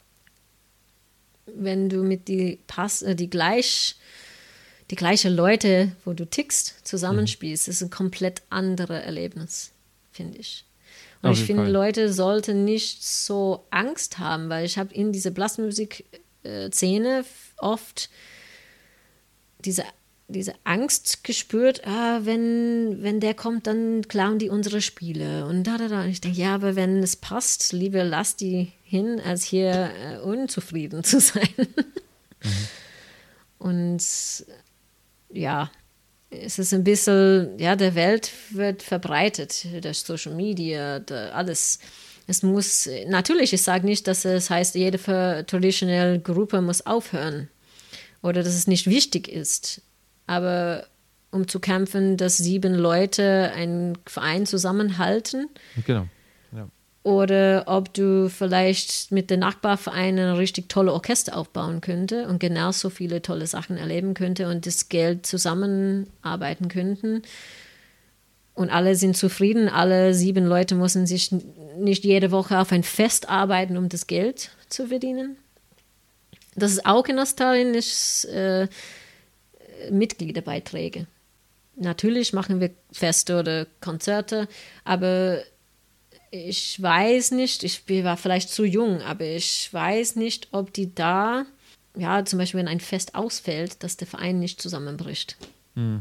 wenn du mit die Pass, äh, die gleich die gleichen Leute, wo du tickst, zusammenspielst, mhm. ist ein komplett anderes Erlebnis, finde ich. Und Auf ich finde, Fall. Leute sollten nicht so Angst haben, weil ich habe in dieser Blasmusik-Szene oft diese, diese Angst gespürt, ah, wenn, wenn der kommt, dann klauen die unsere Spiele und da, da, da. Und ich denke, ja, aber wenn es passt, lieber lass die hin, als hier äh, unzufrieden zu sein. Mhm. Und ja, es ist ein bisschen, ja, der Welt wird verbreitet durch Social Media, alles. Es muss, natürlich, ich sage nicht, dass es heißt, jede traditionelle Gruppe muss aufhören oder dass es nicht wichtig ist. Aber um zu kämpfen, dass sieben Leute einen Verein zusammenhalten. Genau. Ja. Oder ob du vielleicht mit den Nachbarvereinen ein richtig tolle Orchester aufbauen könnte und genauso viele tolle Sachen erleben könnte und das Geld zusammenarbeiten könnten. Und alle sind zufrieden, alle sieben Leute müssen sich nicht jede Woche auf ein Fest arbeiten, um das Geld zu verdienen. Das ist auch in Australien ist, äh, Mitgliederbeiträge. Natürlich machen wir Feste oder Konzerte, aber ich weiß nicht, ich war vielleicht zu jung, aber ich weiß nicht, ob die da, ja, zum Beispiel, wenn ein Fest ausfällt, dass der Verein nicht zusammenbricht. Hm.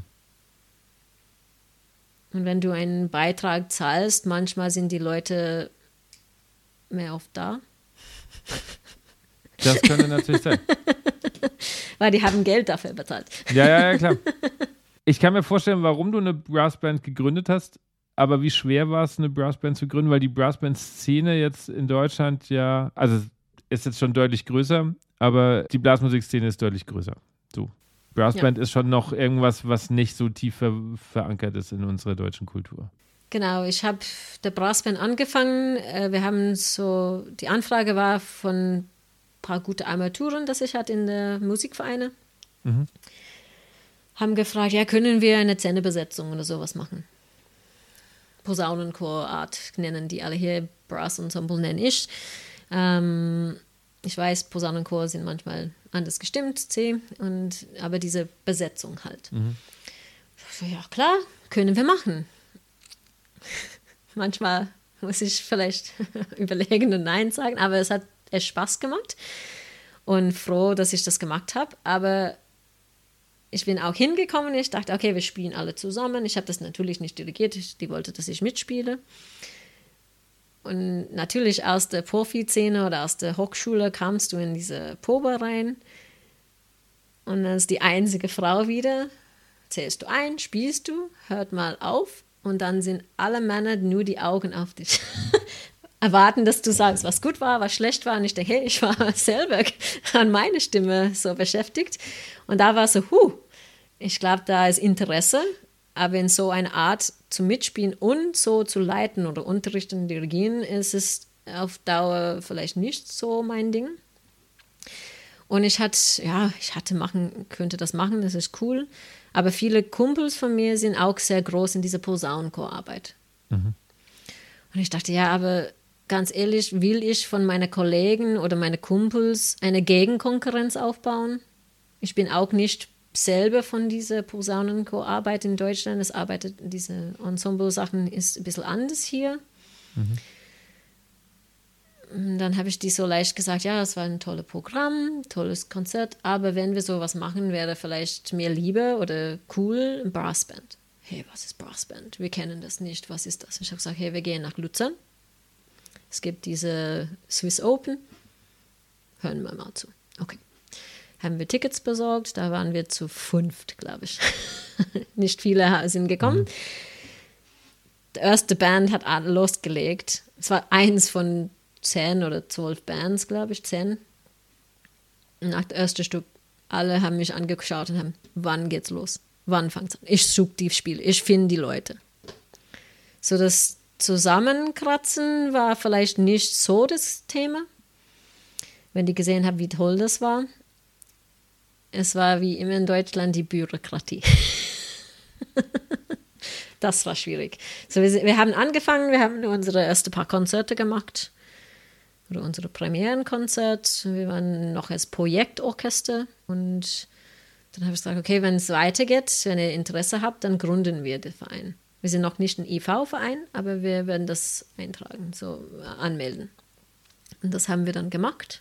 Und wenn du einen Beitrag zahlst, manchmal sind die Leute mehr oft da. Das könnte natürlich sein. Weil die haben Geld dafür bezahlt. Ja, ja, ja, klar. Ich kann mir vorstellen, warum du eine Brassband gegründet hast. Aber wie schwer war es, eine Brassband zu gründen? Weil die Brassband-Szene jetzt in Deutschland ja, also ist jetzt schon deutlich größer, aber die Blasmusikszene ist deutlich größer. So. Brassband ja. ist schon noch irgendwas, was nicht so tief ver- verankert ist in unserer deutschen Kultur. Genau, ich habe der Brassband angefangen. Wir haben so, die Anfrage war von ein paar gute Armaturen, das ich hatte in der Musikvereine. Mhm. Haben gefragt, ja, können wir eine Zehnerbesetzung oder sowas machen? Posaunenchor-Art nennen die alle hier, Brass-Ensemble nenne ich. Ähm, ich weiß, Posaunenchor sind manchmal anders gestimmt, C, und, aber diese Besetzung halt. Mhm. So, ja, klar, können wir machen. Manchmal muss ich vielleicht überlegen und Nein sagen, aber es hat echt Spaß gemacht und froh, dass ich das gemacht habe, aber ich bin auch hingekommen, ich dachte, okay, wir spielen alle zusammen. Ich habe das natürlich nicht dirigiert, die wollte, dass ich mitspiele. Und natürlich aus der Profi-Szene oder aus der Hochschule kamst du in diese Probe rein. Und als die einzige Frau wieder, zählst du ein, spielst du, hört mal auf. Und dann sind alle Männer nur die Augen auf dich. Erwarten, dass du sagst, was gut war, was schlecht war. Und ich denke, hey, ich war selber an meine Stimme so beschäftigt. Und da war so, huh, ich glaube, da ist Interesse, aber in so einer Art zu mitspielen und so zu leiten oder unterrichten, dirigieren, ist es auf Dauer vielleicht nicht so mein Ding. Und ich hatte, ja, ich hatte machen, könnte das machen, das ist cool. Aber viele Kumpels von mir sind auch sehr groß in dieser Posaunenchorarbeit. Mhm. Und ich dachte, ja, aber ganz ehrlich, will ich von meinen Kollegen oder meinen Kumpels eine Gegenkonkurrenz aufbauen? Ich bin auch nicht selber von dieser Posaunenchorarbeit in Deutschland. Es arbeitet, diese Ensemble-Sachen ist ein bisschen anders hier. Mhm. Und dann habe ich die so leicht gesagt, ja, das war ein tolles Programm, tolles Konzert, aber wenn wir sowas machen, wäre vielleicht mir lieber oder cool ein Brassband. Hey, was ist Brassband? Wir kennen das nicht, was ist das? Ich habe gesagt, hey, wir gehen nach Luzern. Es gibt diese Swiss Open. Hören wir mal zu. Okay. haben wir Tickets besorgt. Da waren wir zu fünft, glaube ich. Nicht viele sind gekommen. Mhm. Die erste Band hat losgelegt. Es war eins von zehn oder zwölf Bands, glaube ich, zehn. Und nach dem ersten Stück, alle haben mich angeschaut und haben, wann geht's los? Wann fängt's an? Ich suche die Spiele, ich finde die Leute. So das Zusammenkratzen war vielleicht nicht so das Thema, wenn die gesehen haben, wie toll das war. Es war wie immer in Deutschland die Bürokratie. Das war schwierig. So, wir, wir haben angefangen, wir haben unsere ersten paar Konzerte gemacht. Oder unsere Premierenkonzert. Wir waren noch als Projektorchester. Und dann habe ich gesagt, okay, wenn es weitergeht, wenn ihr Interesse habt, dann gründen wir den Verein. Wir sind noch nicht ein I V-Verein, aber wir werden das eintragen, so anmelden. Und das haben wir dann gemacht.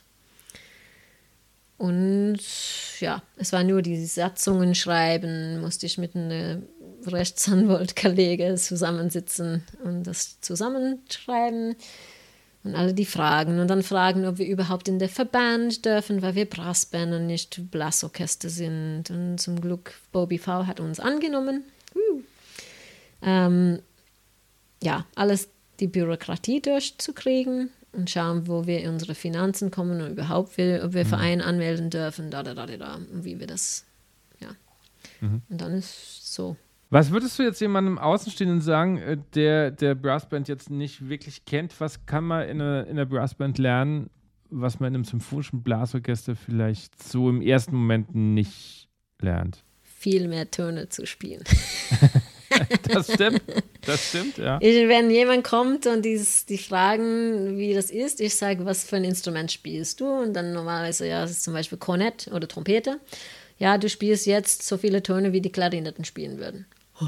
Und ja, es war nur die Satzungen schreiben, musste ich mit einem Rechtsanwalt-Kollege zusammensitzen und das zusammenschreiben und alle die Fragen und dann fragen, ob wir überhaupt in der Verband dürfen, weil wir Brassband und nicht Blassorchester sind. Und zum Glück, Bobby V hat uns angenommen. Uh. Ähm, ja, alles die Bürokratie durchzukriegen und schauen, wo wir unsere Finanzen kommen und überhaupt, wir, ob wir mhm. Verein anmelden dürfen, da, da, da, da, da, und wie wir das, ja. Mhm. Und dann ist so. Was würdest du jetzt jemandem Außenstehenden sagen, der der Brassband jetzt nicht wirklich kennt? Was kann man in einer, in einer Brassband lernen, was man in einem symphonischen Blasorchester vielleicht so im ersten Moment nicht lernt? Viel mehr Töne zu spielen. Das stimmt, das stimmt, ja. Ich, wenn jemand kommt und die, die fragen, wie das ist, ich sage, was für ein Instrument spielst du? Und dann normalerweise, ja, das ist zum Beispiel Kornett oder Trompete. Ja, du spielst jetzt so viele Töne, wie die Klarinetten spielen würden.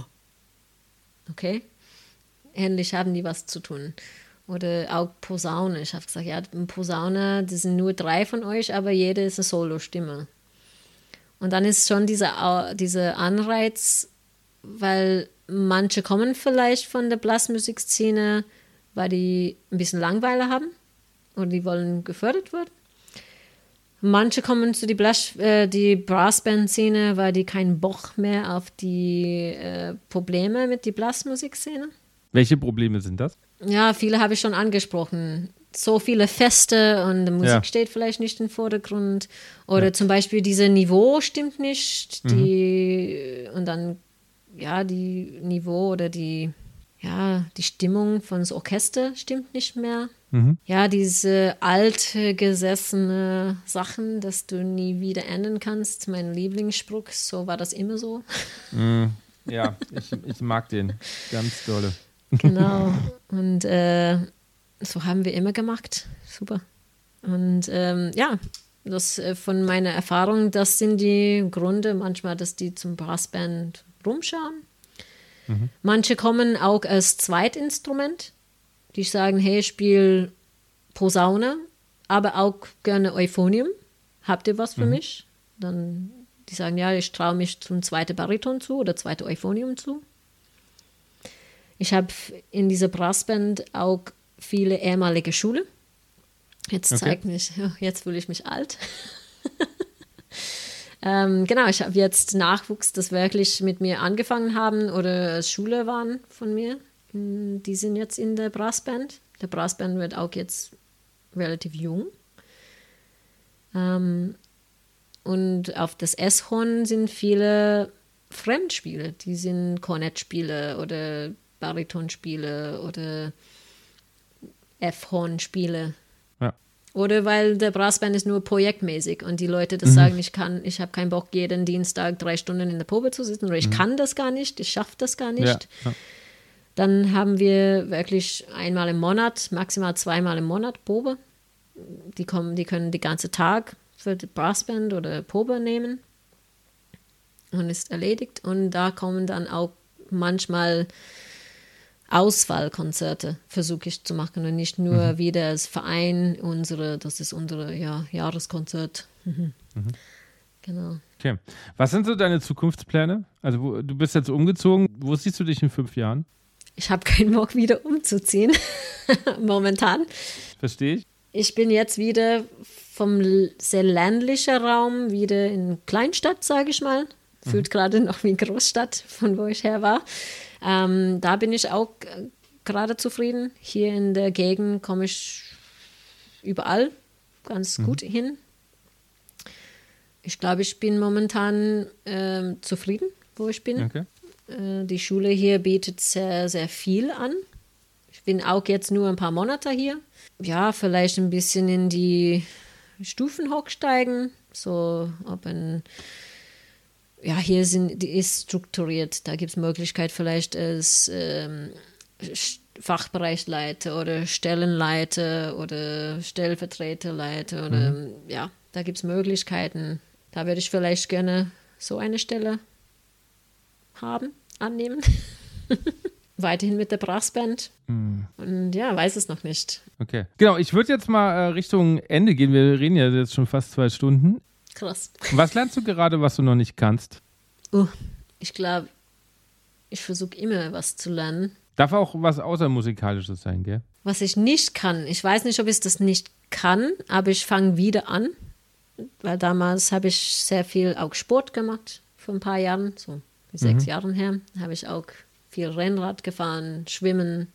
Okay? Ähnlich haben die was zu tun. Oder auch Posaune. Ich habe gesagt, ja, Posaune, das sind nur drei von euch, aber jede ist eine Solo-Stimme. Und dann ist schon dieser, dieser Anreiz, weil manche kommen vielleicht von der Blasmusikszene, weil die ein bisschen Langeweile haben oder die wollen gefördert werden. Manche kommen zu die, Blas, äh, die Brassband-Szene, weil die keinen Bock mehr auf die äh, Probleme mit der Blasmusikszene. Welche Probleme sind das? Ja, viele habe ich schon angesprochen. So viele Feste und die Musik ja. steht vielleicht nicht im Vordergrund. Oder ja. zum Beispiel dieses Niveau stimmt nicht. Die, mhm. Und dann, ja, die Niveau oder die, ja, die Stimmung von das Orchester stimmt nicht mehr. Mhm. Ja, diese alte, gesessene Sachen, dass du nie wieder ändern kannst. Mein Lieblingsspruch, so war das immer so. Mm, ja, ich, ich mag den ganz dolle. Genau, und äh, so haben wir immer gemacht. Super. Und ähm, ja, das äh, von meiner Erfahrung, das sind die Gründe manchmal, dass die zum Brassband rumschauen. Mhm. Manche kommen auch als Zweitinstrument. Die sagen, hey, ich spiele Posaune, aber auch gerne Euphonium. Habt ihr was für mhm. mich? Dann, die sagen, ja, ich traue mich zum zweiten Bariton zu oder zweiten Euphonium zu. Ich habe in dieser Brassband auch viele ehemalige Schule. Jetzt okay. zeigt mich, jetzt fühle ich mich alt. ähm, genau, ich habe jetzt Nachwuchs, das wirklich mit mir angefangen haben oder Schule waren von mir. Die sind jetzt in der Brassband. Der Brassband wird auch jetzt relativ jung. Ähm, und auf das S-Horn sind viele Fremdspiele. Die sind Kornettspiele oder Baritonspiele oder F-Horn-Spiele. Ja. Oder weil der Brassband ist nur projektmäßig und die Leute das mhm. sagen, ich kann, ich habe keinen Bock, jeden Dienstag drei Stunden in der Probe zu sitzen oder ich mhm. kann das gar nicht, ich schaffe das gar nicht. Ja. Ja. Dann haben wir wirklich einmal im Monat, maximal zweimal im Monat Probe. Die kommen, die können den ganzen Tag für die Brassband oder Probe nehmen und ist erledigt. Und da kommen dann auch manchmal Auswahlkonzerte, versuche ich zu machen und nicht nur mhm. wieder als Verein unsere, das ist unsere ja, Jahreskonzert. Mhm. Mhm. Genau. Okay. Was sind so deine Zukunftspläne? Also wo, du bist jetzt umgezogen. Wo siehst du dich in fünf Jahren? Ich habe keinen Bock, wieder umzuziehen, momentan. Verstehe ich. Ich bin jetzt wieder vom sehr ländlichen Raum wieder in Kleinstadt, sage ich mal. Fühlt mhm. gerade noch wie Großstadt, von wo ich her war. Ähm, da bin ich auch gerade zufrieden. Hier in der Gegend komme ich überall ganz mhm. gut hin. Ich glaube, ich bin momentan äh, zufrieden, wo ich bin. Okay. Äh, die Schule hier bietet sehr, sehr viel an. Ich bin auch jetzt nur ein paar Monate hier. Ja, vielleicht ein bisschen in die Stufen hochsteigen. So, ob ein, ja, hier sind, die ist strukturiert. Da gibt es Möglichkeit vielleicht als ähm, Fachbereichsleiter oder Stellenleiter oder Stellvertreterleiter oder mhm. ja, da gibt es Möglichkeiten. Da würde ich vielleicht gerne so eine Stelle haben, annehmen. Weiterhin mit der Brassband. Mm. Und ja, weiß es noch nicht. Okay. Genau, ich würde jetzt mal äh, Richtung Ende gehen. Wir reden ja jetzt schon fast zwei Stunden. Krass. Was lernst du gerade, was du noch nicht kannst? Oh, ich glaube, ich versuche immer was zu lernen. Darf auch was Außermusikalisches sein, gell? Was ich nicht kann. Ich weiß nicht, ob ich das nicht kann, aber ich fange wieder an. Weil damals habe ich sehr viel auch Sport gemacht, vor ein paar Jahren, so sechs mhm. Jahren her. Habe ich auch viel Rennrad gefahren, Schwimmen,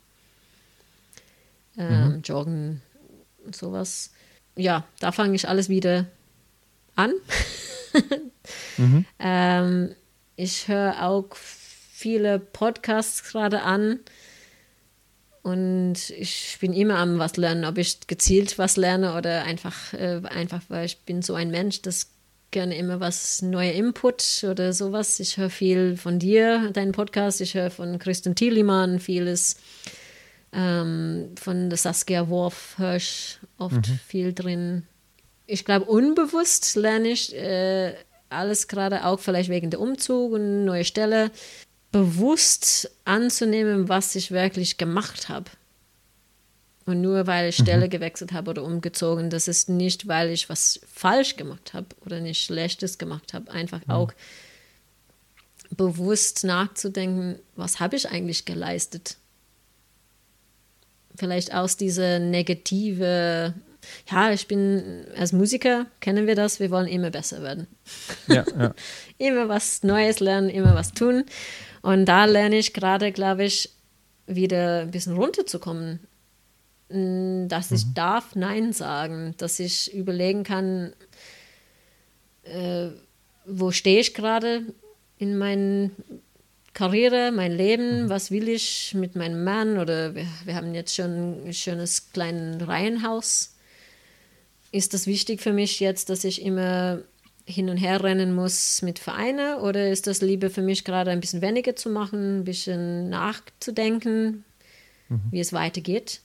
ähm, mhm. Joggen und sowas. Ja, da fange ich alles wieder an. mhm. ähm, ich höre auch viele Podcasts gerade an. Und ich bin immer am was lernen, ob ich gezielt was lerne oder einfach, äh, einfach weil ich bin so ein Mensch, das gerne immer was, neuer Input oder sowas. Ich höre viel von dir, deinen Podcast, ich höre von Kristen Thielemann vieles, ähm, von der Saskia Worf höre ich oft mhm. viel drin. Ich glaube, unbewusst lerne ich äh, alles gerade auch vielleicht wegen der Umzug und neue Stelle, bewusst anzunehmen, was ich wirklich gemacht habe. Und nur weil ich Stelle mhm. gewechselt habe oder umgezogen, das ist nicht, weil ich was falsch gemacht habe oder nicht Schlechtes gemacht habe. Einfach mhm. auch bewusst nachzudenken, was habe ich eigentlich geleistet? Vielleicht aus dieser negative, ja, ich bin als Musiker, kennen wir das, wir wollen immer besser werden. Ja, ja. Immer was Neues lernen, immer was tun. Und da lerne ich gerade, glaube ich, wieder ein bisschen runterzukommen, dass ich mhm. darf Nein sagen, dass ich überlegen kann, äh, wo stehe ich gerade in meiner Karriere, mein Leben, mhm. was will ich mit meinem Mann oder wir, wir haben jetzt schon ein schönes kleines Reihenhaus. Ist das wichtig für mich jetzt, dass ich immer hin und her rennen muss mit Vereinen oder ist das lieber für mich gerade ein bisschen weniger zu machen, ein bisschen nachzudenken, mhm. wie es weitergeht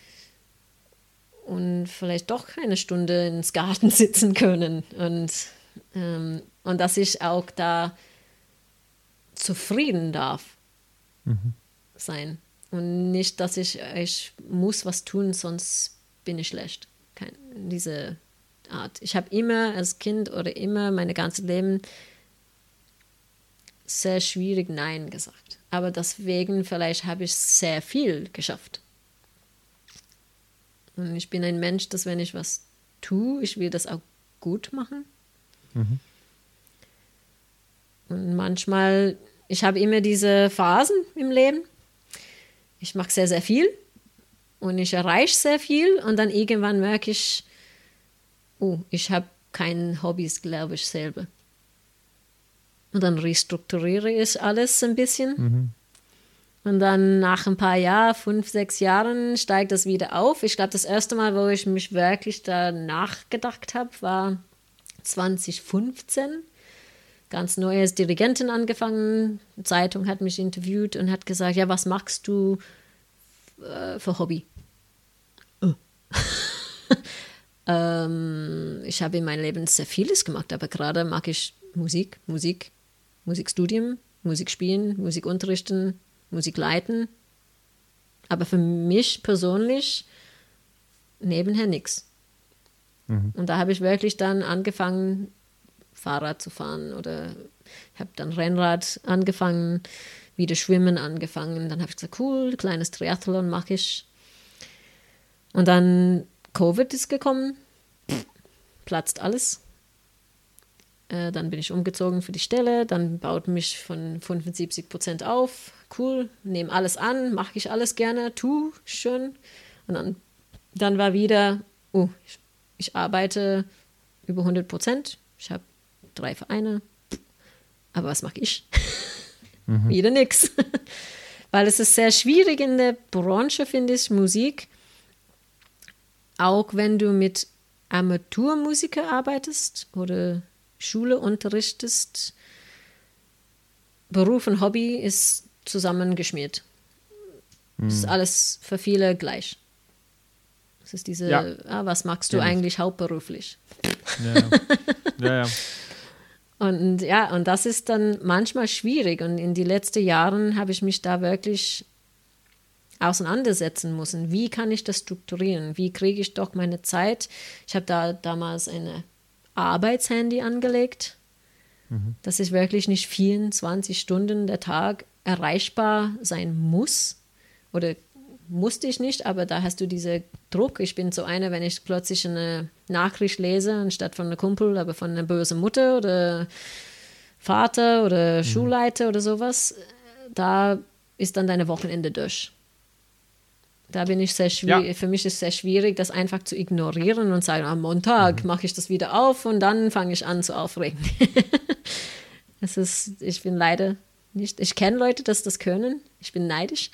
und vielleicht doch eine Stunde ins Garten sitzen können und, ähm, und dass ich auch da zufrieden darf mhm. sein und nicht, dass ich, ich muss was tun, sonst bin ich schlecht. Kein, diese Art. Ich habe immer als Kind oder immer mein ganzes Leben sehr schwierig Nein gesagt. Aber deswegen vielleicht habe ich sehr viel geschafft. Und ich bin ein Mensch, dass wenn ich was tue, ich will das auch gut machen. Mhm. Und manchmal, ich habe immer diese Phasen im Leben. Ich mache sehr, sehr viel und ich erreiche sehr viel und dann irgendwann merke ich, oh, ich habe keine Hobbys, glaube ich, selber. Und dann restrukturiere ich alles ein bisschen. Mhm. Und dann nach ein paar Jahren, fünf, sechs Jahren, steigt das wieder auf. Ich glaube, das erste Mal, wo ich mich wirklich da nachgedacht habe, war zwanzig fünfzehn. Ganz neu als Dirigentin angefangen. Die Zeitung hat mich interviewt und hat gesagt, ja, was machst du äh, für Hobby? Oh. ähm, ich habe in meinem Leben sehr vieles gemacht, aber gerade mag ich Musik, Musik, Musikstudium, Musik spielen, Musik unterrichten, Musik leiten. Aber für mich persönlich nebenher nichts. Mhm. Und da habe ich wirklich dann angefangen, Fahrrad zu fahren oder ich habe dann Rennrad angefangen, wieder Schwimmen angefangen. Dann habe ich gesagt, cool, kleines Triathlon mache ich. Und dann Covid ist gekommen. platzt alles. Äh, dann bin ich umgezogen für die Stelle, dann baut mich von fünfundsiebzig Prozent auf. Cool, nehme alles an, mache ich alles gerne, tu, schön. Und dann, dann war wieder, oh, ich, ich arbeite über hundert Prozent, ich habe drei Vereine, aber was mache ich? Mhm. Wieder nix. Weil es ist sehr schwierig in der Branche, finde ich, Musik, auch wenn du mit Amateurmusiker arbeitest oder Schule unterrichtest, Beruf und Hobby ist zusammengeschmiert. Das ist alles für viele gleich. Das ist diese, ja. ah, was magst du ja, eigentlich hauptberuflich? Ja, ja, ja. Und ja, und das ist dann manchmal schwierig. Und in den letzten Jahren habe ich mich da wirklich auseinandersetzen müssen. Wie kann ich das strukturieren? Wie kriege ich doch meine Zeit? Ich habe da damals eine Arbeitshandy angelegt, mhm. dass ich wirklich nicht vierundzwanzig Stunden der Tag erreichbar sein muss. Oder musste ich nicht, aber da hast du diesen Druck. Ich bin so eine, wenn ich plötzlich eine Nachricht lese, anstatt von einem Kumpel, aber von einer bösen Mutter oder Vater oder mhm. Schulleiter oder sowas, da ist dann deine Wochenende durch. Da bin ich sehr schwierig, ja. Für mich ist es sehr schwierig, das einfach zu ignorieren und sagen, am Montag mhm. mache ich das wieder auf und dann fange ich an zu aufregen. Es ist, ich bin leider nicht, ich kenne Leute, dass das können. Ich bin neidisch.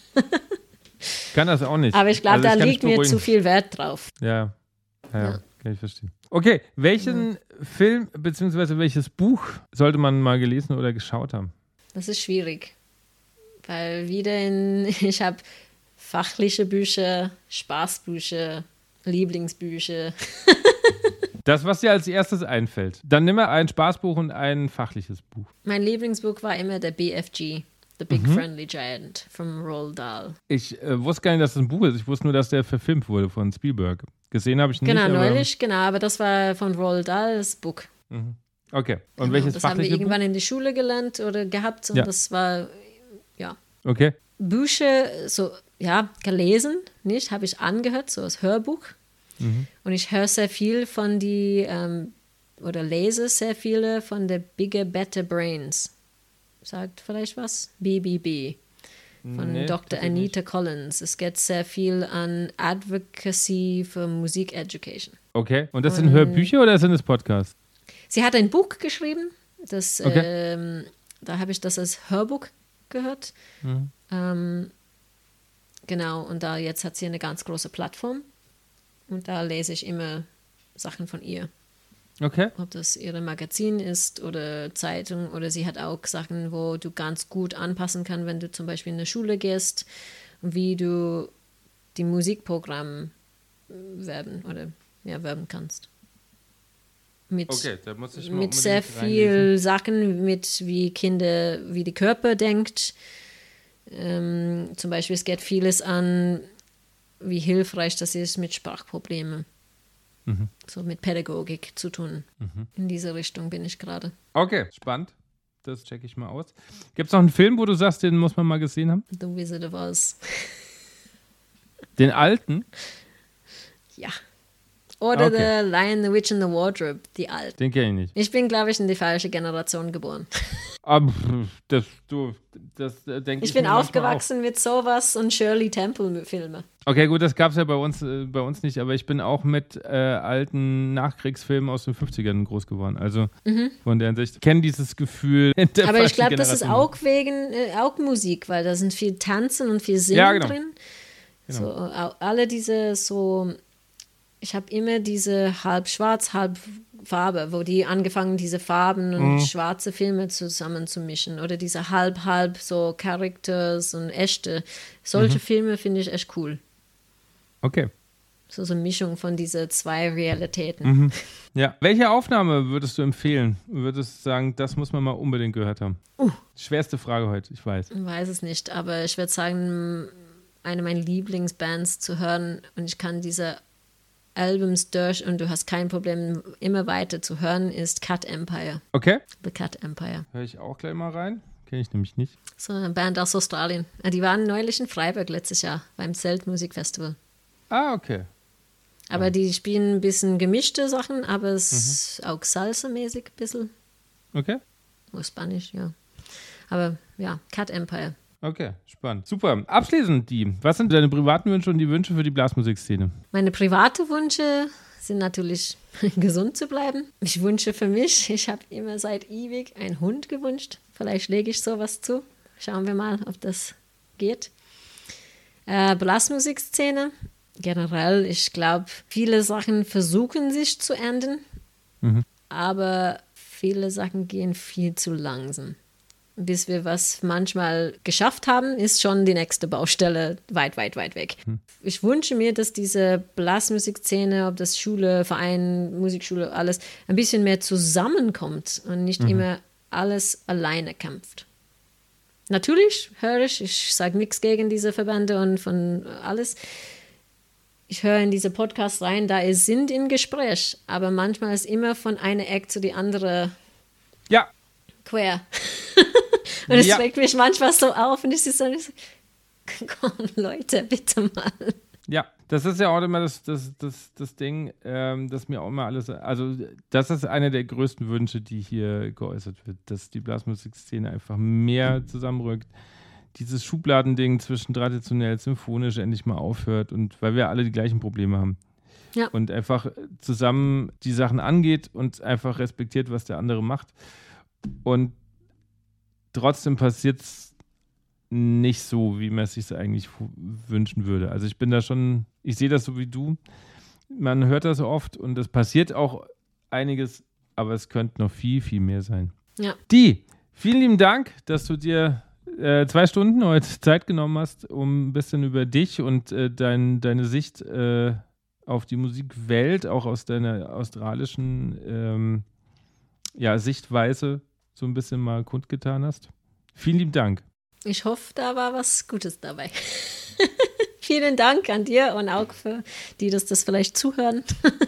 Ich kann das auch nicht. Aber ich glaube, also da liegt mir zu viel Wert drauf. Ja, ja, ja. Kann ich verstehen. Okay, welchen ja. Film bzw. welches Buch sollte man mal gelesen oder geschaut haben? Das ist schwierig, weil wieder in, ich habe fachliche Bücher, Spaßbücher, Lieblingsbücher. Das, was dir als erstes einfällt. Dann nimm mal ein Spaßbuch und ein fachliches Buch. Mein Lieblingsbuch war immer der B F G. The Big mhm. Friendly Giant von Roald Dahl. Ich äh, wusste gar nicht, dass das ein Buch ist. Ich wusste nur, dass der verfilmt wurde von Spielberg. Gesehen habe ich nicht. Genau, neulich, genau. Aber das war von Roald Dahl, das Buch. Mhm. Okay. Und genau, welches das fachliche haben wir irgendwann Buch? in die Schule gelernt oder gehabt. Und ja. das war, ja. Okay. Bücher, so, ja, gelesen, nicht? Habe ich angehört, so als Hörbuch. Mhm. Und ich höre sehr viel von die, ähm, oder lese sehr viele von der Bigger, Better Brains. Sagt vielleicht was? B B B von nee, Doktor Anita nicht. Collins. Es geht sehr viel an Advocacy für Music Education. Okay, und das und sind Hörbücher oder sind es Podcasts? Sie hat ein Buch geschrieben, das, okay. ähm, da habe ich das als Hörbuch gehört. Mhm. Ähm, genau, und da jetzt hat sie eine ganz große Plattform und da lese ich immer Sachen von ihr. Okay. Ob das ihre Magazin ist oder Zeitung oder sie hat auch Sachen, wo du ganz gut anpassen kannst, wenn du zum Beispiel in eine Schule gehst und wie du die Musikprogramm werben oder ja, werben kannst. Mit, okay, da muss ich mal mit sehr viel Sachen, mit wie Kinder, wie die Körper denkt. Ähm, zum Beispiel, es geht vieles an, wie hilfreich das ist mit Sprachproblemen. Mhm. So mit Pädagogik zu tun. Mhm. In diese Richtung bin ich gerade. Okay, spannend. Das checke ich mal aus. Gibt es noch einen Film, wo du sagst, den muss man mal gesehen haben? The Wizard of Oz. Den alten? Ja. Oder okay. The Lion, the Witch and the Wardrobe, die alten. Den kenne ich nicht. Ich bin, glaube ich, in die falsche Generation geboren. Aber das, du, das denke ich Ich bin aufgewachsen mit sowas und Shirley Temple-Filme. Okay, gut, das gab es ja bei uns, äh, bei uns nicht, aber ich bin auch mit äh, alten Nachkriegsfilmen aus den fünfzigern groß geworden. Also mhm. von der Hinsicht, ich kenne dieses Gefühl. Der aber ich glaube, das ist auch wegen äh, auch Musik, weil da sind viel Tanzen und viel Singen ja, genau. drin. Genau. So, alle diese so, ich habe immer diese halb schwarz, halb Farbe, wo die angefangen, diese Farben und mhm. schwarze Filme zusammen zu mischen oder diese halb, halb so Characters und echte. Solche mhm. Filme finde ich echt cool. Okay. So so eine Mischung von diesen zwei Realitäten. Mhm. Ja. Welche Aufnahme würdest du empfehlen? Würdest du sagen, das muss man mal unbedingt gehört haben? Uh. Schwerste Frage heute, ich weiß. Ich weiß es nicht, aber ich würde sagen, eine meiner Lieblingsbands zu hören und ich kann diese Albums durch und du hast kein Problem, immer weiter zu hören, ist Cat Empire. Okay. The Cat Empire. Höre ich auch gleich mal rein. Kenne ich nämlich nicht. So eine Band aus Australien. Die waren neulich in Freiburg letztes Jahr beim Zeltmusikfestival. Ah, okay. Aber die spielen ein bisschen gemischte Sachen, aber es ist mhm. auch Salsa-mäßig ein bisschen. Okay. Oder Spanisch, ja. Aber ja, Cat Empire. Okay, spannend. Super. Abschließend, die. Was sind deine privaten Wünsche und die Wünsche für die Blasmusikszene? Meine privaten Wünsche sind natürlich, gesund zu bleiben. Ich wünsche für mich, ich habe immer seit ewig einen Hund gewünscht. Vielleicht lege ich sowas zu. Schauen wir mal, ob das geht. Äh, Blasmusikszene. Generell, ich glaube, viele Sachen versuchen sich zu ändern, mhm. aber viele Sachen gehen viel zu langsam. Bis wir was manchmal geschafft haben, ist schon die nächste Baustelle weit, weit, weit weg. Mhm. Ich wünsche mir, dass diese Blasmusikszene, ob das Schule, Verein, Musikschule, alles, ein bisschen mehr zusammenkommt und nicht mhm. immer alles alleine kämpft. Natürlich höre ich, ich sage nichts gegen diese Verbände und von alles. Ich höre in diese Podcasts rein, da ist sind im Gespräch, aber manchmal ist immer von einer Ecke zu die andere ja. quer. Und es ja. regt mich manchmal so auf und ich so, komm Leute, bitte mal. Ja, das ist ja auch immer das, das, das, das Ding, ähm, dass mir auch immer alles, also das ist einer der größten Wünsche, die hier geäußert wird, dass die Blasmusikszene einfach mehr zusammenrückt, dieses Schubladending zwischen traditionell, symphonisch endlich mal aufhört und weil wir alle die gleichen Probleme haben. Ja. Und einfach zusammen die Sachen angeht und einfach respektiert, was der andere macht. Und trotzdem passiert es nicht so, wie man es sich eigentlich wünschen würde. Also ich bin da schon, ich sehe das so wie du. Man hört das oft und es passiert auch einiges, aber es könnte noch viel, viel mehr sein. Ja. Die, vielen lieben Dank, dass du dir äh, zwei Stunden heute Zeit genommen hast, um ein bisschen über dich und äh, dein, deine Sicht äh, auf die Musikwelt, auch aus deiner australischen ähm, ja, Sichtweise so ein bisschen mal kundgetan hast. Vielen lieben Dank. Ich hoffe, da war was Gutes dabei. Vielen Dank an dir und auch für die, dass das vielleicht zuhören.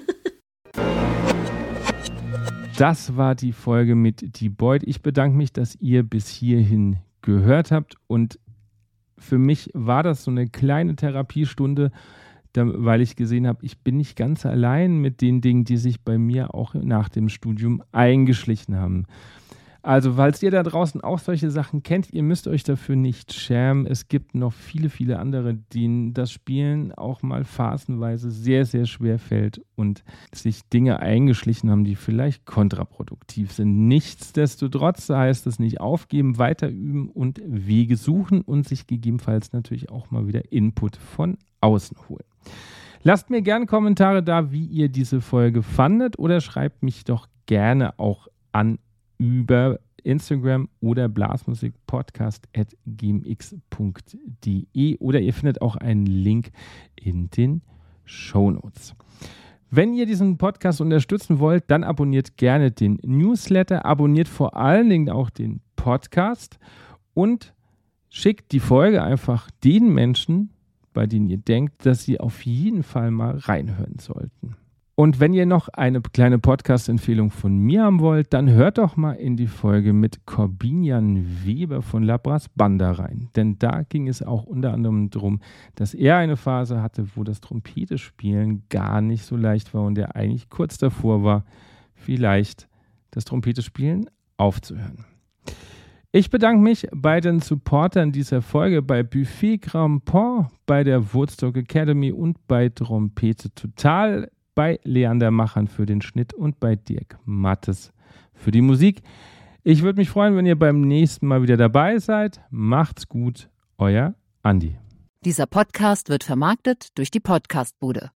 Das war die Folge mit Die Boyd. Ich bedanke mich, dass ihr bis hierhin gehört habt und für mich war das so eine kleine Therapiestunde, weil ich gesehen habe, ich bin nicht ganz allein mit den Dingen, die sich bei mir auch nach dem Studium eingeschlichen haben. Also, falls ihr da draußen auch solche Sachen kennt, ihr müsst euch dafür nicht schämen. Es gibt noch viele, viele andere, denen das Spielen auch mal phasenweise sehr, sehr schwer fällt und sich Dinge eingeschlichen haben, die vielleicht kontraproduktiv sind. Nichtsdestotrotz heißt es nicht aufgeben, weiter üben und Wege suchen und sich gegebenenfalls natürlich auch mal wieder Input von außen holen. Lasst mir gerne Kommentare da, wie ihr diese Folge fandet oder schreibt mich doch gerne auch an über Instagram oder blasmusikpodcast at gmx punkt de oder ihr findet auch einen Link in den Shownotes. Wenn ihr diesen Podcast unterstützen wollt, dann abonniert gerne den Newsletter, abonniert vor allen Dingen auch den Podcast und schickt die Folge einfach den Menschen, bei denen ihr denkt, dass sie auf jeden Fall mal reinhören sollten. Und wenn ihr noch eine kleine Podcast-Empfehlung von mir haben wollt, dann hört doch mal in die Folge mit Corbinian Weber von La Brass Banda rein. Denn da ging es auch unter anderem darum, dass er eine Phase hatte, wo das Trompete-Spielen gar nicht so leicht war und er eigentlich kurz davor war, vielleicht das Trompete-Spielen aufzuhören. Ich bedanke mich bei den Supportern dieser Folge, bei Buffet Crampon, bei der Woodstock Academy und bei Trompete Total, bei Leander Machern für den Schnitt und bei Dirk Mattes für die Musik. Ich würde mich freuen, wenn ihr beim nächsten Mal wieder dabei seid. Macht's gut, euer Andi. Dieser Podcast wird vermarktet durch die Podcastbude.